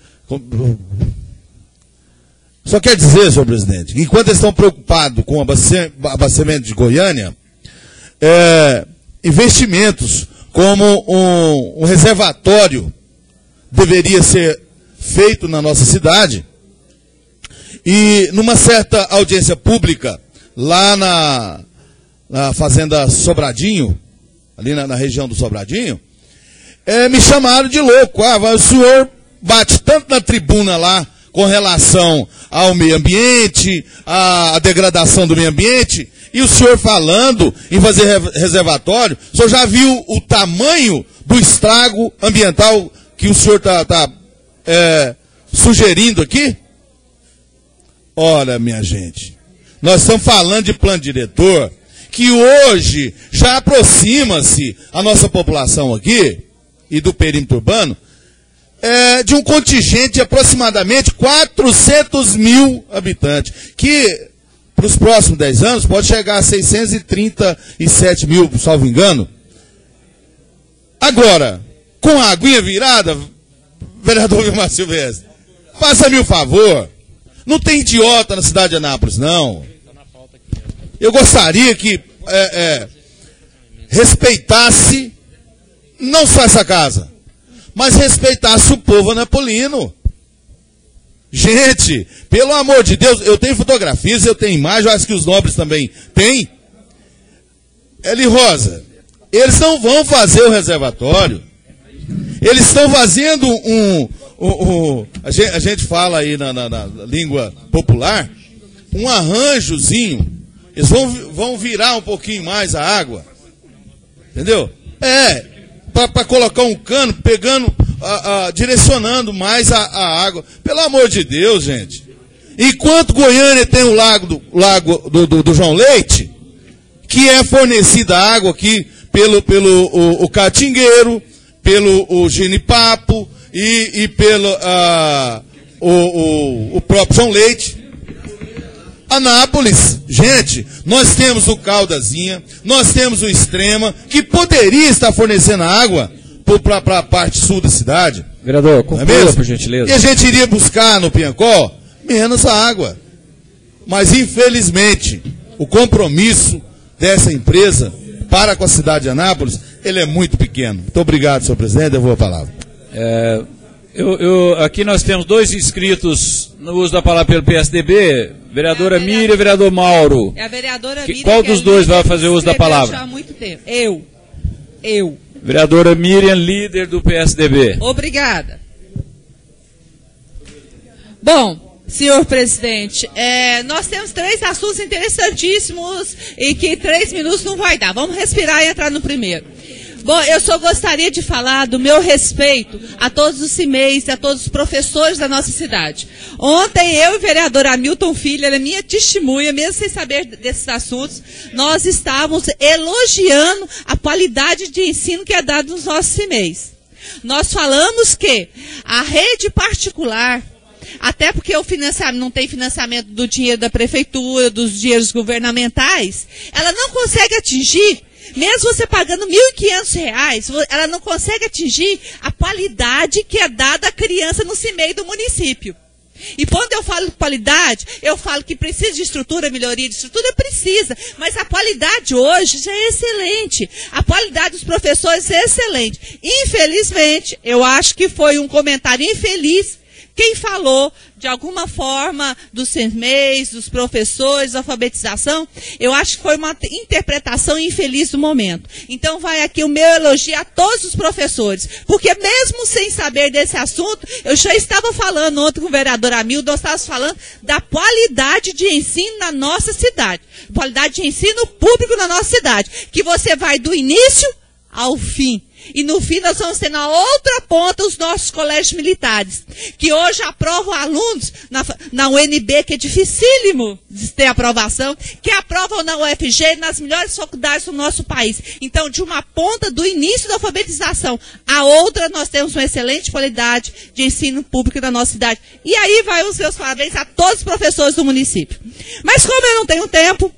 só quer dizer, senhor presidente, que enquanto eles estão preocupados com o abastecimento de Goiânia, é, investimentos como um, um reservatório deveria ser feito na nossa cidade, e numa certa audiência pública, lá na, na fazenda Sobradinho, ali na, na região do Sobradinho, é, me chamaram de louco. Ah, o senhor bate tanto na tribuna lá com relação ao meio ambiente, à, à degradação do meio ambiente, e o senhor falando em fazer reservatório, o senhor já viu o tamanho do estrago ambiental que o senhor está tá, é, sugerindo aqui? Olha, minha gente, nós estamos falando de plano diretor, que hoje já aproxima-se a nossa população aqui, e do perímetro urbano, é, de um contingente de aproximadamente quatrocentos mil habitantes, que para os próximos dez anos pode chegar a seiscentos e trinta e sete mil, salvo engano. Agora, com a aguinha virada, vereador Vilmar Silvestre, faça-me o favor, não tem idiota na cidade de Anápolis, não. Eu gostaria que é, é, respeitasse não só essa casa, mas respeitasse o povo anapolino. Gente, pelo amor de Deus, eu tenho fotografias, eu tenho imagens, eu acho que os nobres também têm. Eli Rosa, eles não vão fazer o reservatório. Eles estão fazendo um... um, um a, gente, a gente fala aí na, na, na língua popular, um arranjozinho. Eles vão, vão virar um pouquinho mais a água. Entendeu? É, para colocar um cano, pegando... A, a, direcionando mais a, a água. Pelo amor de Deus, gente. Enquanto Goiânia tem o lago do, lago do, do, do João Leite, que é fornecida água aqui pelo, pelo o, o Catingueiro, pelo o Genipapo e, e pelo a, o, o, o próprio João Leite. Anápolis, gente, nós temos o Caldazinha, nós temos o Extrema, que poderia estar fornecendo água para a parte sul da cidade. Vereador, conclua, é por gentileza. E a gente iria buscar no Piancó menos a água. Mas, infelizmente, o compromisso dessa empresa para com a cidade de Anápolis, ele é muito pequeno. Muito obrigado, senhor presidente, devolvo a palavra. É, eu, eu, aqui nós temos dois inscritos no uso da palavra pelo P S D B, vereadora é Miriam e vereador Mauro. É a vereadora que, Miriam. Qual dos dois vai fazer uso da palavra? Já há muito tempo. Eu. Eu. Vereadora Miriam, líder do P S D B. Obrigada. Bom, senhor presidente, é, nós temos três assuntos interessantíssimos e que três minutos não vai dar. Vamos respirar e entrar no primeiro. Bom, eu só gostaria de falar do meu respeito a todos os CIMEIs e a todos os professores da nossa cidade. Ontem, eu e o vereador Hamilton Filho, ele é minha testemunha, mesmo sem saber desses assuntos, nós estávamos elogiando a qualidade de ensino que é dado nos nossos CIMEIs. Nós falamos que a rede particular, até porque o financiamento não tem financiamento do dinheiro da prefeitura, dos dinheiros governamentais, ela não consegue atingir. Mesmo você pagando mil e quinhentos reais, ela não consegue atingir a qualidade que é dada à criança no CIMEI do município. E quando eu falo qualidade, eu falo que precisa de estrutura, melhoria de estrutura, precisa. Mas a qualidade hoje já é excelente. A qualidade dos professores é excelente. Infelizmente, eu acho que foi um comentário infeliz quem falou, de alguma forma, dos CIMEIs, dos professores, da alfabetização. Eu acho que foi uma interpretação infeliz do momento. Então vai aqui o meu elogio a todos os professores, porque mesmo sem saber desse assunto, eu já estava falando ontem com o vereador Hamilton, nós estávamos falando da qualidade de ensino na nossa cidade, qualidade de ensino público na nossa cidade, que você vai do início ao fim. E no fim nós vamos ter na outra ponta os nossos colégios militares, que hoje aprovam alunos na, na U N B, que é dificílimo de ter aprovação, que aprovam na U F G, nas melhores faculdades do nosso país. Então, de uma ponta do início da alfabetização à outra, nós temos uma excelente qualidade de ensino público na nossa cidade. E aí vai os meus parabéns a todos os professores do município. Mas como eu não tenho tempo,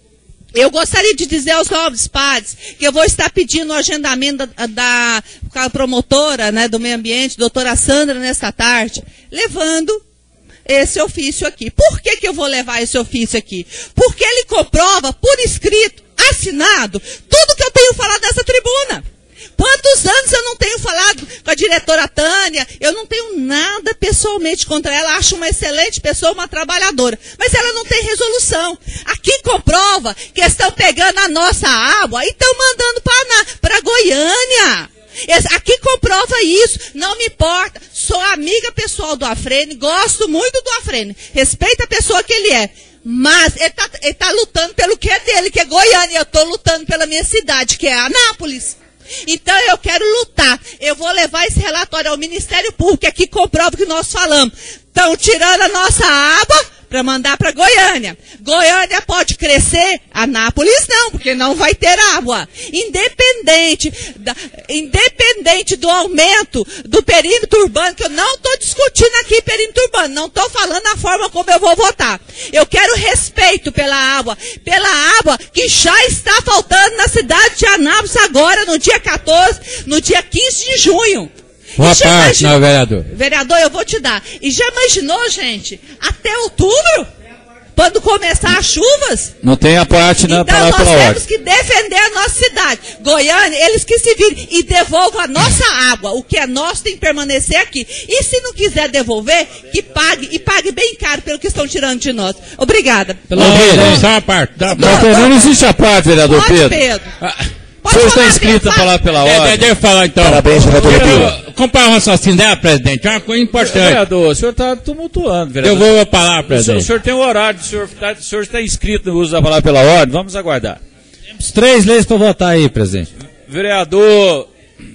eu gostaria de dizer aos nobres pares que eu vou estar pedindo o agendamento da, da, da promotora, né, do meio ambiente, doutora Sandra, nesta tarde, levando esse ofício aqui. Por que que eu vou levar esse ofício aqui? Porque ele comprova, por escrito, assinado, tudo que eu tenho falado nessa tribuna. Quantos anos eu não tenho falado com a diretora Tânia? Eu não tenho nada pessoalmente contra ela. Acho uma excelente pessoa, uma trabalhadora. Mas ela não tem resolução. Aqui comprova que estão pegando a nossa água e estão mandando para Goiânia. Aqui comprova isso. Não me importa. Sou amiga pessoal do Afrene. Gosto muito do Afrene. Respeito a pessoa que ele é. Mas ele está ele tá lutando pelo que é dele, que é Goiânia. Eu estou lutando pela minha cidade, que é Anápolis. Então eu quero lutar. Eu vou levar esse relatório ao Ministério Público, que aqui comprova o que nós falamos. Estão tirando a nossa água para mandar para Goiânia. Goiânia pode crescer, Anápolis não, porque não vai ter água. Independente, da, independente do aumento do perímetro urbano, que eu não estou discutindo aqui perímetro urbano, não estou falando a forma como eu vou votar. Eu quero respeito pela água, pela água que já está faltando na cidade de Anápolis agora, no dia quatorze, no dia quinze de junho. Boa parte, não, vereador. Vereador, eu vou te dar. E já imaginou, gente, até outubro, quando começar as chuvas? Não tem a parte na então, palavra pela ordem. ordem. Nós temos que defender a nossa cidade. Goiânia, eles que se virem e devolvam a nossa água. O que é nosso tem que permanecer aqui. E se não quiser devolver, que pague. E pague bem caro pelo que estão tirando de nós. Obrigada. Pela ordem, só a parte. Não, não, não existe a parte, vereador Pode, Pedro. Pedro. Ah. O senhor está inscrito na palavra pela ordem. É, deixa eu falar então. Parabéns, vereador Pedro. Comprar um raciocínio dela, presidente, é uma coisa importante. Vereador, o senhor está tumultuando, vereador. Eu vou a palavra, presidente. O senhor, o senhor tem um horário, o senhor, tá, o senhor está inscrito no uso da palavra pela ordem, vamos aguardar. Temos três leis para votar aí, presidente. Vereador,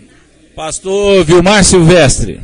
pastor Vilmar Silvestre.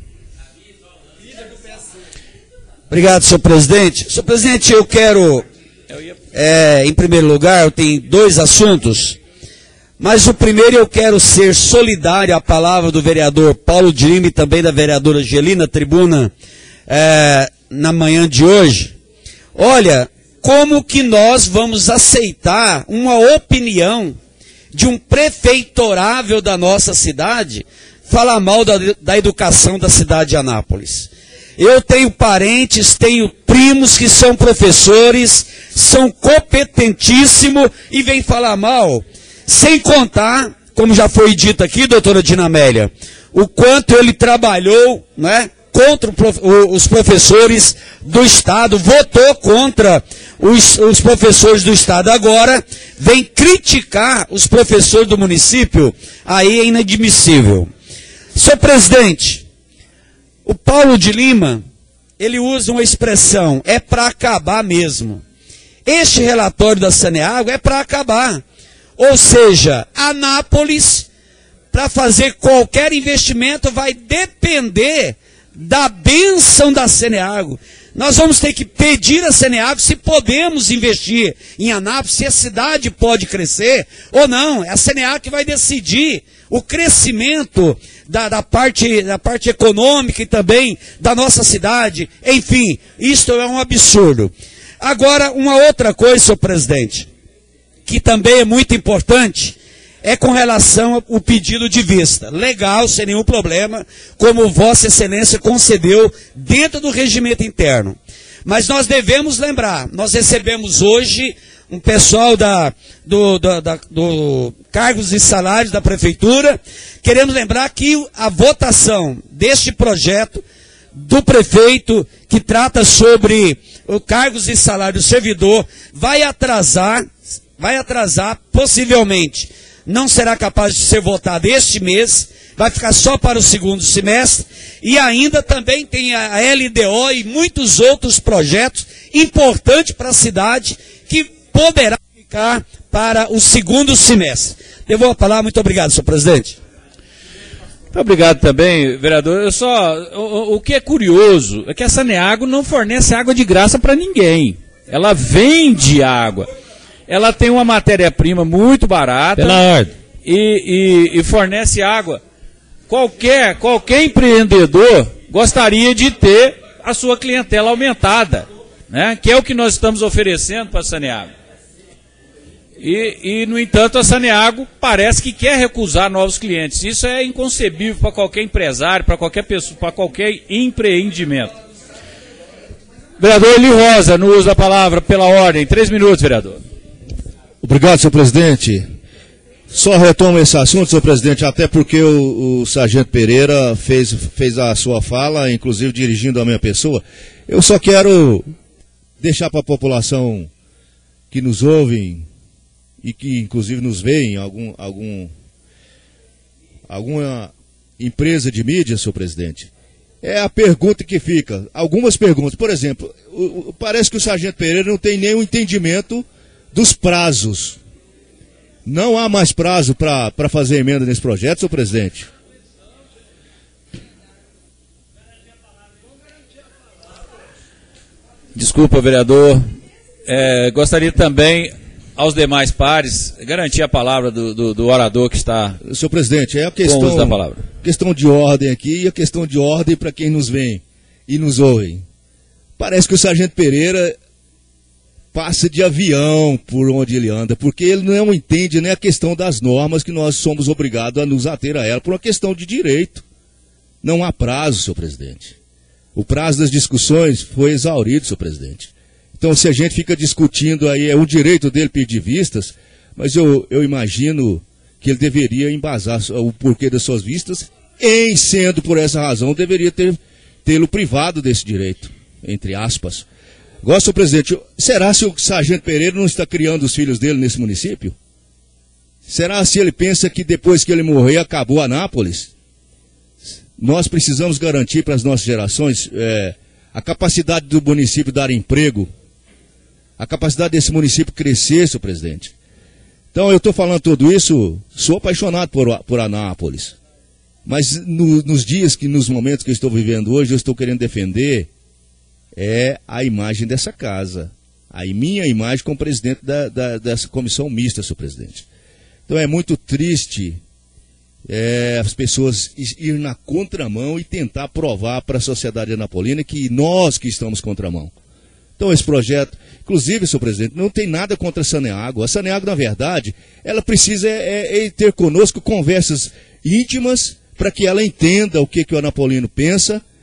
Obrigado, senhor presidente. Senhor presidente, eu quero, é, em primeiro lugar, eu tenho dois assuntos. Mas o primeiro eu quero ser solidário à palavra do vereador Paulo de Lima e também da vereadora Angelina Tribuna é, na manhã de hoje. Olha, como que nós vamos aceitar uma opinião de um prefeitorável da nossa cidade falar mal da, da educação da cidade de Anápolis? Eu tenho parentes, tenho primos que são professores, são competentíssimos e vêm falar mal. Sem contar, como já foi dito aqui, doutora Dinamélia, o quanto ele trabalhou, né, contra os professores do Estado, votou contra os, os professores do Estado. Agora, vem criticar os professores do município, aí é inadmissível. Senhor presidente, o Paulo de Lima, ele usa uma expressão, é para acabar mesmo. Este relatório da Saneago é para acabar. Ou seja, Anápolis, para fazer qualquer investimento, vai depender da bênção da Saneago. Nós vamos ter que pedir a Saneago se podemos investir em Anápolis, se a cidade pode crescer ou não. É a Saneago que vai decidir o crescimento da, da, parte, da parte econômica e também da nossa cidade. Enfim, isto é um absurdo. Agora, uma outra coisa, senhor presidente, que também é muito importante, é com relação ao pedido de vista. Legal, sem nenhum problema, como Vossa Excelência concedeu dentro do regimento interno. Mas nós devemos lembrar, nós recebemos hoje um pessoal da, do, da, da, do cargos e salários da Prefeitura. Queremos lembrar que a votação deste projeto do prefeito, que trata sobre os cargos e salários do servidor, vai atrasar, vai atrasar possivelmente. Não será capaz de ser votado este mês, vai ficar só para o segundo semestre, e ainda também tem a L D O e muitos outros projetos importantes para a cidade, que poderá ficar para o segundo semestre. Devolvo a palavra, muito obrigado, senhor presidente. Muito obrigado também, vereador. Eu só, o, o que é curioso é que a Saneago não fornece água de graça para ninguém. Ela vende água. Ela tem uma matéria-prima muito barata. Pela ordem. E, e, e fornece água. Qualquer, qualquer empreendedor gostaria de ter a sua clientela aumentada, né? Que é o que nós estamos oferecendo para a Saneago. E, e, no entanto, a Saneago parece que quer recusar novos clientes. Isso é inconcebível para qualquer empresário, para qualquer pessoa, para qualquer empreendimento. Vereador Eli Rosa, no uso da palavra pela ordem. Três minutos, vereador. Obrigado, senhor presidente. Só retomo esse assunto, senhor presidente, até porque o, o sargento Pereira fez, fez a sua fala, inclusive dirigindo a minha pessoa. Eu só quero deixar para a população que nos ouve e que inclusive nos vê em algum, algum, alguma empresa de mídia, senhor presidente, é a pergunta que fica. Algumas perguntas, por exemplo, o, o, parece que o sargento Pereira não tem nenhum entendimento dos prazos. Não há mais prazo para fazer emenda nesse projeto, senhor presidente? Desculpa, vereador. É, gostaria também, aos demais pares, garantir a palavra do, do, do orador que está... Senhor presidente, é a questão, com o uso da palavra. Questão de ordem aqui, e a questão de ordem para quem nos vem e nos ouve. Parece que o sargento Pereira passa de avião por onde ele anda, porque ele não entende nem a questão das normas que nós somos obrigados a nos ater a ela, por uma questão de direito. Não há prazo, senhor presidente. O prazo das discussões foi exaurido, senhor presidente. Então, se a gente fica discutindo aí, é o direito dele pedir vistas, mas eu, eu imagino que ele deveria embasar o porquê das suas vistas, em sendo por essa razão, deveria ter tê-lo privado desse direito, entre aspas. Agora, senhor presidente, será se o sargento Pereira não está criando os filhos dele nesse município? Será se ele pensa que depois que ele morrer acabou Anápolis? Nós precisamos garantir para as nossas gerações é, a capacidade do município dar emprego, a capacidade desse município crescer, senhor presidente. Então, eu estou falando tudo isso, sou apaixonado por, por Anápolis. Mas no, nos dias, que, nos momentos que eu estou vivendo hoje, eu estou querendo defender é a imagem dessa casa. A minha imagem como presidente da, da, dessa comissão mista, senhor presidente. Então, é muito triste é, as pessoas irem na contramão e tentar provar para a sociedade anapolina que nós que estamos contramão. Então, esse projeto, inclusive, senhor presidente, não tem nada contra a Saneago. A Saneago, na verdade, ela precisa é, é ter conosco conversas íntimas para que ela entenda o que, que o anapolino pensa,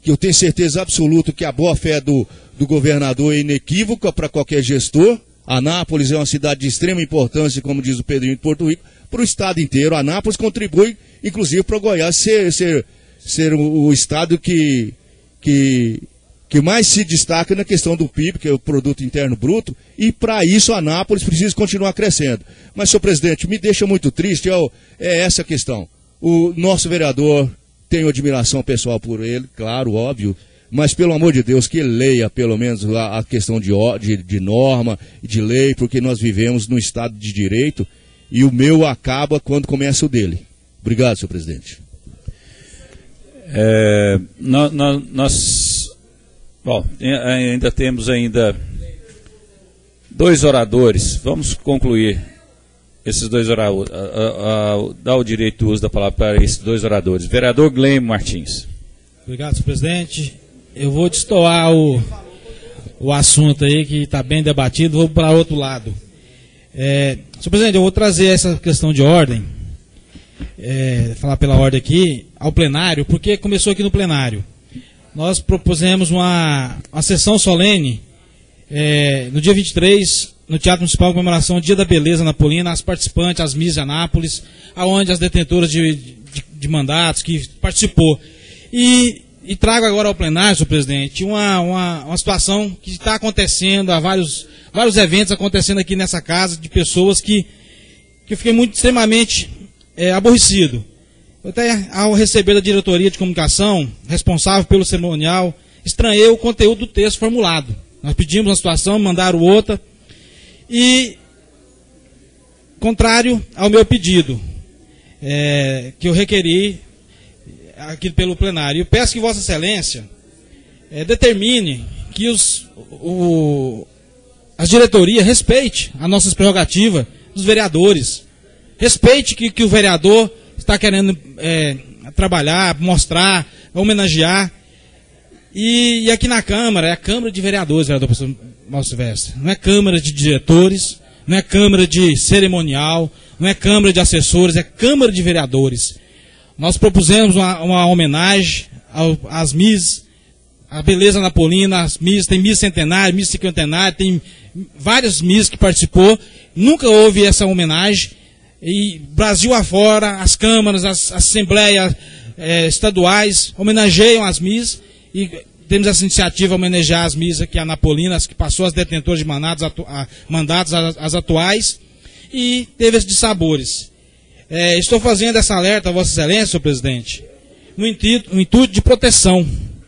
que eu tenho certeza absoluta que a boa-fé do, do governador é inequívoca para qualquer gestor. Anápolis é uma cidade de extrema importância, como diz o Pedrinho de Porto Rico, para o estado inteiro. Anápolis contribui, inclusive, para o Goiás ser, ser, ser o, o estado que, que, que mais se destaca na questão do P I B, que é o Produto Interno Bruto, e para isso Anápolis precisa continuar crescendo. Mas, senhor presidente, me deixa muito triste, é, é essa a questão. O nosso vereador, tenho admiração pessoal por ele, claro, óbvio, mas pelo amor de Deus, que ele leia pelo menos a, a questão de, de, de norma, de lei, porque nós vivemos num estado de direito e o meu acaba quando começa o dele. Obrigado, senhor presidente. É, nós, nós, bom, ainda temos ainda dois oradores, vamos concluir esses dois oradores, a, a, a, dar o direito de uso da palavra para esses dois oradores. Vereador Gleim Martins. Obrigado, senhor presidente. Eu vou destoar o, o assunto aí que está bem debatido, vou para outro lado. É, senhor presidente, eu vou trazer essa questão de ordem, é, falar pela ordem aqui, ao plenário, porque começou aqui no plenário. Nós propusemos uma, uma sessão solene é, no dia vinte e três, no Teatro Municipal, comemoração do Dia da Beleza Napolina, as participantes, as Miss de Anápolis, aonde as detentoras de, de, de mandatos que participou. E E trago agora ao plenário, senhor presidente, uma, uma, uma situação que está acontecendo, há vários, vários eventos acontecendo aqui nessa casa, de pessoas que, que eu fiquei muito, extremamente é, aborrecido. Eu até, ao receber da diretoria de comunicação, responsável pelo cerimonial, estranhei o conteúdo do texto formulado. Nós pedimos uma situação, mandaram outra, e, contrário ao meu pedido, é, que eu requeri aqui pelo plenário. Eu peço que Vossa Excelência é, determine que os, o, as diretorias respeite as nossas prerrogativas dos vereadores. Respeite que, que o vereador está querendo é, trabalhar, mostrar, homenagear. E, e aqui na Câmara, é a Câmara de Vereadores, vereador professor Mauro Silvestre. Não é Câmara de Diretores, não é Câmara de Cerimonial, não é Câmara de Assessores, é Câmara de Vereadores. Nós propusemos uma, uma homenagem ao, às Miss, a Beleza Napolina, as Miss, tem Miss Centenário, Miss Cinquentenário, tem várias Miss que participou, nunca houve essa homenagem, e Brasil afora, as câmaras, as, as assembleias é, estaduais homenageiam as Miss, e temos essa iniciativa de homenagear as Miss aqui, a Napolina, as que passou as detentoras de mandatos, atu, a, mandatos as, as atuais, e teve esses dissabores. É, estou fazendo essa alerta a Vossa Excelência, senhor presidente, no intuito, no intuito de proteção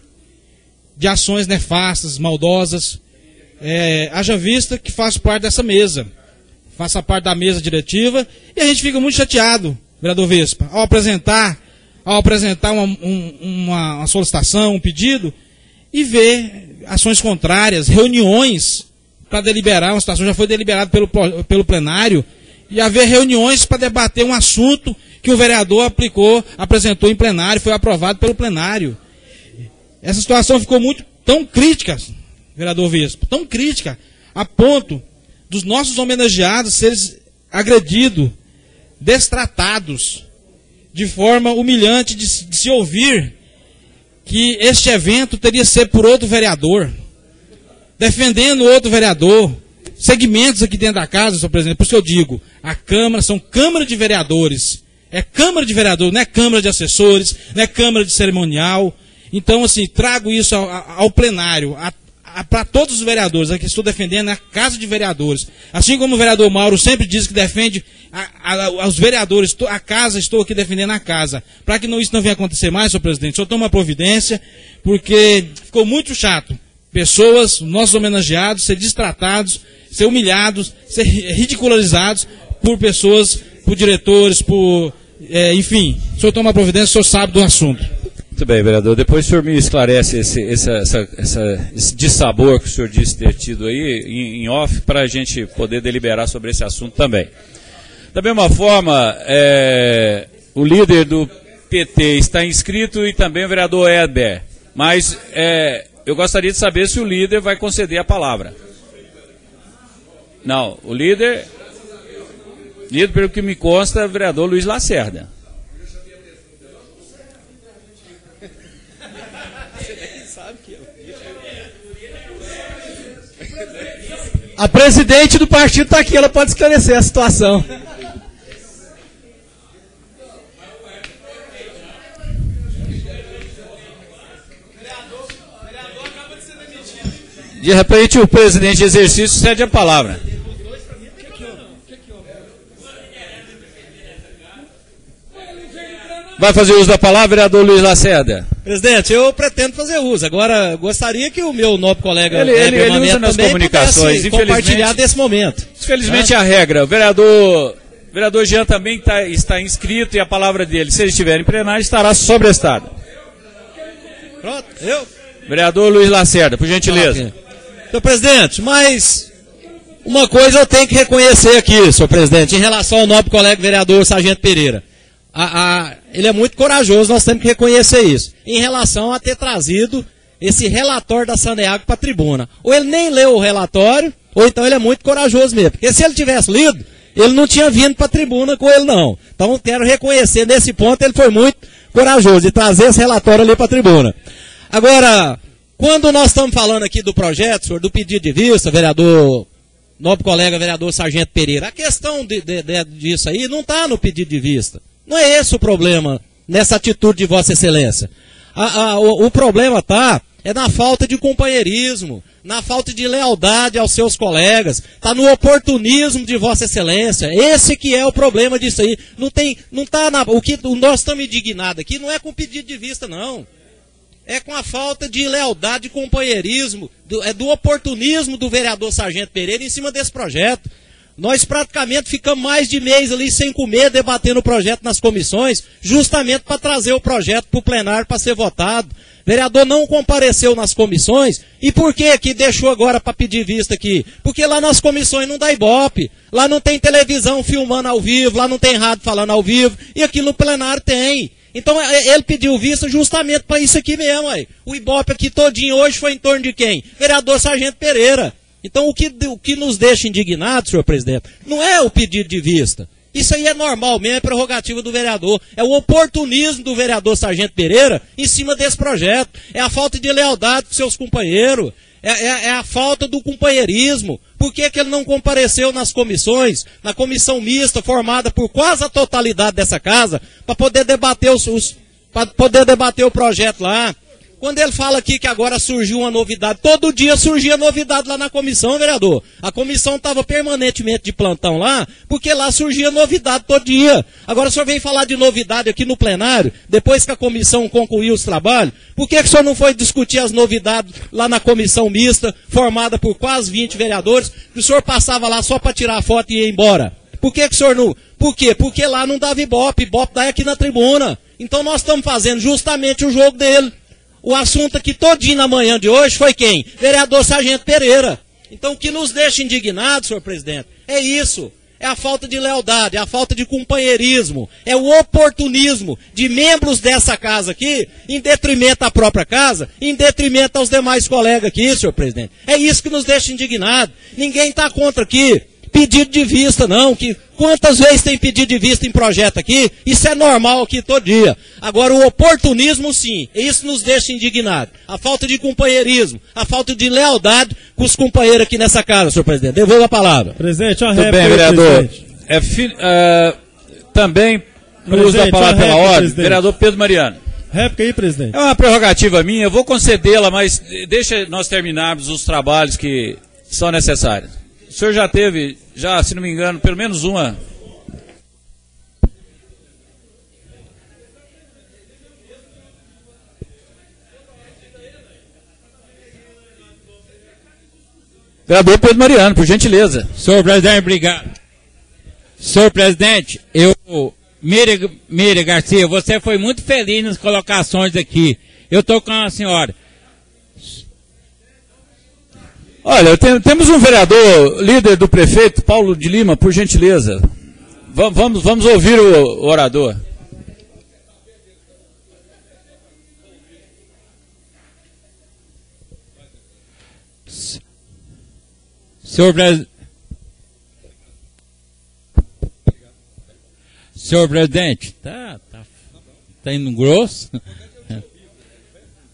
de ações nefastas, maldosas, é, haja vista que faço parte dessa mesa, faça parte da mesa diretiva, e a gente fica muito chateado, vereador Vespa, ao apresentar, ao apresentar uma, um, uma, uma solicitação, um pedido, e ver ações contrárias, reuniões para deliberar, uma situação já foi deliberada pelo, pelo plenário, e haver reuniões para debater um assunto que o vereador aplicou, apresentou em plenário, foi aprovado pelo plenário. Essa situação ficou muito, tão crítica, vereador Vespa, tão crítica, a ponto dos nossos homenageados serem agredidos, destratados, de forma humilhante de, de se ouvir que este evento teria que ser por outro vereador, defendendo outro vereador, segmentos aqui dentro da casa, senhor presidente, por isso eu digo, a Câmara são Câmara de Vereadores, é Câmara de Vereadores, não é Câmara de Assessores, não é Câmara de Cerimonial. Então, assim, trago isso ao, ao plenário, para todos os vereadores, aqui estou defendendo a Casa de Vereadores. Assim como o vereador Mauro sempre diz que defende a, a, aos vereadores, a casa, estou aqui defendendo a casa. Para que não, isso não venha acontecer mais, senhor presidente, o senhor toma providência, porque ficou muito chato. Pessoas, nossos homenageados, ser destratados, ser humilhados, ser ridicularizados por pessoas, por diretores, por, é, enfim, o senhor toma providência, o senhor sabe do assunto. Muito bem, vereador, depois o senhor me esclarece esse, esse, essa, essa, esse dissabor que o senhor disse ter tido aí em, em off, para a gente poder deliberar sobre esse assunto também. Da mesma forma, é, o líder do P T está inscrito e também o vereador Éder, mas é, eu gostaria de saber se o líder vai conceder a palavra. Não, o líder, líder, pelo que me consta, é o vereador Luiz Lacerda. A presidente do partido está aqui, ela pode esclarecer a situação. De repente, o presidente de exercício cede a palavra. Vai fazer uso da palavra, vereador Luiz Lacerda? Presidente, eu pretendo fazer uso. Agora, gostaria que o meu nobre colega ele, ele, ele usa nas comunicações, compartilhar desse momento. Infelizmente, tá? A regra, o vereador, o vereador Jean também tá, está inscrito e a palavra dele, se ele estiver em plenário, estará sobrestada. Pronto, eu? Vereador Luiz Lacerda, por gentileza. Senhor presidente, mas uma coisa eu tenho que reconhecer aqui, senhor presidente, em relação ao nobre colega vereador Sargento Pereira. A, a, ele é muito corajoso, nós temos que reconhecer isso. Em relação a ter trazido esse relatório da Saneago para a tribuna. Ou ele nem leu o relatório, ou então ele é muito corajoso mesmo. Porque se ele tivesse lido, ele não tinha vindo para a tribuna com ele não. Então quero reconhecer nesse ponto, ele foi muito corajoso de trazer esse relatório ali para a tribuna. Agora, quando nós estamos falando aqui do projeto, senhor, do pedido de vista, vereador, nobre colega vereador Sargento Pereira, a questão de, de, de, disso aí não está no pedido de vista. Não é esse o problema nessa atitude de Vossa Excelência. A, a, o, o problema está é na falta de companheirismo, na falta de lealdade aos seus colegas, está no oportunismo de Vossa Excelência. Esse que é o problema disso aí. Não tem, não tá na, o que nós estamos indignados aqui não é com pedido de vista, não. É com a falta de lealdade e companheirismo, do, é do oportunismo do vereador Sargento Pereira em cima desse projeto. Nós praticamente ficamos mais de mês ali sem comer, debatendo o projeto nas comissões, justamente para trazer o projeto para o plenário para ser votado. O vereador não compareceu nas comissões. E por que que deixou agora para pedir vista aqui? Porque lá nas comissões não dá ibope. Lá não tem televisão filmando ao vivo, lá não tem rádio falando ao vivo. E aqui no plenário tem. Então ele pediu vista justamente para isso aqui mesmo. Aí. O ibope aqui todinho hoje foi em torno de quem? Vereador Sargento Pereira. Então o que, o que nos deixa indignados, senhor presidente, não é o pedido de vista. Isso aí é normal mesmo, é prerrogativa do vereador. É o oportunismo do vereador Sargento Pereira em cima desse projeto. É a falta de lealdade com seus companheiros. É, é, é a falta do companheirismo. Por que que ele não compareceu nas comissões, na comissão mista formada por quase a totalidade dessa casa, para poder debater os, os para poder debater o projeto lá? Quando ele fala aqui que agora surgiu uma novidade, todo dia surgia novidade lá na comissão, vereador. A comissão estava permanentemente de plantão lá, porque lá surgia novidade todo dia. Agora o senhor vem falar de novidade aqui no plenário, depois que a comissão concluiu os trabalhos. Por que que o senhor não foi discutir as novidades lá na comissão mista, formada por quase vinte vereadores, que o senhor passava lá só para tirar a foto e ir embora? Por que que o senhor não... Por quê? Porque lá não dava ibope, ibope dá aqui na tribuna. Então nós estamos fazendo justamente o jogo dele. O assunto aqui todinho na manhã de hoje foi quem? Vereador Sargento Pereira. Então o que nos deixa indignados, senhor presidente, é isso. É a falta de lealdade, é a falta de companheirismo, é o oportunismo de membros dessa casa aqui, em detrimento à própria casa, em detrimento aos demais colegas aqui, senhor presidente. É isso que nos deixa indignados. Ninguém está contra aqui pedido de vista, não. Que quantas vezes tem pedido de vista em projeto aqui? Isso é normal aqui todo dia. Agora o oportunismo, sim, isso nos deixa indignados. A falta de companheirismo, a falta de lealdade com os companheiros aqui nessa casa, senhor presidente. Devolvo a palavra. Presidente, uma réplica. Tudo bem, vereador. É, uh, também, no uso da palavra pela ordem, presidente. Vereador Pedro Mariano. Réplica aí, presidente. É uma prerrogativa minha, eu vou concedê-la, mas deixa nós terminarmos os trabalhos que são necessários. O senhor já teve, já, se não me engano, pelo menos uma... Vereador Pedro Mariano, por gentileza. Senhor presidente, obrigado. Senhor presidente, eu... Mire, Mire Garcia, você foi muito feliz nas colocações aqui. Eu estou com a senhora. Olha, tem, temos um vereador, líder do prefeito, Paulo de Lima, por gentileza. Vamos, vamos, vamos ouvir o, o orador. Senhor presidente. Senhor presidente, tá, tá, tá indo grosso?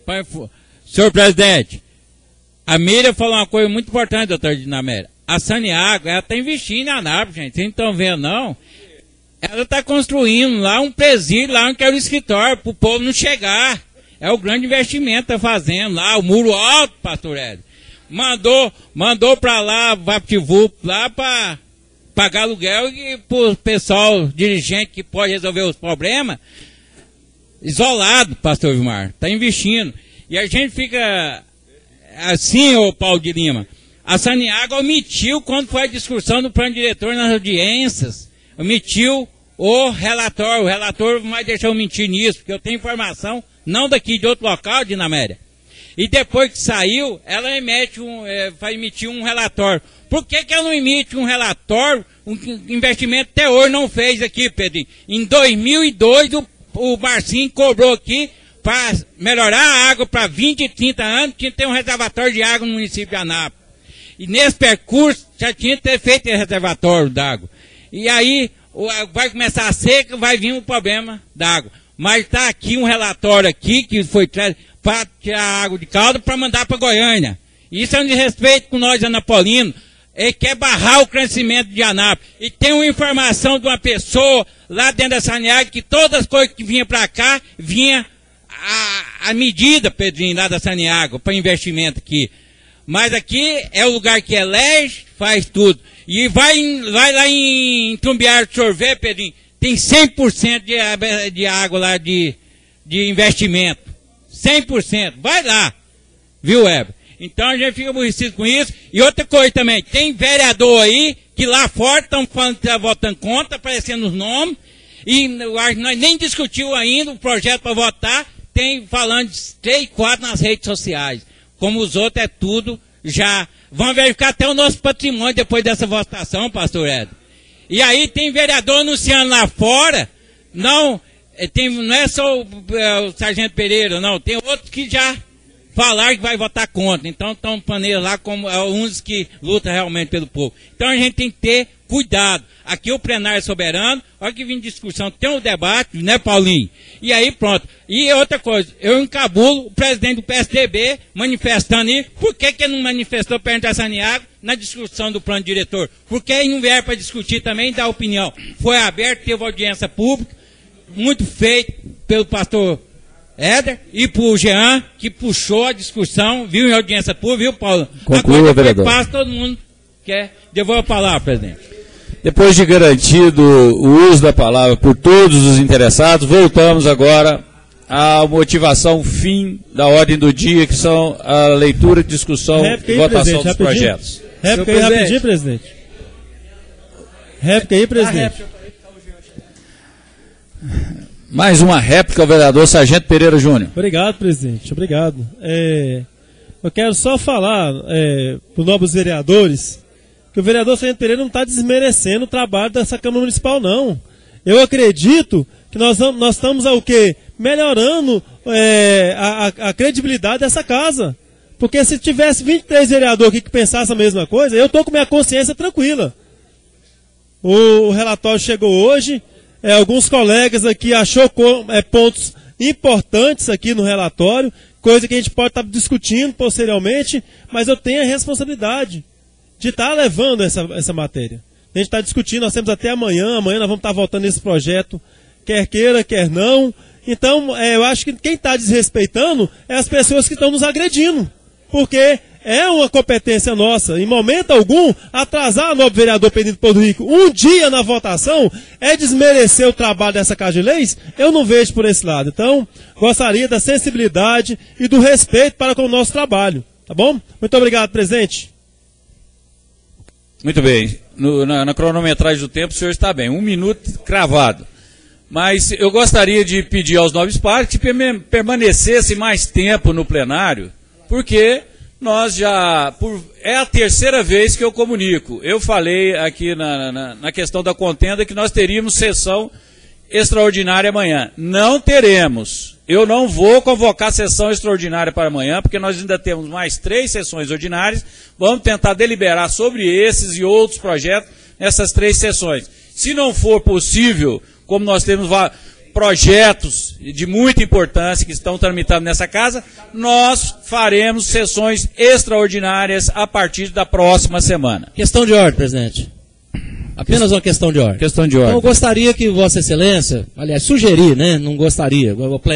Senhor presidente, a Miriam falou uma coisa muito importante, doutor Dinaméria. A Saniago, ela está investindo em Anápolis, gente. Vocês não estão vendo, não? Ela está construindo lá um presídio, lá onde é o escritório, para o povo não chegar. É o grande investimento que está fazendo lá, o muro alto, pastor Hélio. Mandou, mandou para lá, VaptVup, lá para pagar aluguel e para o pessoal dirigente que pode resolver os problemas, isolado, pastor Vilmar. Está investindo. E a gente fica assim, ô Paulo de Lima. A Saniago omitiu, quando foi a discussão do plano diretor nas audiências, omitiu o relator. O relator não vai deixar eu mentir nisso, porque eu tenho informação, não daqui, de outro local, de Naméria. E depois que saiu, ela emite um, é, vai emitir um relatório. Por que que ela não emite um relatório, um investimento até hoje não fez aqui, Pedrinho? Em dois mil e dois, o, o Marcinho cobrou aqui para melhorar a água para vinte, trinta anos, tinha que ter um reservatório de água no município de Anápolis. E nesse percurso já tinha que ter feito esse reservatório d'água. E aí vai começar a seca, vai vir um problema d'água. Mas está aqui um relatório aqui que foi para tirar a água de Caldas para mandar para Goiânia. Isso é um desrespeito com nós anapolinos. Ele quer barrar o crescimento de Anápolis. E tem uma informação de uma pessoa lá dentro da Saniago que todas as coisas que vinham para cá, vinha a, a medida, Pedrinho, lá da Saniago, para investimento aqui. Mas aqui é o lugar que elege, faz tudo. E vai, vai lá em, em Trumbiar sorver, Pedrinho, tem cem por cento de, de água lá de, de investimento. cem por cento. Vai lá. Viu, Weber? Então a gente fica aborrecido com isso. E outra coisa também, tem vereador aí que lá fora estão falando que está votando contra, aparecendo os nomes. E nós nem discutiu ainda o projeto para votar. Tem falando de três, quatro nas redes sociais. Como os outros é tudo, já vão verificar até o nosso patrimônio depois dessa votação, pastor Ed. E aí tem vereador anunciando lá fora, não, tem, não é só o, é, o Sargento Pereira, não, tem outros que já falaram que vai votar contra. Então estão paneiros lá como é, uns que lutam realmente pelo povo. Então a gente tem que ter cuidado. Aqui o plenário é soberano, olha que vem discussão, tem um debate, né, Paulinho? E aí pronto. E outra coisa, eu encabulo o presidente do P S D B manifestando aí, por que que ele não manifestou perante a Saniago na discussão do plano diretor? Porque ele não vier para discutir também e dar opinião. Foi aberto, teve audiência pública, muito feito pelo pastor Éder e por Jean, que puxou a discussão, viu em audiência pública, viu, Paulo? Conclua, vereador. Passa, todo mundo quer. Devolvo a palavra, presidente. Depois de garantido o uso da palavra por todos os interessados, voltamos agora à motivação fim da ordem do dia, que são a leitura, discussão e votação dos projetos. Réplica aí rapidinho, presidente. Réplica aí, presidente. Mais uma réplica ao vereador Sargento Pereira Júnior. Obrigado, presidente. Obrigado. É, eu quero só falar é, para os novos vereadores que o vereador Sargento Pereira não está desmerecendo o trabalho dessa Câmara Municipal, não. Eu acredito que nós, nós estamos o quê? Melhorando é, a, a credibilidade dessa casa. Porque se tivesse vinte e três vereadores aqui que pensassem a mesma coisa, eu estou com minha consciência tranquila. O, o relatório chegou hoje, é, alguns colegas aqui achou é, pontos importantes aqui no relatório, coisa que a gente pode estar tá discutindo posteriormente, mas eu tenho a responsabilidade de estar tá levando essa, essa matéria. A gente está discutindo, nós temos até amanhã, amanhã nós vamos estar tá votando nesse projeto, quer queira, quer não. Então, é, eu acho que quem está desrespeitando é as pessoas que estão nos agredindo, porque é uma competência nossa, em momento algum, atrasar o novo vereador Pedro Porto Rico um dia na votação é desmerecer o trabalho dessa Casa de Leis? Eu não vejo por esse lado. Então, gostaria da sensibilidade e do respeito para com o nosso trabalho, tá bom? Muito obrigado, presidente. Muito bem. No, na, na cronometragem do tempo, o senhor está bem. Um minuto cravado. Mas eu gostaria de pedir aos nobres pares que permanecessem mais tempo no plenário, porque nós já... Por, é a terceira vez que eu comunico. Eu falei aqui na, na, na questão da contenda que nós teríamos sessão extraordinária amanhã. Não teremos. Eu não vou convocar sessão extraordinária para amanhã, porque nós ainda temos mais três sessões ordinárias. Vamos tentar deliberar sobre esses e outros projetos nessas três sessões. Se não for possível, como nós temos projetos de muita importância que estão tramitando nessa casa, nós faremos sessões extraordinárias a partir da próxima semana. Questão de ordem, presidente. Apenas uma questão de ordem. Questão de ordem. Então, eu gostaria que Vossa Excelência, aliás, sugerir, né? Não gostaria,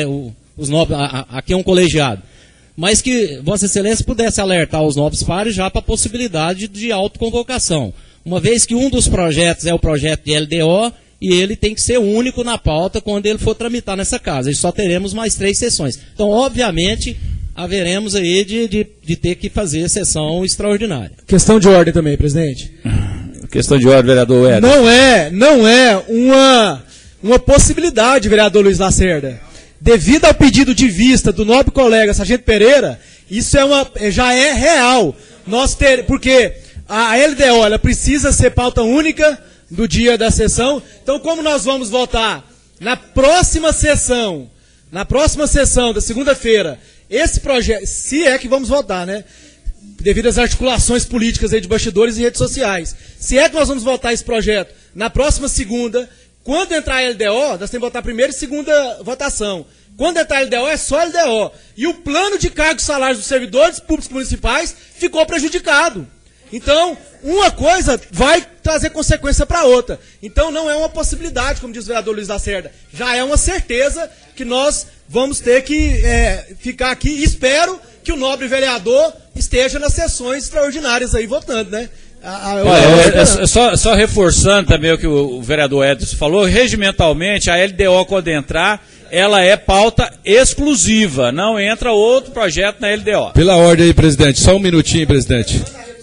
os nobres, aqui é um colegiado, mas que Vossa Excelência pudesse alertar os nobres pares já para a possibilidade de autoconvocação. Uma vez que um dos projetos é o projeto de L D O, e ele tem que ser único na pauta quando ele for tramitar nessa casa. E só teremos mais três sessões. Então, obviamente, haveremos aí de, de, de ter que fazer sessão extraordinária. Questão de ordem também, presidente. Questão de ordem, vereador Edson. Não é, não é uma, uma possibilidade, vereador Luiz Lacerda. Devido ao pedido de vista do nobre colega Sargento Pereira, isso é uma, já é real. Nós ter, porque a L D O ela precisa ser pauta única do dia da sessão. Então, como nós vamos votar na próxima sessão, na próxima sessão da segunda-feira, esse projeto, se é que vamos votar, né? Devido às articulações políticas aí de bastidores e redes sociais. Se é que nós vamos votar esse projeto na próxima segunda, quando entrar a L D O, nós temos que votar primeira e segunda votação. Quando entrar a L D O, é só L D O. E o plano de cargos e salários dos servidores públicos municipais ficou prejudicado. Então, uma coisa vai trazer consequência para outra. Então, não é uma possibilidade, como diz o vereador Luiz Lacerda. Já é uma certeza que nós vamos ter que é, ficar aqui. Espero que o nobre vereador esteja nas sessões extraordinárias aí votando, né? A, a, Olha, é, é, só, só reforçando também o que o, o vereador Edson falou, regimentalmente, a L D O, quando entrar, ela é pauta exclusiva. Não entra outro projeto na L D O. Pela ordem aí, presidente. Só um minutinho, presidente.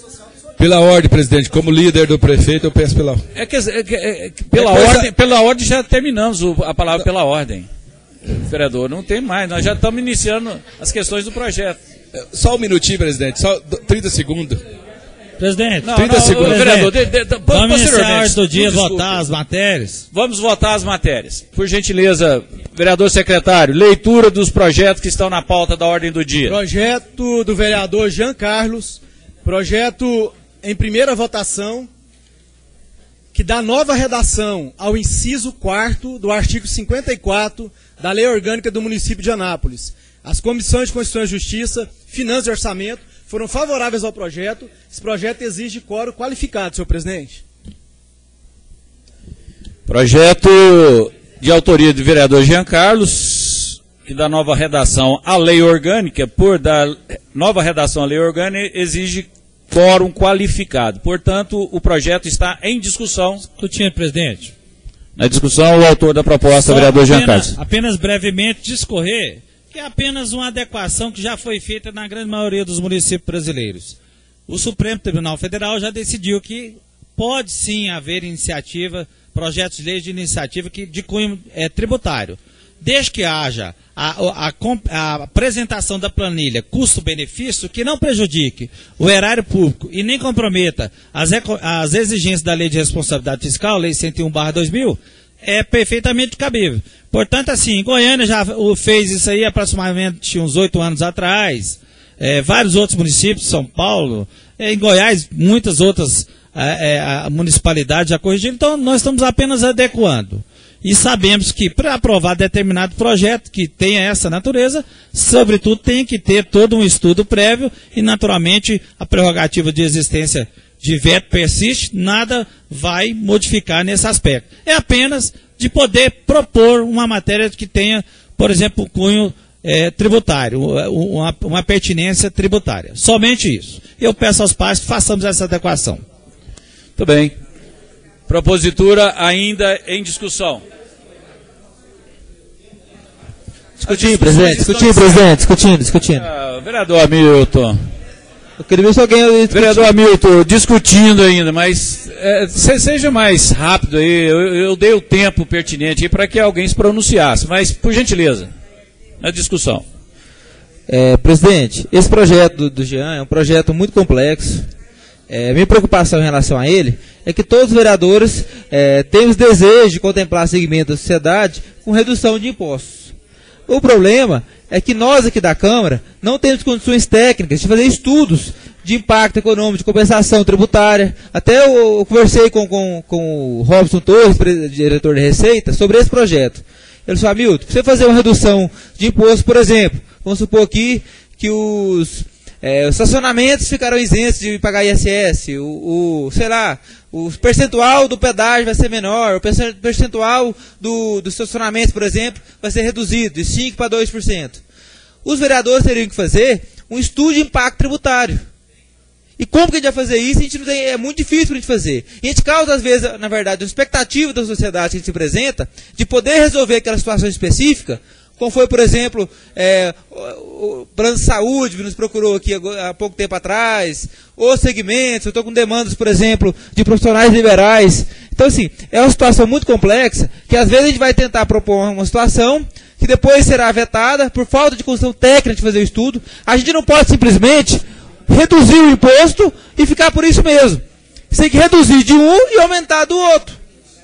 Pela ordem, presidente, como líder do prefeito, eu peço pela... É que, é que, é que pela, é ordem, pela ordem já terminamos o, a palavra pela ordem. Vereador, não tem mais, nós já estamos iniciando as questões do projeto. Só um minutinho, presidente, só trinta segundos. Presidente, não, trinta não, segundos. Vereador, de, de, de, vamos iniciar do dia votar as matérias. Vamos votar as matérias. Por gentileza, vereador secretário, leitura dos projetos que estão na pauta da ordem do dia. Projeto do vereador Jean Carlos, projeto em primeira votação, que dá nova redação ao inciso quarto do artigo cinquenta e quatro da Lei Orgânica do município de Anápolis. As comissões de Constituição e Justiça, Finanças e Orçamento foram favoráveis ao projeto. Esse projeto exige quórum qualificado, senhor presidente. Projeto de autoria do vereador Jean Carlos, que dá nova redação à Lei Orgânica, por dar nova redação à Lei Orgânica, exige quórum qualificado. Portanto, o projeto está em discussão. Discutindo, presidente. Na discussão, o autor da proposta, Só o vereador Jean apenas, Carlos. Apenas brevemente discorrer, que é apenas uma adequação que já foi feita na grande maioria dos municípios brasileiros. O Supremo Tribunal Federal já decidiu que pode sim haver iniciativa, projetos de lei de iniciativa que, de cunho é, tributário. Desde que haja a, a, a apresentação da planilha custo-benefício que não prejudique o erário público e nem comprometa as, as exigências da Lei de Responsabilidade Fiscal, Lei cento e um barra dois mil, é perfeitamente cabível. Portanto, assim, Goiânia já fez isso aí aproximadamente uns oito anos atrás, é, vários outros municípios, São Paulo, é, em Goiás, muitas outras é, é, municipalidades já corrigiram, então nós estamos apenas adequando. E sabemos que para aprovar determinado projeto que tenha essa natureza, sobretudo tem que ter todo um estudo prévio e naturalmente a prerrogativa de existência de veto persiste, nada vai modificar nesse aspecto. É apenas de poder propor uma matéria que tenha, por exemplo, cunho é, tributário, uma, uma pertinência tributária. Somente isso. Eu peço aos pais que façamos essa adequação. Muito bem. Propositura ainda em discussão. Discutindo, presidente, discutindo, presidente, discutindo, discutindo. Ah, vereador Hamilton. Eu queria ver se alguém... Vereador Hamilton, discutindo ainda, mas é, seja mais rápido aí, eu, eu dei o tempo pertinente aí para que alguém se pronunciasse, mas por gentileza, na discussão. É, presidente, esse projeto do, do Jean é um projeto muito complexo. É, minha preocupação em relação a ele é que todos os vereadores é, têm os desejos de contemplar segmentos da sociedade com redução de impostos. O problema é que nós aqui da Câmara não temos condições técnicas de fazer estudos de impacto econômico, de compensação tributária. Até eu, eu conversei com, com, com o Robson Torres, diretor de Receita, sobre esse projeto. Ele falou, Hamilton, pra você fazer uma redução de imposto, por exemplo, vamos supor aqui que os, é, os estacionamentos ficarão isentos de pagar I S S, o, o sei lá, o percentual do pedágio vai ser menor, o percentual do, do estacionamento, por exemplo, vai ser reduzido de cinco por cento para dois por cento. Os vereadores teriam que fazer um estudo de impacto tributário. E como que a gente vai fazer isso? A gente não tem, é muito difícil para a gente fazer. E a gente causa, às vezes, na verdade, uma expectativa da sociedade que a gente se apresenta de poder resolver aquela situação específica, como foi, por exemplo, é, o, o plano de saúde que nos procurou aqui há pouco tempo atrás, ou segmentos, eu estou com demandas, por exemplo, de profissionais liberais. Então, assim, é uma situação muito complexa, que às vezes a gente vai tentar propor uma situação que depois será vetada por falta de condição técnica de fazer o estudo. A gente não pode simplesmente reduzir o imposto e ficar por isso mesmo. Você tem que reduzir de um e aumentar do outro.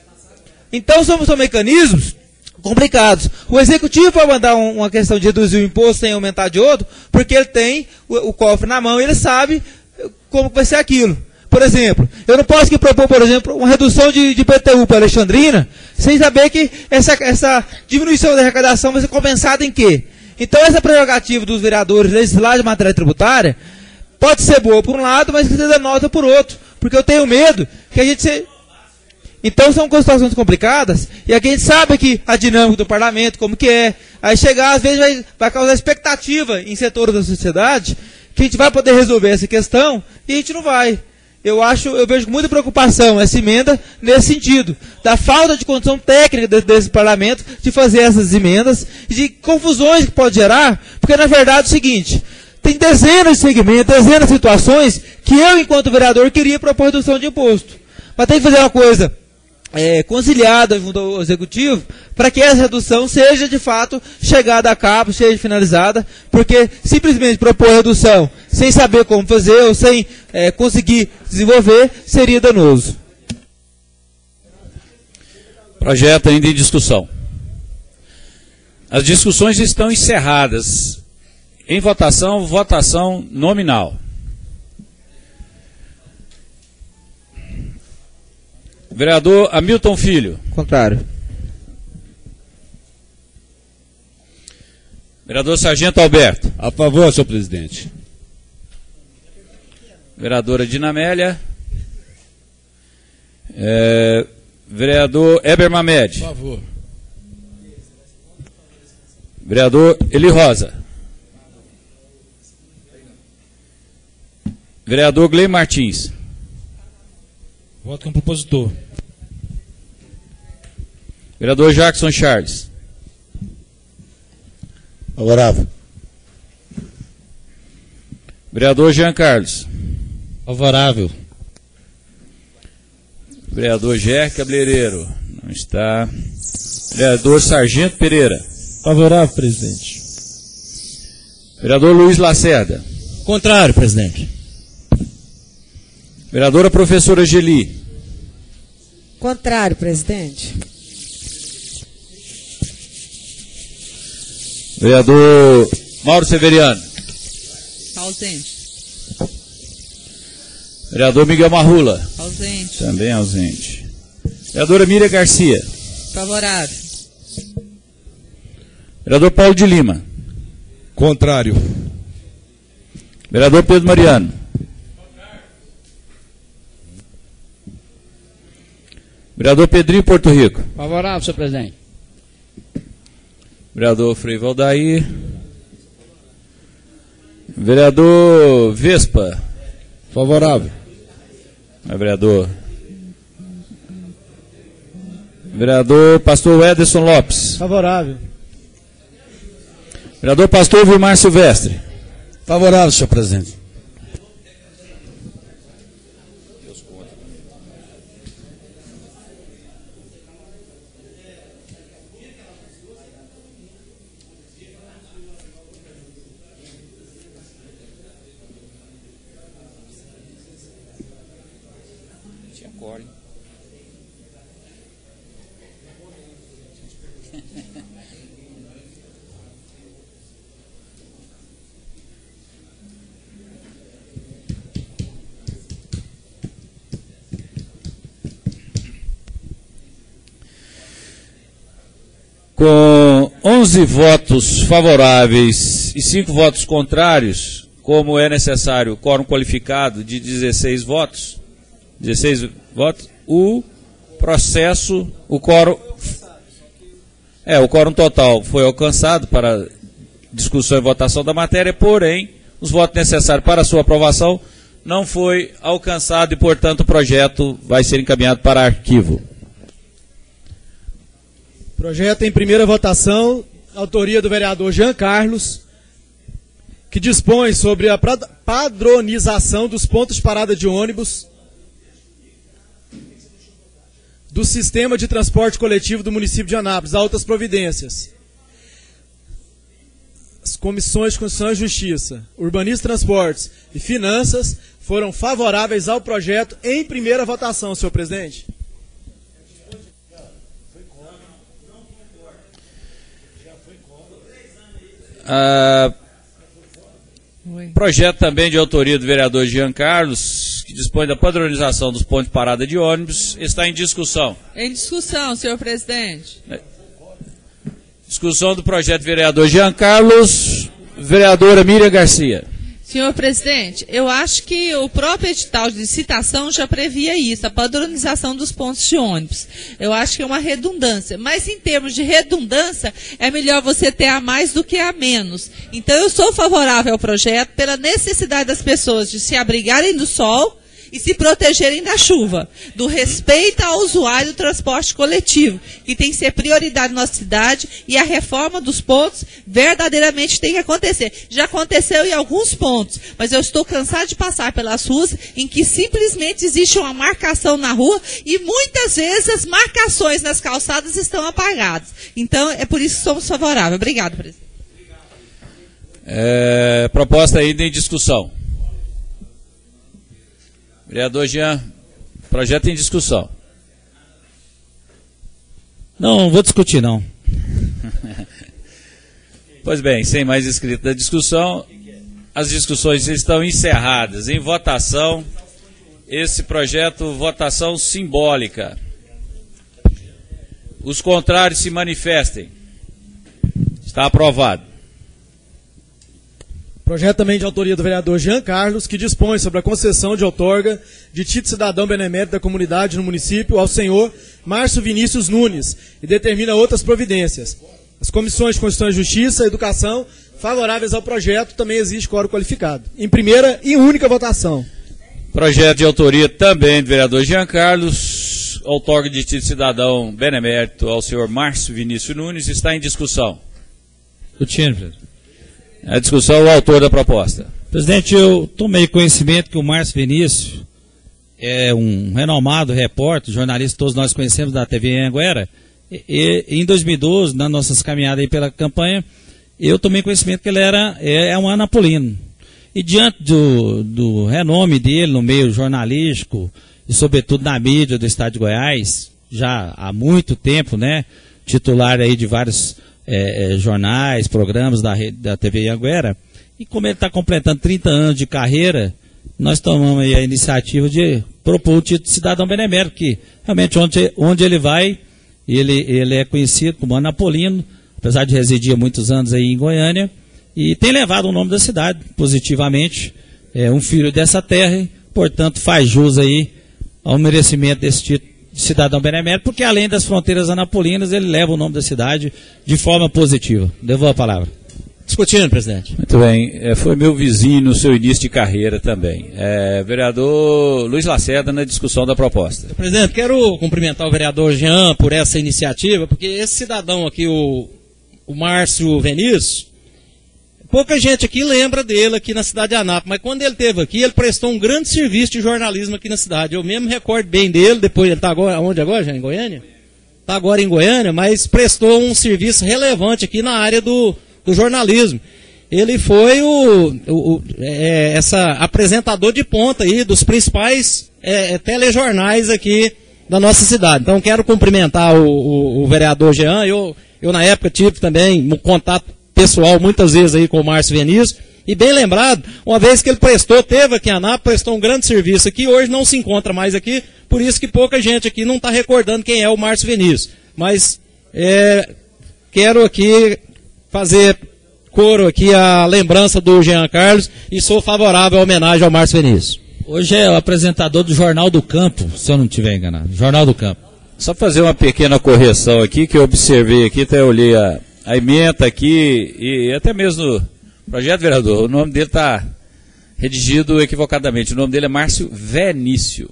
Então são, são mecanismos complicados. O executivo vai mandar um, uma questão de reduzir o imposto sem aumentar de outro, porque ele tem o, o cofre na mão e ele sabe como vai ser aquilo. Por exemplo, eu não posso aqui propor, por exemplo, uma redução de, de I P T U para Alexandrina, sem saber que essa, essa diminuição da arrecadação vai ser compensada em quê? Então essa prerrogativa dos vereadores legislar de matéria tributária pode ser boa por um lado, mas que seja nota por outro. Porque eu tenho medo que a gente se... Então são situações complicadas, e aqui a gente sabe que a dinâmica do parlamento, como que é. Aí chegar, às vezes, vai, vai causar expectativa em setores da sociedade, que a gente vai poder resolver essa questão, e a gente não vai. Eu acho, eu vejo com muita preocupação essa emenda nesse sentido, da falta de condição técnica desse, desse parlamento de fazer essas emendas, e de confusões que pode gerar, porque na verdade é o seguinte... Tem dezenas de segmentos, dezenas de situações que eu, enquanto vereador, queria propor redução de imposto. Mas tem que fazer uma coisa é, conciliada junto ao executivo para que essa redução seja, de fato, chegada a cabo, seja finalizada, porque simplesmente propor redução sem saber como fazer ou sem é, conseguir desenvolver seria danoso. Projeto ainda em discussão. As discussões estão encerradas. Em votação, votação nominal. Vereador Hamilton Filho. Contrário. Vereador Sargento Alberto. A favor, senhor presidente. Vereadora Dinamélia. É, vereador Eber Mamed. A favor. Vereador Eli Rosa. Vereador Gley Martins. Voto com o propositor. Vereador Jackson Charles. Favorável. Vereador Jean Carlos. Favorável. Vereador Ger Cabeleireiro. Não está. Vereador Sargento Pereira. Favorável, presidente. Vereador Luiz Lacerda. Contrário, presidente. Vereadora professora Geli. Contrário, presidente. Vereador Mauro Severiano. Ausente. Vereador Miguel Marrula. Ausente. Também ausente. Vereadora Miriam Garcia. Favorável. Vereador Paulo de Lima. Contrário. Vereador Pedro Mariano. Vereador Pedrinho Porto Rico. Favorável, senhor presidente. Vereador Frei Valdair. Vereador Vespa. Favorável. É vereador. Vereador Pastor Ederson Lopes. Favorável. Vereador Pastor Vilmar Silvestre. Favorável, senhor presidente. Com onze votos favoráveis e cinco votos contrários, como é necessário quórum qualificado de dezesseis votos, dezesseis votos, o processo, o quórum, é, o quórum total foi alcançado para discussão e votação da matéria, porém, os votos necessários para a sua aprovação não foi alcançado e, portanto, o projeto vai ser encaminhado para arquivo. Projeto em primeira votação, autoria do vereador Jean Carlos, que dispõe sobre a padronização dos pontos de parada de ônibus do sistema de transporte coletivo do município de Anápolis, altas providências. As comissões de Constituição e Justiça, Urbanismo e Transportes e Finanças foram favoráveis ao projeto em primeira votação, senhor presidente. Ah, projeto também de autoria do vereador Jean Carlos, que dispõe da padronização dos pontos de parada de ônibus, está em discussão. Em discussão, senhor presidente. Discussão do projeto do vereador Jean Carlos, vereadora Miriam Garcia. Senhor presidente, eu acho que o próprio edital de licitação já previa isso, a padronização dos pontos de ônibus. Eu acho que é uma redundância, mas em termos de redundância, é melhor você ter a mais do que a menos. Então eu sou favorável ao projeto pela necessidade das pessoas de se abrigarem do sol e se protegerem da chuva, do respeito ao usuário do transporte coletivo, que tem que ser prioridade na nossa cidade, e a reforma dos pontos verdadeiramente tem que acontecer. Já aconteceu em alguns pontos, mas eu estou cansado de passar pelas ruas em que simplesmente existe uma marcação na rua e muitas vezes as marcações nas calçadas estão apagadas. Então é por isso que somos favoráveis. Obrigado, presidente. É, proposta ainda em discussão. Vereador Jean, projeto em discussão. Não, não vou discutir, não. Pois bem, sem mais inscrito da discussão, as discussões estão encerradas. Em votação, esse projeto, votação simbólica. Os contrários se manifestem. Está aprovado. Projeto também de autoria do vereador Jean Carlos, que dispõe sobre a concessão de outorga de título cidadão benemérito da comunidade no município ao senhor Márcio Vinícius Nunes e determina outras providências. As comissões de Constituição e Justiça e Educação, favoráveis ao projeto, também existe quórum qualificado. Em primeira e única votação. Projeto de autoria também do vereador Jean Carlos, outorga de título cidadão benemérito ao senhor Márcio Vinícius Nunes, está em discussão. Discutindo, presidente. A discussão, o autor da proposta. Presidente, eu tomei conhecimento que o Márcio Vinícius é um renomado repórter, jornalista, todos nós conhecemos da T V Anhanguera, e, e em dois mil e doze, nas nossas caminhadas aí pela campanha, eu tomei conhecimento que ele era é, é um anapolino. E diante do, do renome dele no meio jornalístico, e sobretudo na mídia do estado de Goiás, já há muito tempo, né, titular aí de vários É, é, jornais, programas da, rede, da T V Anhanguera, e como ele está completando trinta anos de carreira, nós tomamos aí a iniciativa de propor o título de cidadão benemérito, que realmente onde, onde ele vai, ele, ele é conhecido como anapolino, apesar de residir há muitos anos aí em Goiânia, e tem levado o nome da cidade positivamente, é um filho dessa terra, e, portanto faz jus aí ao merecimento desse título de cidadão benemérito, porque além das fronteiras anapolinas, ele leva o nome da cidade de forma positiva. Devolvo a palavra. Discutindo, presidente. Muito bem, é, foi meu vizinho no seu início de carreira também. É, vereador Luiz Lacerda na discussão da proposta. Presidente, quero cumprimentar o vereador Jean por essa iniciativa, porque esse cidadão aqui, o, o Márcio Vinícius, pouca gente aqui lembra dele aqui na cidade de Anápolis, mas quando ele esteve aqui, ele prestou um grande serviço de jornalismo aqui na cidade. Eu mesmo recordo bem dele, depois ele está agora, onde agora, já em Goiânia? Está agora em Goiânia, mas prestou um serviço relevante aqui na área do, do jornalismo. Ele foi o, o, o é, essa apresentador de ponta aí dos principais é, telejornais aqui da nossa cidade. Então quero cumprimentar o, o, o vereador Jean. Eu, eu na época tive também um contato pessoal muitas vezes aí com o Márcio Vinícius, e bem lembrado, uma vez que ele prestou, teve aqui em Anápolis, prestou um grande serviço aqui, hoje não se encontra mais aqui, por isso que pouca gente aqui não está recordando quem é o Márcio Vinícius. Mas é, quero aqui fazer coro aqui a lembrança do Jean Carlos e sou favorável à homenagem ao Márcio Vinícius. Hoje é o apresentador do Jornal do Campo, se eu não estiver enganado. Jornal do Campo. Só fazer uma pequena correção aqui, que eu observei aqui, até olhei a, a ementa aqui, e até mesmo no projeto, vereador, o nome dele está redigido equivocadamente. O nome dele é Márcio Vinícius.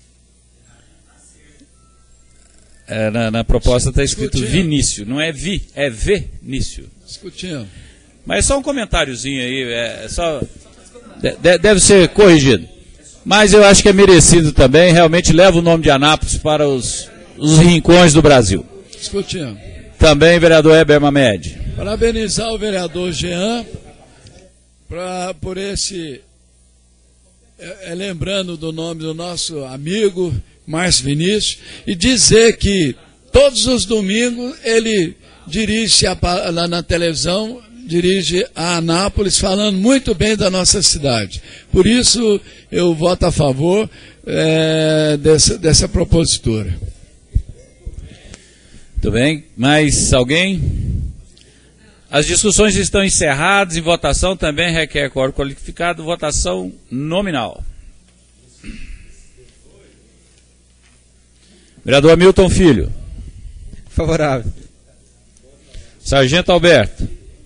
É, na, na proposta está escrito Vinícius, não é Vi, é Vinícius. Discutindo. Mas só um comentáriozinho aí, é só de, deve ser corrigido. Mas eu acho que é merecido também, realmente leva o nome de Anápolis para os, os rincões do Brasil. Discutindo. Também, vereador Heber Mamed. Parabenizar o vereador Jean pra, por esse, é, é, lembrando do nome do nosso amigo Márcio Vinícius, e dizer que todos os domingos ele dirige a, lá na televisão, dirige a Anápolis, falando muito bem da nossa cidade. Por isso, eu voto a favor é, dessa, dessa propositura. Muito bem. Mais alguém? As discussões estão encerradas e votação também requer quórum qualificado, votação nominal. Vereador Hamilton Filho. Favorável. Sargento Alberto.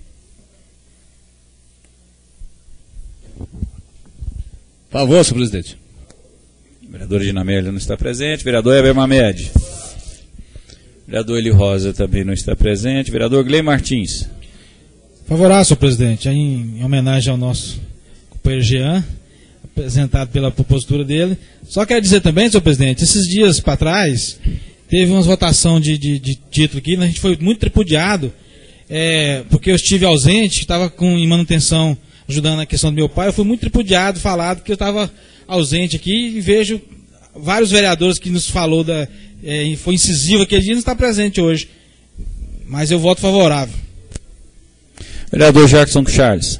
Favor, senhor presidente. Vereador Dinamélia não está presente. Vereador Heber Mamed. Vereador Eli Rosa também não está presente. Vereador Gley Martins. Favorável, senhor presidente. Em, em homenagem ao nosso companheiro Jean, apresentado pela propositura dele. Só quero dizer também, senhor presidente, esses dias para trás, teve uma votação de, de, de título aqui, a gente foi muito tripudiado, é, porque eu estive ausente, estava com, em manutenção, ajudando na questão do meu pai, eu fui muito tripudiado, falado que eu estava ausente aqui, e vejo vários vereadores que nos falou, da, é, foi incisivo aquele dia, não está presente hoje. Mas eu voto favorável. Vereador Jackson Charles.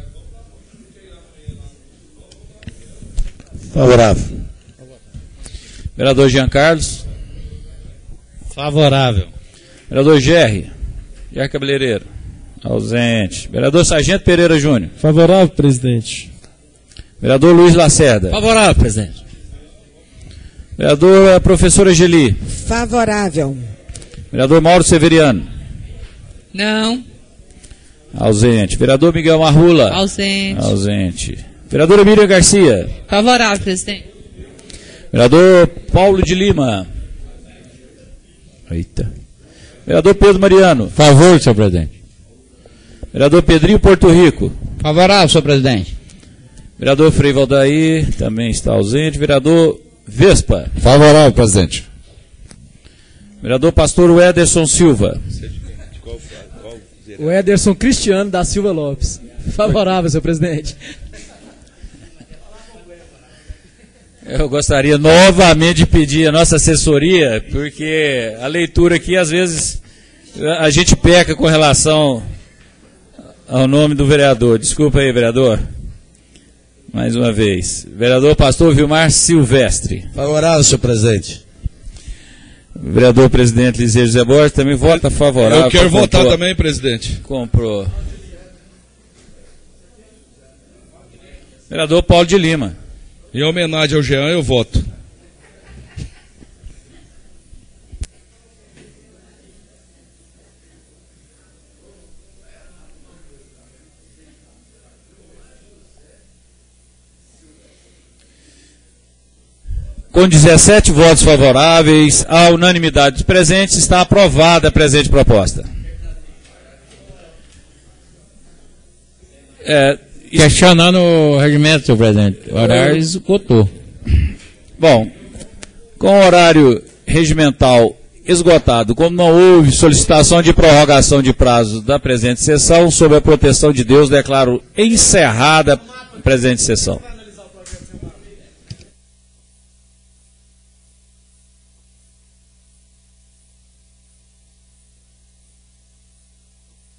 Favorável. Vereador Jean Carlos. Favorável. Vereador Gerry. Gerry Cabeleireiro. Ausente. Vereador Sargento Pereira Júnior. Favorável, presidente. Vereador Luiz Lacerda. Favorável, presidente. Vereador Professora Geli. Favorável. Vereador Mauro Severiano. Não. Ausente. Vereador Miguel Marrula. Ausente. Ausente. Vereadora Miriam Garcia. Favorável, presidente. Vereador Paulo de Lima. Eita. Vereador Pedro Mariano. Favor, senhor presidente. Vereador Pedrinho Porto Rico. Favorável, senhor presidente. Vereador Frei Valdair também está ausente. Vereador Vespa. Favorável, presidente. Vereador Pastor Ederson Silva. O Ederson Cristiano da Silva Lopes. Favorável, senhor presidente. Eu gostaria novamente de pedir a nossa assessoria, porque a leitura aqui, às vezes, a gente peca com relação ao nome do vereador. Desculpa aí, vereador. Mais uma vez. Vereador Pastor Vilmar Silvestre. Favorável, senhor presidente. Vereador presidente Liseu José Borges também vota favorável. Eu quero votar também, presidente. Comprou. Vereador Paulo de Lima. Em homenagem ao Jean, eu voto. Com dezessete votos favoráveis, à unanimidade dos presentes, está aprovada a presente proposta. É, Questionando o regimento, senhor presidente. O horário esgotou. Bom, com o horário regimental esgotado, como não houve solicitação de prorrogação de prazo da presente sessão, sob a proteção de Deus, declaro encerrada a presente sessão.